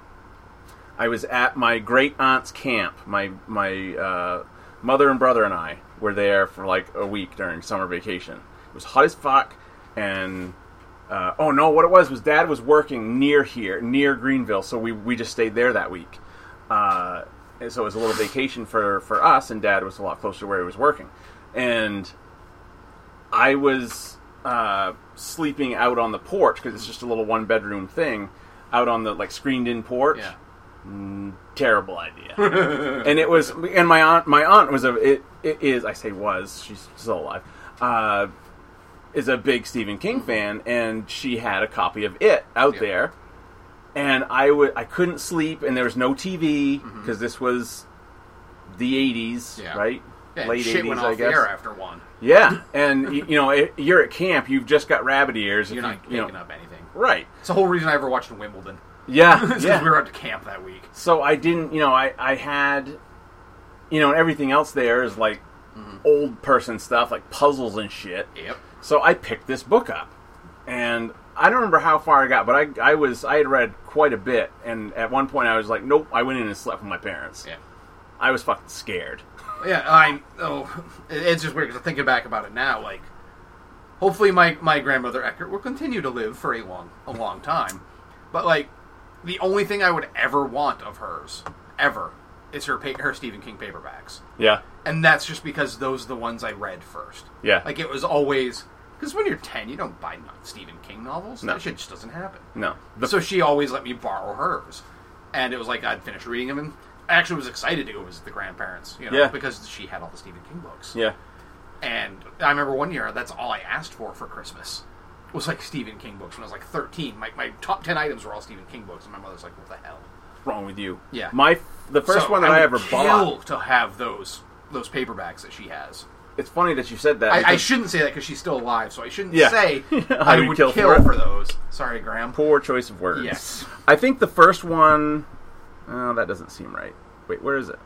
Speaker 1: I was at my great aunt's camp. My my uh, mother and brother and I were there for like a week during summer vacation. It was hot as fuck, and uh, oh no, what it was was Dad was working near here, near Greenville, so we we just stayed there that week. Uh, and so it was a little vacation for, for us, and Dad was a lot closer to where he was working. And I was uh, sleeping out on the porch, because it's just a little one-bedroom thing, out on the like screened-in porch.
Speaker 2: Yeah.
Speaker 1: Mm, terrible idea. And it was, and my aunt, my aunt was a, it, it is, I say was, she's still alive, uh, is a big Stephen King mm-hmm. fan, and she had a copy of It out yep. there. And I would, I couldn't sleep, and there was no T V because mm-hmm. this was the eighties,
Speaker 2: yeah.
Speaker 1: right?
Speaker 2: Yeah,
Speaker 1: Late
Speaker 2: shit
Speaker 1: eighties,
Speaker 2: went
Speaker 1: I
Speaker 2: off
Speaker 1: guess.
Speaker 2: the air after one.
Speaker 1: Yeah, and you, you know, it, you're at camp, you've just got rabbit ears.
Speaker 2: You're
Speaker 1: if
Speaker 2: not
Speaker 1: you, you
Speaker 2: picking
Speaker 1: know,
Speaker 2: up anything,
Speaker 1: right?
Speaker 2: It's the whole reason I ever watched Wimbledon.
Speaker 1: Yeah,
Speaker 2: because
Speaker 1: yeah.
Speaker 2: we were out to camp that week.
Speaker 1: So I didn't, you know, I, I had, you know, everything else there is like mm-hmm. old person stuff, like puzzles and shit.
Speaker 2: Yep.
Speaker 1: So I picked this book up, and I don't remember how far I got, but I, I was, I had read quite a bit, and at one point I was like, nope, I went in and slept with my parents.
Speaker 2: Yeah.
Speaker 1: I was fucking scared.
Speaker 2: Yeah, I, oh, it's just weird because I'm thinking back about it now, like, hopefully my, my grandmother Eckert will continue to live for a long, a long time, but like, the only thing I would ever want of hers, ever, is her pa- her Stephen King paperbacks.
Speaker 1: Yeah. And
Speaker 2: that's just because those are the ones I read first.
Speaker 1: Yeah.
Speaker 2: Like, it was always... Because when you're ten, you don't buy Stephen King novels.
Speaker 1: No.
Speaker 2: That shit just doesn't happen.
Speaker 1: No.
Speaker 2: The... So she always let me borrow hers. And it was like, I'd finish reading them, and I actually was excited to go visit the grandparents, you know,
Speaker 1: yeah.
Speaker 2: because she had all the Stephen King books.
Speaker 1: Yeah.
Speaker 2: And I remember one year, that's all I asked for for Christmas. It was like Stephen King books when I was like thirteen. My my top ten items were all Stephen King books, and my mother's like, "What the hell?
Speaker 1: What's wrong with you?"
Speaker 2: Yeah,
Speaker 1: my the first
Speaker 2: so
Speaker 1: one that
Speaker 2: I,
Speaker 1: I,
Speaker 2: would
Speaker 1: ever
Speaker 2: kill
Speaker 1: bought
Speaker 2: to have those those paperbacks that she has.
Speaker 1: It's funny that you said that.
Speaker 2: I, I shouldn't say that because she's still alive, so I shouldn't
Speaker 1: yeah.
Speaker 2: say
Speaker 1: I,
Speaker 2: I
Speaker 1: would
Speaker 2: would
Speaker 1: kill,
Speaker 2: kill,
Speaker 1: for,
Speaker 2: for those. Sorry, Graham.
Speaker 1: Poor choice of words.
Speaker 2: Yes,
Speaker 1: I think the first one. Oh, that doesn't seem right. Wait, where is it?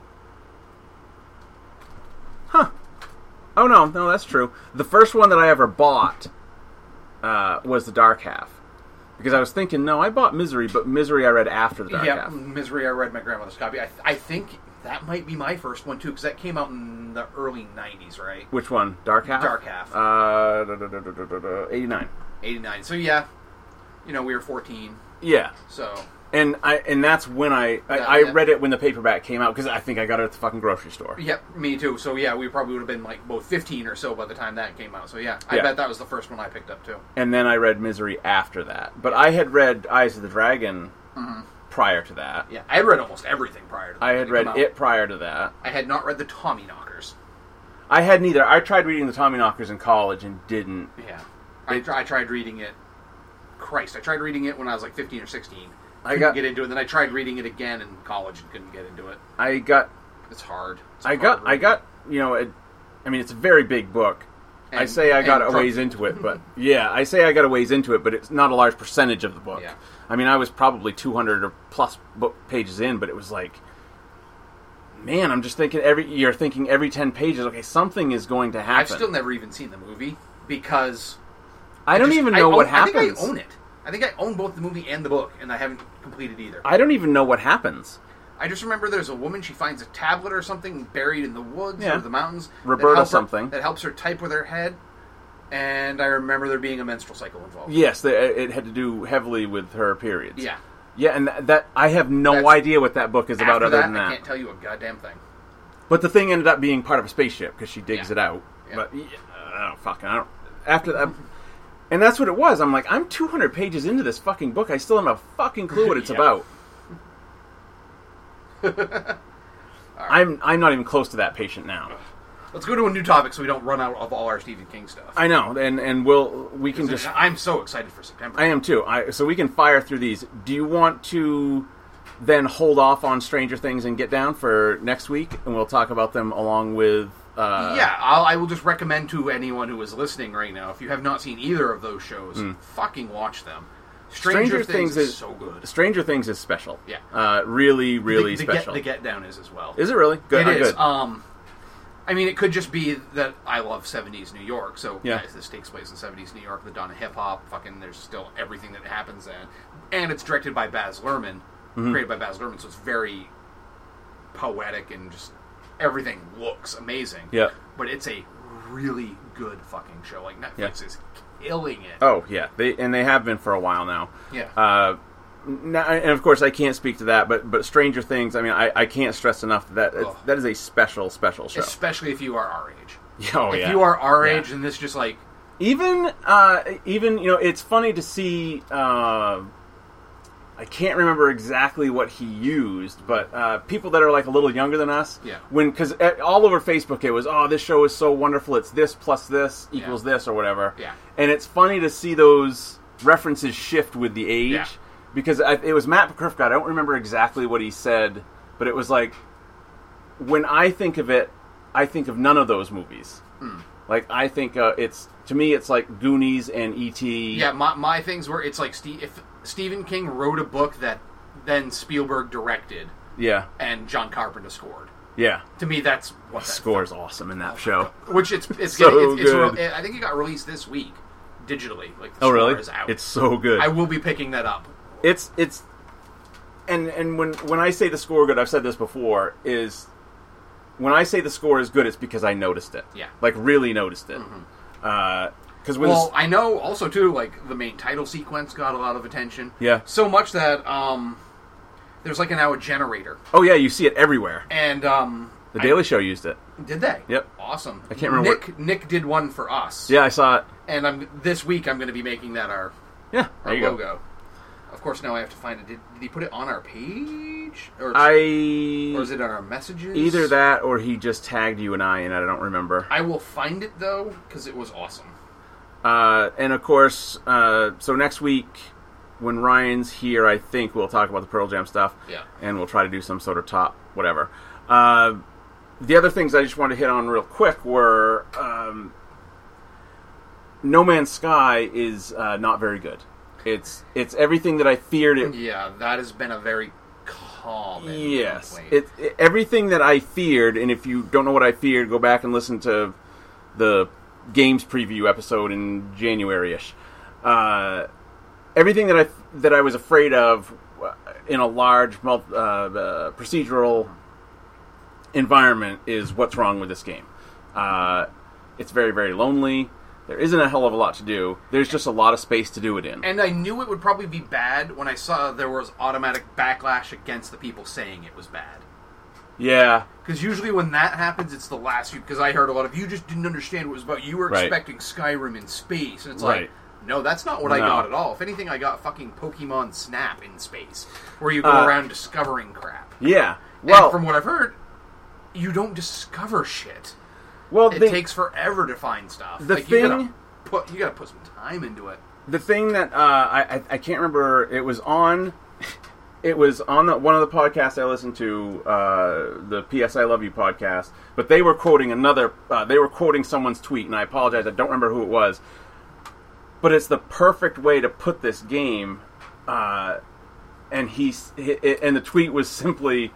Speaker 1: Huh. Oh, no, no, that's true. The first one that I ever bought uh, was The Dark Half. Because I was thinking, no, I bought Misery, but Misery I read after The Dark
Speaker 2: yeah,
Speaker 1: Half.
Speaker 2: Misery I read my grandmother's copy. I, th- I think that might be my first one, too, because that came out in the early nineties, right?
Speaker 1: Which one? Dark Half?
Speaker 2: Dark Half.
Speaker 1: Uh, da, da, da, da, da, da, eighty-nine.
Speaker 2: eighty-nine. So, yeah, you know, we were fourteen.
Speaker 1: Yeah.
Speaker 2: So...
Speaker 1: And I and that's when I I,
Speaker 2: Yeah,
Speaker 1: I
Speaker 2: yeah.
Speaker 1: read it when the paperback came out because I think I got it at the fucking grocery store.
Speaker 2: Yep, me too. So yeah, we probably would have been like both fifteen or so by the time that came out. So yeah, I
Speaker 1: Yeah.
Speaker 2: bet that was the first one I picked up too.
Speaker 1: And then I read Misery after that. But I had read Eyes of the Dragon
Speaker 2: Mm-hmm.
Speaker 1: prior to that.
Speaker 2: Yeah, I had read almost everything prior to that.
Speaker 1: I had
Speaker 2: to
Speaker 1: read
Speaker 2: come out.
Speaker 1: it prior to that.
Speaker 2: I had not read the Tommyknockers.
Speaker 1: I had neither. I tried reading the Tommyknockers in college and didn't.
Speaker 2: Yeah, I, tr- I tried reading it. Christ, I tried reading it when I was like fifteen or sixteen.
Speaker 1: I
Speaker 2: Couldn't
Speaker 1: got
Speaker 2: get into it. Then I tried reading it again in college and couldn't get into it.
Speaker 1: I got
Speaker 2: It's hard. It's
Speaker 1: I
Speaker 2: hard
Speaker 1: got I
Speaker 2: reading.
Speaker 1: got you know it, I mean it's a very big book. I
Speaker 2: And-
Speaker 1: say I got a
Speaker 2: and
Speaker 1: ways
Speaker 2: drunk.
Speaker 1: into it, but yeah, I say I got a ways into it, but it's not a large percentage of the book.
Speaker 2: Yeah.
Speaker 1: I mean, I was probably two hundred or plus book pages in, but it was like, man, I'm just thinking every you're thinking every ten pages, okay, something is going to happen.
Speaker 2: I've still never even seen the movie because
Speaker 1: I don't
Speaker 2: just-
Speaker 1: even
Speaker 2: I
Speaker 1: know
Speaker 2: own,
Speaker 1: what
Speaker 2: I
Speaker 1: happens.
Speaker 2: think I own it. I think I own both the movie and the book, and I haven't completed either.
Speaker 1: I don't even know what happens.
Speaker 2: I just remember there's a woman, she finds a tablet or something buried in the woods
Speaker 1: Yeah.
Speaker 2: or the mountains.
Speaker 1: Roberta
Speaker 2: that helps her-
Speaker 1: something.
Speaker 2: that helps her type with her head. And I remember there being a menstrual cycle involved.
Speaker 1: Yes, the, it had to do heavily with her periods.
Speaker 2: Yeah.
Speaker 1: Yeah, and that, that I have no
Speaker 2: That's-
Speaker 1: idea what that book is about
Speaker 2: After
Speaker 1: other
Speaker 2: that,
Speaker 1: than
Speaker 2: I
Speaker 1: that.
Speaker 2: can't tell you a goddamn thing.
Speaker 1: But the thing ended up being part of a spaceship because she digs
Speaker 2: Yeah.
Speaker 1: it out.
Speaker 2: Yeah.
Speaker 1: But yeah, I don't fucking I don't. After that, and that's what it was. I'm like, I'm two hundred pages into this fucking book. I still don't have a fucking clue what it's
Speaker 2: Yeah.
Speaker 1: about.
Speaker 2: Right.
Speaker 1: I'm I'm not even close to that patient now.
Speaker 2: Let's go to a new topic so we don't run out of all our Stephen King stuff.
Speaker 1: I know, and and we'll we can just.
Speaker 2: I'm so excited for September.
Speaker 1: I am too. I so we can fire through these. Do you want to then hold off on Stranger Things and Get Down for next week, and we'll talk about them along with. Uh,
Speaker 2: yeah, I'll, I will just recommend to anyone who is listening right now, if you have not seen either of those shows, fucking watch them. Stranger,
Speaker 1: Stranger
Speaker 2: Things,
Speaker 1: Things
Speaker 2: is
Speaker 1: is-
Speaker 2: so good.
Speaker 1: Stranger Things is special.
Speaker 2: Yeah.
Speaker 1: Uh, really, really
Speaker 2: the, the
Speaker 1: special.
Speaker 2: Get, the Get Down is as well.
Speaker 1: Is it really? Good.
Speaker 2: It
Speaker 1: uh,
Speaker 2: is.
Speaker 1: Good.
Speaker 2: Um, I mean, it could just be that I love seventies New York, so
Speaker 1: Yeah.
Speaker 2: guys, this takes place in seventies New York, the dawn of hip-hop, fucking, there's still everything that happens then. And it's directed by Baz Luhrmann,
Speaker 1: Mm-hmm.
Speaker 2: created by Baz Luhrmann, so it's very poetic and just everything looks amazing.
Speaker 1: Yeah.
Speaker 2: But it's a really good fucking show. Like, Netflix
Speaker 1: Yeah.
Speaker 2: is killing it.
Speaker 1: Oh yeah, they and they have been for a while now.
Speaker 2: Yeah.
Speaker 1: Uh, now, and of course, I can't speak to that, but but Stranger Things. I mean, I, I can't stress enough that
Speaker 2: Ugh.
Speaker 1: that is a special special show.
Speaker 2: Especially if you are our age.
Speaker 1: Oh
Speaker 2: if
Speaker 1: yeah.
Speaker 2: you are our
Speaker 1: Yeah.
Speaker 2: age, and this just like...
Speaker 1: Even uh, even you know, it's funny to see. Uh, I can't remember exactly what he used, but uh, people that are like a little younger than us,
Speaker 2: Yeah.
Speaker 1: when because all over Facebook it was, oh, this show is so wonderful. It's this plus this equals
Speaker 2: Yeah.
Speaker 1: this or whatever.
Speaker 2: Yeah.
Speaker 1: And it's funny to see those references shift with the age,
Speaker 2: Yeah.
Speaker 1: because I, it was Matt Krifka. I don't remember exactly what he said, but it was like, when I think of it, I think of none of those movies.
Speaker 2: Hmm.
Speaker 1: Like I think uh, it's to me, it's like Goonies and E T.
Speaker 2: Yeah, my, my things were, it's like Steve, if Stephen King wrote a book that then Spielberg directed,
Speaker 1: Yeah.
Speaker 2: and John Carpenter scored.
Speaker 1: Yeah.
Speaker 2: To me, that's what
Speaker 1: The
Speaker 2: that
Speaker 1: score is awesome in that
Speaker 2: oh
Speaker 1: show.
Speaker 2: Which it's it's,
Speaker 1: So
Speaker 2: getting, it's, it's
Speaker 1: good.
Speaker 2: re- I think it got released this week digitally. Like the
Speaker 1: Oh,
Speaker 2: score
Speaker 1: really?
Speaker 2: is out.
Speaker 1: It's so good.
Speaker 2: I will be picking that up.
Speaker 1: It's it's and and when when I say the score good, I've said this before, is when I say the score is good, it's because I noticed it.
Speaker 2: Yeah.
Speaker 1: Like really noticed it.
Speaker 2: Mm-hmm.
Speaker 1: Uh, because when
Speaker 2: Well,
Speaker 1: this-
Speaker 2: I know also too, like the main title sequence got a lot of attention.
Speaker 1: Yeah.
Speaker 2: So much that um, there's like an hour generator,
Speaker 1: oh yeah, you see it everywhere.
Speaker 2: and um,
Speaker 1: The
Speaker 2: I-
Speaker 1: Daily Show used it.
Speaker 2: did they?
Speaker 1: Yep.
Speaker 2: Awesome.
Speaker 1: I can't remember
Speaker 2: Nick Nick did one for us.
Speaker 1: Yeah, I saw it.
Speaker 2: And I'm this week I'm going to be making that our
Speaker 1: Yeah,
Speaker 2: our
Speaker 1: there you
Speaker 2: logo.
Speaker 1: go.
Speaker 2: Of course, now I have to find it. Did, did he put it on our page, or,
Speaker 1: I
Speaker 2: or is it on our messages?
Speaker 1: either that or he just tagged you and I, and I don't remember.
Speaker 2: I will find it though because it was awesome.
Speaker 1: Uh, and of course, uh, so next week when Ryan's here, I think we'll talk about the Pearl Jam stuff.
Speaker 2: Yeah.
Speaker 1: And we'll try to do some sort of top whatever. Uh, the other things I just wanted to hit on real quick were um, No Man's Sky is uh, not very good. It's it's everything that I feared it.
Speaker 2: Yeah, that has been a very common
Speaker 1: Yes,
Speaker 2: complaint.
Speaker 1: it, it everything that I feared. And if you don't know what I feared, go back and listen to the games preview episode in January-ish. Uh, everything that I that I was afraid of in a large multi, uh, uh, procedural environment is what's wrong with this game. Uh, it's very, very lonely. There isn't a hell of a lot to do. There's just a lot of space to do it in.
Speaker 2: And I knew it would probably be bad when I saw there was automatic backlash against the people saying it was bad.
Speaker 1: Yeah.
Speaker 2: Because usually when that happens, it's the last few. Because I heard a lot of, you just didn't understand what it was about. You were
Speaker 1: Right.
Speaker 2: expecting Skyrim in space. And it's
Speaker 1: Right.
Speaker 2: like, no, that's not what I
Speaker 1: No.
Speaker 2: got at all. If anything, I got fucking Pokemon Snap in space. Where you go
Speaker 1: Uh,
Speaker 2: around discovering crap.
Speaker 1: Yeah.
Speaker 2: Well,
Speaker 1: Well,
Speaker 2: from what I've heard, you don't discover shit.
Speaker 1: well,
Speaker 2: It
Speaker 1: the,
Speaker 2: takes forever to find stuff.
Speaker 1: the
Speaker 2: like, you gotta
Speaker 1: thing-
Speaker 2: put you gotta put some time into it.
Speaker 1: the thing that uh, I, I I can't remember. It was on. It was on the, one of the podcasts I listened to, uh, the P S I Love You podcast. But they were quoting another. Uh, they were quoting someone's tweet, and I apologize. I don't remember who it was. But it's the perfect way to put this game. Uh, and he's and the tweet was simply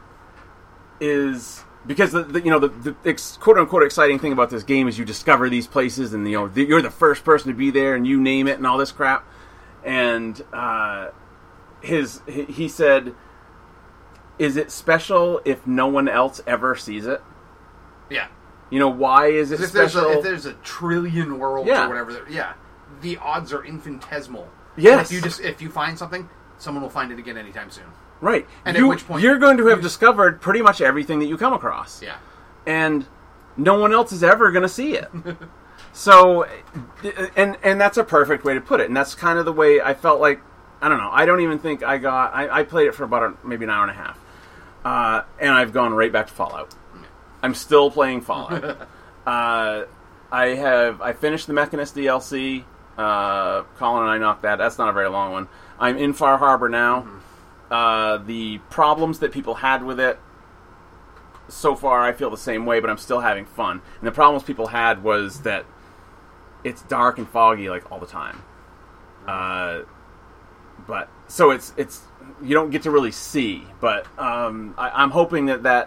Speaker 1: is. Because the, the you know the, the ex, quote unquote exciting thing about this game is you discover these places and you know the, you're the first person to be there and you name it and all this crap, and uh, his he, he said, "Is it special if no one else ever sees it?
Speaker 2: Yeah.
Speaker 1: You know why is it
Speaker 2: If there's,
Speaker 1: special?
Speaker 2: a, if there's a trillion worlds
Speaker 1: Yeah.
Speaker 2: or whatever, there- yeah, the odds are infinitesimal.
Speaker 1: Yes.
Speaker 2: And if you just if you find something, someone will find it again anytime soon.
Speaker 1: right?
Speaker 2: and
Speaker 1: you,
Speaker 2: at which point
Speaker 1: you're going to have
Speaker 2: you-
Speaker 1: discovered pretty much everything that you come across.
Speaker 2: Yeah.
Speaker 1: And no one else is ever going to see it. So, and and that's a perfect way to put it. And that's kind of the way I felt like. I don't know. I don't even think I got. I, I played it for about a, maybe an hour and a half, uh, and I've gone right back to Fallout. I'm still playing Fallout. uh, I have. I finished the Mechanist D L C. Uh, Colin and I knocked that. That's not a very long one. I'm in Far Harbor now.
Speaker 2: Mm-hmm.
Speaker 1: Uh, the problems that people had with it. So far, I feel the same way, but I'm still having fun. And the problems people had was that it's dark and foggy like all the time. Uh, but so it's it's you don't get to really see. But um, I, I'm hoping that that,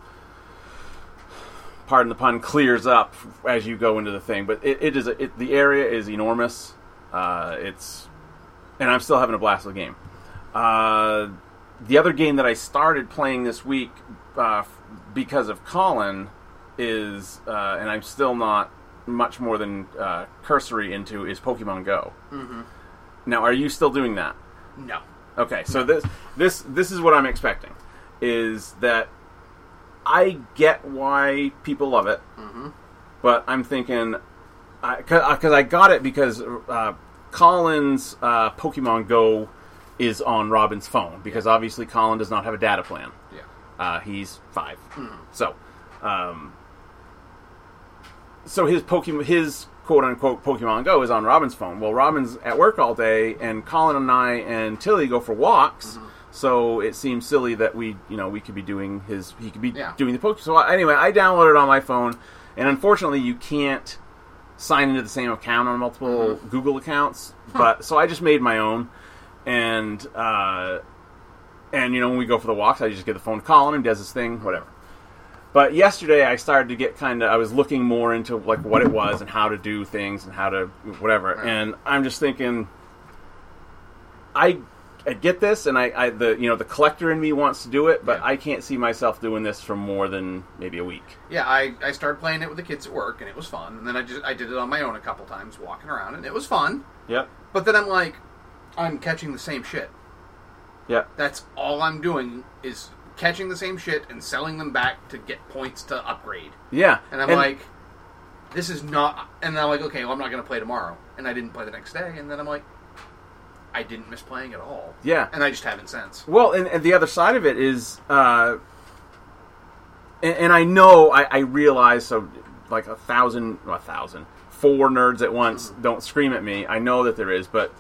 Speaker 1: pardon the pun, clears up as you go into the thing. But it, it is a, it, the area is enormous. Uh, it's and I'm still having a blast with the game. Uh, the other game that I started playing this week uh, because of Colin is, uh, and I'm still not much more than uh, cursory into, is Pokemon Go.
Speaker 2: Mm-hmm.
Speaker 1: Now, are you still doing that?
Speaker 2: No.
Speaker 1: Okay, so this this this is what I'm expecting, is that I get why people love it,
Speaker 2: Mm-hmm.
Speaker 1: but I'm thinking, because I, I got it because uh, Colin's uh, Pokemon Go is on Robin's phone, because obviously Colin does not have a data plan.
Speaker 2: Yeah.
Speaker 1: Uh, he's five.
Speaker 2: Mm-hmm.
Speaker 1: So, um, so his Pokemon, his quote unquote Pokemon Go is on Robin's phone. Well, Robin's at work all day, and Colin and I and Tilly go for walks.
Speaker 2: Mm-hmm.
Speaker 1: So it seems silly that we, you know, we could be doing his, he could be
Speaker 2: Yeah.
Speaker 1: doing the Pokemon. So I, anyway, I downloaded it on my phone, and unfortunately, you can't sign into the same account on multiple
Speaker 2: Mm-hmm.
Speaker 1: Google accounts. But so I just made my own. And, uh, and you know, when we go for the walks, I just get the phone, call him, and he does his thing, whatever. But yesterday, I started to get kind of, I was looking more into, like, what it was and how to do things and how to, whatever. Right. And I'm just thinking, I, I get this, and I, I, the, you know, the collector in me wants to do it, but yeah. I can't see myself doing this for more than maybe a week.
Speaker 2: Yeah, I, I started playing it with the kids at work, and it was fun. And then I just, I did it on my own a couple times, walking around, and it was fun.
Speaker 1: Yep.
Speaker 2: But then I'm like, I'm catching the same shit.
Speaker 1: Yeah.
Speaker 2: That's all I'm doing is catching the same shit and selling them back to get points to upgrade.
Speaker 1: Yeah.
Speaker 2: And I'm and like, this is not... And I'm like, okay, well, I'm not going to play tomorrow. And I didn't play the next day. And then I'm like, I didn't miss playing at all.
Speaker 1: Yeah.
Speaker 2: And I just haven't since.
Speaker 1: Well, and, and the other side of it is... Uh, and, and I know, I, I realize, so like a thousand... Well, a thousand... Four nerds at once, mm-hmm. don't scream at me. I know that there is, but...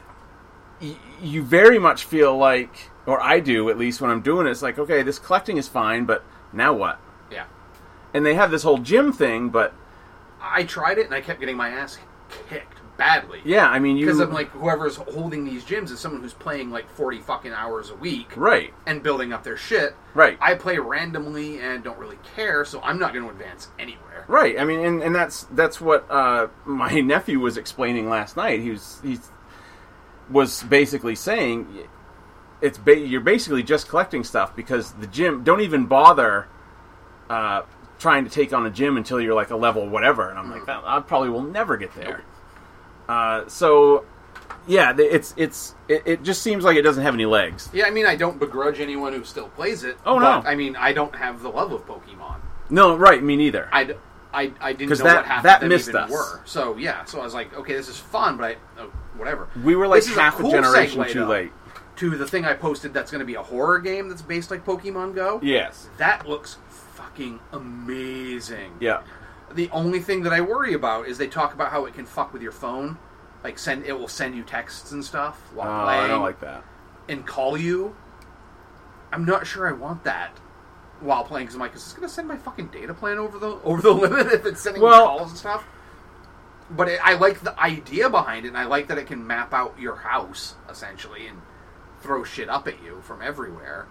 Speaker 1: You very much feel like, or I do at least when I'm doing it, it's like, okay, this collecting is fine, but now what?
Speaker 2: Yeah.
Speaker 1: And they have this whole gym thing, but...
Speaker 2: I tried it, and I kept getting my ass kicked badly.
Speaker 1: Yeah, I mean, you...
Speaker 2: Because I'm like, whoever's holding these gyms is someone who's playing like forty fucking hours a week.
Speaker 1: Right.
Speaker 2: And building up their shit.
Speaker 1: Right.
Speaker 2: I play randomly and don't really care, so I'm not going to advance anywhere.
Speaker 1: Right. I mean, and, and that's that's what uh, my nephew was explaining last night. He was... He's, was basically saying it's ba- you're basically just collecting stuff because the gym don't even bother uh, trying to take on a gym until you're like a level whatever, and I'm like, I probably will never get there. Uh, so yeah, it's it's it, it just seems like it doesn't have any legs.
Speaker 2: Yeah, I mean, I don't begrudge anyone who still plays it.
Speaker 1: Oh
Speaker 2: but,
Speaker 1: no,
Speaker 2: I mean, I don't have the love of Pokemon.
Speaker 1: No, right, me neither.
Speaker 2: I I, I didn't know
Speaker 1: that,
Speaker 2: what half
Speaker 1: that
Speaker 2: of them
Speaker 1: missed
Speaker 2: even
Speaker 1: us.
Speaker 2: were. So, yeah. So I was like, okay, this is fun, but I... Oh, whatever.
Speaker 1: We were like
Speaker 2: this
Speaker 1: half
Speaker 2: a, cool
Speaker 1: a generation
Speaker 2: segue,
Speaker 1: too
Speaker 2: though,
Speaker 1: late.
Speaker 2: To the thing I posted that's going to be a horror game that's based like Pokemon Go.
Speaker 1: Yes.
Speaker 2: That looks fucking amazing.
Speaker 1: Yeah.
Speaker 2: The only thing that I worry about is they talk about how it can fuck with your phone. Like, send it will send you texts and stuff while
Speaker 1: oh,
Speaker 2: playing.
Speaker 1: I don't like that.
Speaker 2: And call you. I'm not sure I want that. While playing, because I'm like, is this going to send my fucking data plan over the over the limit if it's sending
Speaker 1: well,
Speaker 2: me calls and stuff? But it, I like the idea behind it, and I like that it can map out your house, essentially, and throw shit up at you from everywhere.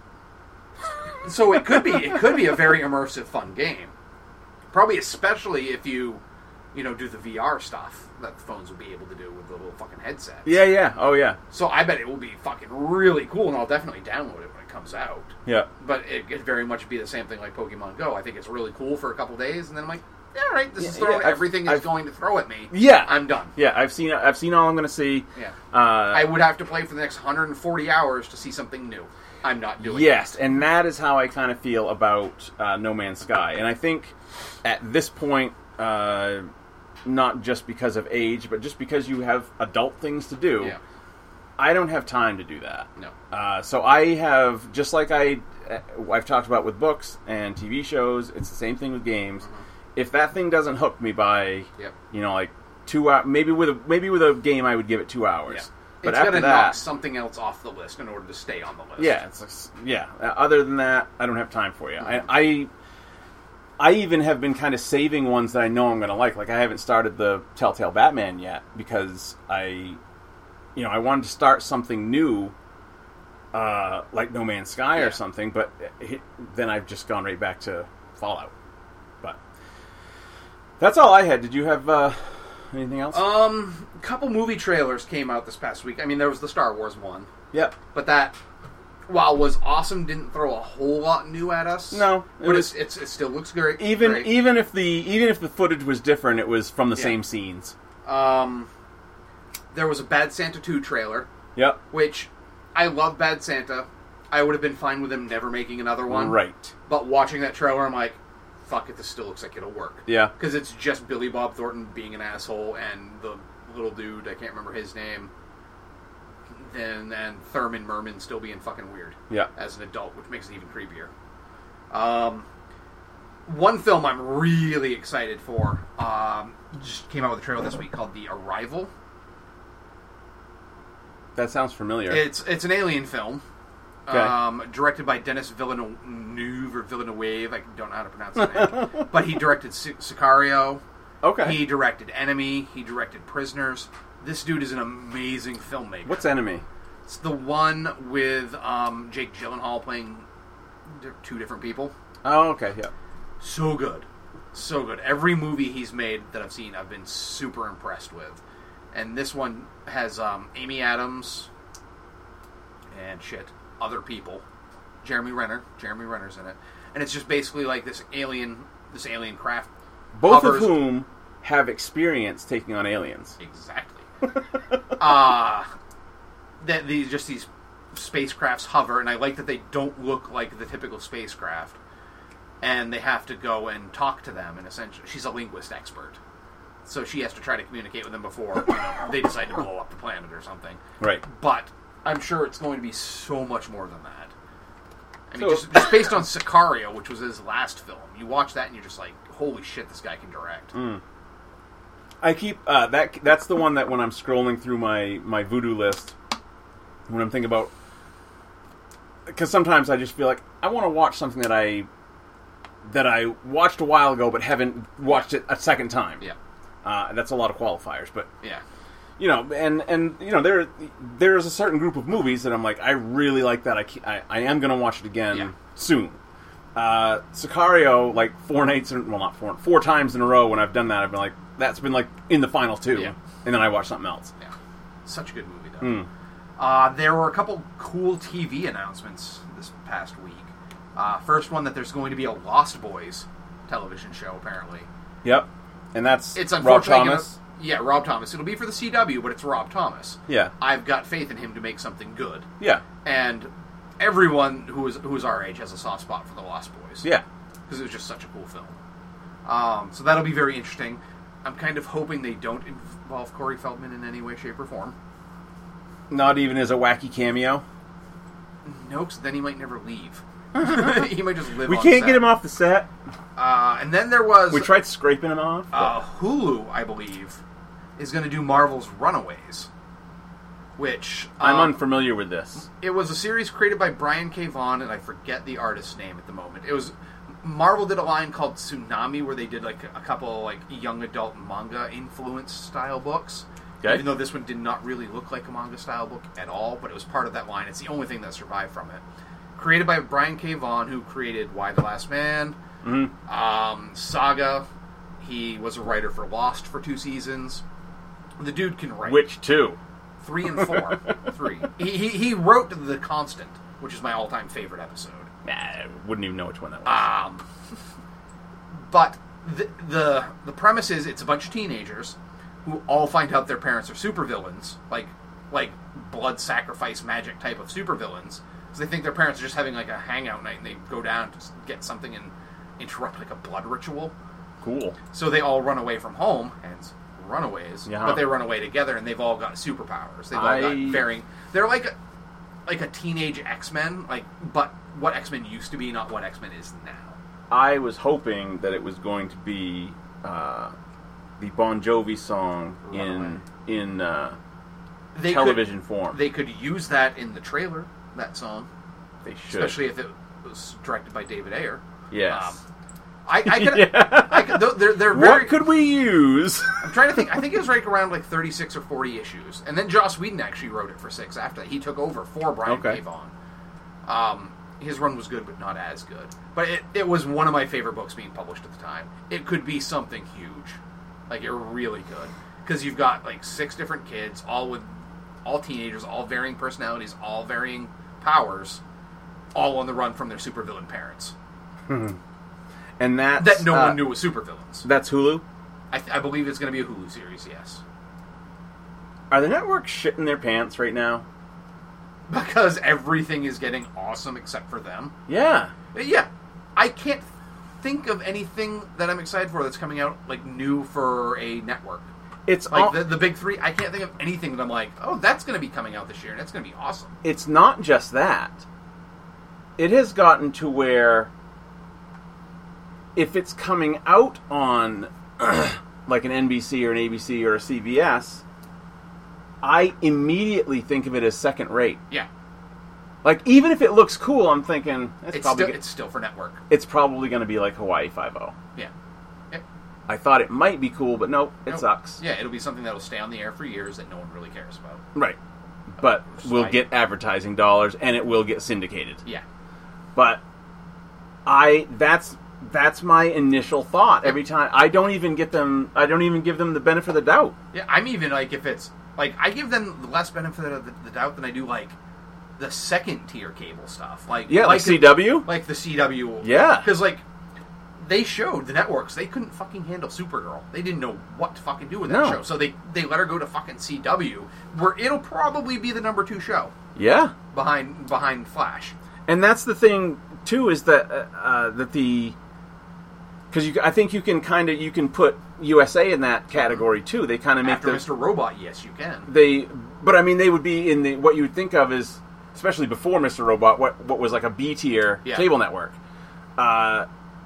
Speaker 2: So it could be it could be a very immersive, fun game. Probably especially if you, you know, do the V R stuff that the phones will be able to do with the little fucking headsets.
Speaker 1: Yeah, yeah. Oh, yeah.
Speaker 2: So I bet it will be fucking really cool, and I'll definitely download it when it comes out.
Speaker 1: Yeah.
Speaker 2: But it could very much be the same thing like Pokemon Go. I think it's really cool for a couple days, and then I'm like, yeah, all right, this
Speaker 1: yeah,
Speaker 2: is throwing
Speaker 1: yeah,
Speaker 2: everything
Speaker 1: I've,
Speaker 2: it's going to throw at me.
Speaker 1: Yeah.
Speaker 2: I'm done.
Speaker 1: Yeah, I've seen I've seen all I'm going to see.
Speaker 2: Yeah.
Speaker 1: Uh,
Speaker 2: I would have to play for the next one hundred forty hours to see something new. I'm not doing
Speaker 1: yes,
Speaker 2: that.
Speaker 1: and that is how I kind of feel about uh, No Man's Sky. And I think at this point, uh, not just because of age, but just because you have adult things to do,
Speaker 2: yeah.
Speaker 1: I don't have time to do that.
Speaker 2: No.
Speaker 1: Uh, so I have, just like I, I've talked about with books and T V shows, it's the same thing with games. Mm-hmm. If that thing doesn't hook me by,
Speaker 2: yep.
Speaker 1: you know, like two hours, maybe with a, maybe with a game I would give it two hours.
Speaker 2: Yeah.
Speaker 1: But
Speaker 2: it's
Speaker 1: after
Speaker 2: got to
Speaker 1: that,
Speaker 2: knock something else off the list in order to stay on the list.
Speaker 1: Yeah, it's like, yeah. Other than that, I don't have time for you.
Speaker 2: Mm-hmm.
Speaker 1: I, I I even have been kind of saving ones that I know I'm going to like. Like I haven't started the Telltale Batman yet because I, you know, I wanted to start something new, uh, like No Man's Sky
Speaker 2: yeah.
Speaker 1: or something. But it, then I've just gone right back to Fallout. But that's all I had. Did you have? Uh, Anything else?
Speaker 2: Um, a couple movie trailers came out this past week. I mean, there was the Star Wars one.
Speaker 1: Yep.
Speaker 2: But that, while was awesome, didn't throw a whole lot new at us.
Speaker 1: No, it
Speaker 2: but
Speaker 1: was,
Speaker 2: it's, it's it still looks great.
Speaker 1: Even
Speaker 2: great.
Speaker 1: even if the even if the footage was different, it was from the
Speaker 2: yeah.
Speaker 1: same scenes.
Speaker 2: Um, there was a Bad Santa two trailer.
Speaker 1: Yep.
Speaker 2: Which I love Bad Santa. I would have been fine with him never making another one.
Speaker 1: Right.
Speaker 2: But watching that trailer, I'm like, fuck it, this still looks like it'll work.
Speaker 1: Yeah.
Speaker 2: Because it's just Billy Bob Thornton being an asshole and the little dude, I can't remember his name, and, and Thurman Merman still being fucking weird.
Speaker 1: Yeah.
Speaker 2: As an adult, which makes it even creepier. Um, one film I'm really excited for um, just came out with a trailer this week called The Arrival.
Speaker 1: That sounds familiar.
Speaker 2: It's it's an alien film.
Speaker 1: Okay.
Speaker 2: Um, directed by Denis Villeneuve or Villeneuve, I don't know how to pronounce his name. But he directed Sic- Sicario.
Speaker 1: Okay.
Speaker 2: He directed Enemy. He directed Prisoners. This dude is an amazing filmmaker.
Speaker 1: What's Enemy?
Speaker 2: It's the one with um, Jake Gyllenhaal playing two different people.
Speaker 1: Oh, okay, yeah.
Speaker 2: So good. So good. Every movie he's made that I've seen, I've been super impressed with. And this one has um, Amy Adams and shit, other people. Jeremy Renner. Jeremy Renner's in it. And it's just basically like this alien, this alien craft.
Speaker 1: Both
Speaker 2: hovers.
Speaker 1: of whom have experience taking on aliens.
Speaker 2: Exactly. uh, that these just these spacecrafts hover, and I like that they don't look like the typical spacecraft. And they have to go and talk to them, and essentially, she's a linguist expert. So she has to try to communicate with them before you know, they decide to blow up the planet or something.
Speaker 1: Right.
Speaker 2: But I'm sure it's going to be so much more than that. I mean,
Speaker 1: So-
Speaker 2: just, just based on Sicario, which was his last film, you watch that and you're just like, holy shit, this guy can direct.
Speaker 1: Mm. I keep uh, that. That's the one that when I'm scrolling through my my Vudu list, when I'm thinking about, because sometimes I just feel like I want to watch something that I that I watched a while ago but haven't watched it a second time.
Speaker 2: Yeah.
Speaker 1: Uh, that's a lot of qualifiers, but
Speaker 2: Yeah.
Speaker 1: you know, and and you know, there there is a certain group of movies that I'm like, I really like that. I ke- I, I am going to watch it again
Speaker 2: Yeah.
Speaker 1: soon. Uh, Sicario, like four nights, in, well, not four, four times in a row. When I've done that, I've been like, that's been like in the final two,
Speaker 2: Yeah.
Speaker 1: and then I watch something else.
Speaker 2: Yeah. Such a good movie, though.
Speaker 1: Mm.
Speaker 2: Uh, there were a couple cool T V announcements this past week. Uh, first one, that there's going to be a Lost Boys television show, apparently.
Speaker 1: Yep, and that's
Speaker 2: It's
Speaker 1: Rob
Speaker 2: unfortunately
Speaker 1: Thomas.
Speaker 2: Gonna, yeah, Rob Thomas. It'll be for the C W, but it's Rob Thomas.
Speaker 1: Yeah,
Speaker 2: I've got faith in him to make something good.
Speaker 1: yeah,
Speaker 2: And everyone who is who is our age has a soft spot for the Lost Boys.
Speaker 1: yeah.
Speaker 2: Because it was just such a cool film. Um, so that'll be very interesting. I'm kind of hoping they don't involve Corey Feldman in any way, shape, or form.
Speaker 1: Not even as a wacky cameo.
Speaker 2: No, because then he might never leave. He might just live
Speaker 1: We
Speaker 2: on
Speaker 1: can't
Speaker 2: set.
Speaker 1: get him off the set.
Speaker 2: Uh, and then there was...
Speaker 1: We tried scraping him off. but-
Speaker 2: Uh, Hulu, I believe, is going to do Marvel's Runaways. Which...
Speaker 1: I'm
Speaker 2: um,
Speaker 1: unfamiliar with this.
Speaker 2: It was a series created by Brian K. Vaughan, and I forget the artist's name at the moment. It was... Marvel did a line called Tsunami, where they did like a couple like young adult manga influence style books.
Speaker 1: Okay.
Speaker 2: Even though this one did not really look like a manga style book at all, but it was part of that line. It's the only thing that survived from it. Created by Brian K. Vaughan, who created Y: The Last Man,
Speaker 1: Mm-hmm.
Speaker 2: um, Saga. He was a writer for Lost for two seasons. The dude can write.
Speaker 1: Which two?
Speaker 2: Three and four. Three. He, he he wrote The Constant, which is my all-time favorite episode.
Speaker 1: Nah, I wouldn't even know which one that was.
Speaker 2: Um, but the, the the premise is it's a bunch of teenagers who all find out their parents are supervillains, like like blood sacrifice magic type of supervillains. Because they think their parents are just having like a hangout night, and they go down to get something and interrupt like a blood ritual.
Speaker 1: Cool.
Speaker 2: So they all run away from home, hence Runaways.
Speaker 1: Yeah.
Speaker 2: But they run away together, and they've all got superpowers. They've all
Speaker 1: I-
Speaker 2: got varying. They're like a, like a teenage X-Men, like but what X-Men used to be, not what X-Men is now.
Speaker 1: I was hoping that it was going to be uh, the Bon Jovi song in in uh,
Speaker 2: They
Speaker 1: television
Speaker 2: could,
Speaker 1: form.
Speaker 2: They could use that in the trailer. That song,
Speaker 1: They should.
Speaker 2: especially if it was directed by David Ayer.
Speaker 1: Yes.
Speaker 2: Um, I, I could.
Speaker 1: Yeah.
Speaker 2: I could they're they're very.
Speaker 1: What could we use?
Speaker 2: I'm trying to think. I think it was right around like thirty-six or forty issues, and then Joss Whedon actually wrote it for six after that. He took over for Brian
Speaker 1: Okay.
Speaker 2: K. Vaughan. Um, his run was good, but not as good. But it, it was one of my favorite books being published at the time. It could be something huge, like it really could, because you've got like six different kids, all with all teenagers, all varying personalities, all varying powers, all on the run from their supervillain parents
Speaker 1: And that's,
Speaker 2: that no
Speaker 1: uh,
Speaker 2: one knew was supervillains.
Speaker 1: That's Hulu?
Speaker 2: I, th- I believe it's going to be a Hulu series. Yes.
Speaker 1: Are the networks shitting their pants right now?
Speaker 2: Because everything is getting awesome except for them.
Speaker 1: Yeah.
Speaker 2: Yeah. I can't think of anything that I'm excited for that's coming out, like, new for a network.
Speaker 1: It's
Speaker 2: Like,
Speaker 1: all,
Speaker 2: the, the big three, I can't think of anything that I'm like, oh, that's going to be coming out this year, and that's going to be awesome.
Speaker 1: it's not just that. It has gotten to where if it's coming out on like an N B C or an A B C or a C B S, I immediately think of it as second rate.
Speaker 2: Yeah.
Speaker 1: Like, even if it looks cool, I'm thinking it's,
Speaker 2: It's
Speaker 1: probably
Speaker 2: still,
Speaker 1: go-
Speaker 2: it's still for network.
Speaker 1: it's probably going to be like Hawaii Five-O.
Speaker 2: Yeah. Yeah.
Speaker 1: I thought it might be cool, but nope, it
Speaker 2: Nope.
Speaker 1: sucks.
Speaker 2: Yeah, it'll be something that'll stay on the air for years that no one really cares about.
Speaker 1: Right. but will
Speaker 2: I-
Speaker 1: get advertising dollars, and it will get syndicated.
Speaker 2: Yeah.
Speaker 1: But I that's that's my initial thought every time. I don't even get them. I don't even give them the benefit of the doubt.
Speaker 2: Yeah, I'm even, like, if it's... Like, I give them less benefit of the, the doubt than I do, like, the second-tier cable stuff. Like,
Speaker 1: Yeah, like,
Speaker 2: like
Speaker 1: C W.
Speaker 2: Like the C W.
Speaker 1: Yeah.
Speaker 2: Because, like, they showed, the networks, they couldn't fucking handle Supergirl. They didn't know what to fucking do with that
Speaker 1: No.
Speaker 2: show. So they, they let her go to fucking C W, where it'll probably be the number two show
Speaker 1: Yeah,
Speaker 2: behind behind Flash.
Speaker 1: and that's the thing too, is that uh, uh, that the because you, I think you can kind of you can put U S A in that category too. They kind of make
Speaker 2: After
Speaker 1: the,
Speaker 2: Mister Robot, yes, you can.
Speaker 1: they, but I mean they would be in the what you would think of as, especially before Mister Robot, what what was like a B tier
Speaker 2: Yeah.
Speaker 1: cable network, uh,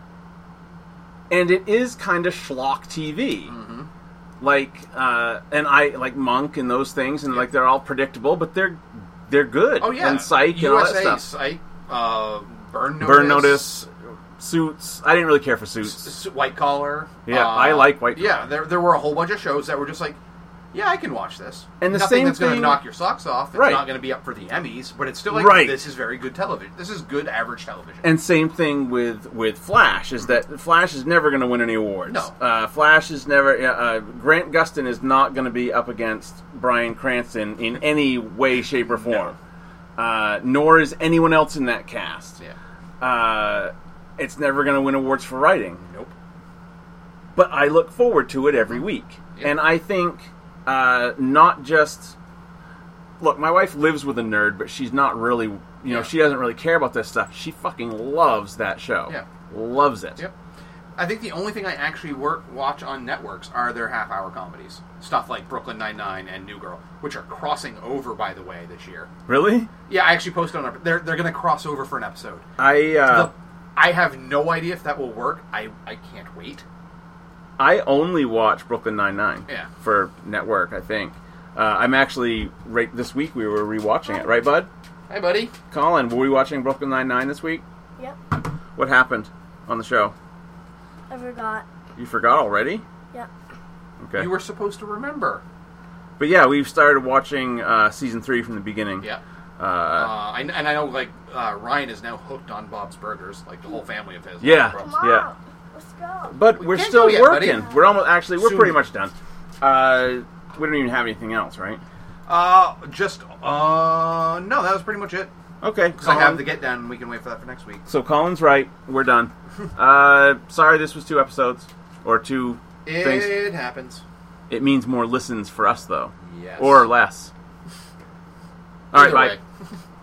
Speaker 1: and it is kind of schlock T V.
Speaker 2: Mm-hmm.
Speaker 1: Like uh, and I like Monk and those things, and
Speaker 2: Yeah.
Speaker 1: like they're all predictable, but they're they're good.
Speaker 2: Oh, yeah.
Speaker 1: And Psych and
Speaker 2: U
Speaker 1: all
Speaker 2: S A,
Speaker 1: that stuff.
Speaker 2: Psych, uh, Burn Notice.
Speaker 1: Burn Notice, Suits. I didn't really care for Suits.
Speaker 2: S- White Collar.
Speaker 1: Yeah,
Speaker 2: uh,
Speaker 1: I like White
Speaker 2: Yeah,
Speaker 1: Collar.
Speaker 2: there there were a whole bunch of shows that were just like, yeah, I can watch this.
Speaker 1: And the
Speaker 2: Nothing
Speaker 1: same
Speaker 2: that's going to
Speaker 1: thing-
Speaker 2: knock your socks off. It's
Speaker 1: Right.
Speaker 2: not going to be up for the Emmys, but it's still like,
Speaker 1: Right.
Speaker 2: this is very good television. This is good average television.
Speaker 1: And same thing with, with Flash, is that Flash is never going to win any awards.
Speaker 2: No.
Speaker 1: Uh, Flash is never... Uh, Grant Gustin is not going to be up against Bryan Cranston in any way, shape, or form. Uh, nor is anyone else in that cast.
Speaker 2: yeah.
Speaker 1: Uh, it's never going to win awards for writing.
Speaker 2: Nope.
Speaker 1: But I look forward to it every week.
Speaker 2: Yeah.
Speaker 1: And I think uh, not just... Look, my wife lives with a nerd, but she's not really... You know,
Speaker 2: Yeah.
Speaker 1: she doesn't really care about this stuff. She fucking loves that show.
Speaker 2: Yeah.
Speaker 1: Loves it.
Speaker 2: Yep. I think the only thing I actually work watch on networks are their half-hour comedies. Stuff like Brooklyn Nine-Nine and New Girl, which are crossing over, by the way, this year.
Speaker 1: Really?
Speaker 2: Yeah, I actually posted on our... They're, they're going to cross over for an episode.
Speaker 1: I uh,
Speaker 2: The- I have no idea if that will work. I, I can't wait.
Speaker 1: I only watch Brooklyn Nine-Nine
Speaker 2: Yeah.
Speaker 1: for network, I think. Uh, I'm actually... right this week we were rewatching it, right, bud?
Speaker 2: Hey, buddy.
Speaker 1: Colin, were we watching Brooklyn Nine-Nine this week?
Speaker 3: Yep.
Speaker 1: What happened on the show?
Speaker 3: I forgot.
Speaker 1: You forgot already?
Speaker 3: Yep.
Speaker 1: Okay.
Speaker 2: You were supposed to remember.
Speaker 1: But yeah, we've started watching uh, season three from the beginning.
Speaker 2: Yeah.
Speaker 1: Uh,
Speaker 2: Uh, I, and I know, like, uh, Ryan is now hooked on Bob's Burgers, like the whole family of his.
Speaker 1: Yeah.
Speaker 2: Bro.
Speaker 3: Come on.
Speaker 1: Yeah.
Speaker 3: Let's go.
Speaker 1: but
Speaker 2: We
Speaker 1: we're
Speaker 2: can't
Speaker 1: still
Speaker 2: go yet,
Speaker 1: working.
Speaker 2: buddy.
Speaker 1: We're almost... Actually, we're
Speaker 2: Soon.
Speaker 1: pretty much done. Uh, we don't even have anything else, right?
Speaker 2: Uh, just, uh, no, that was pretty much it.
Speaker 1: Okay.
Speaker 2: Because I have the get down, and we can wait for that for next week.
Speaker 1: So Colin's right. We're done. uh, sorry this was two episodes. Or two
Speaker 2: It
Speaker 1: things.
Speaker 2: happens.
Speaker 1: It means more listens for us, though.
Speaker 2: Yes.
Speaker 1: Or less. All right,
Speaker 2: Either
Speaker 1: bye.
Speaker 2: way.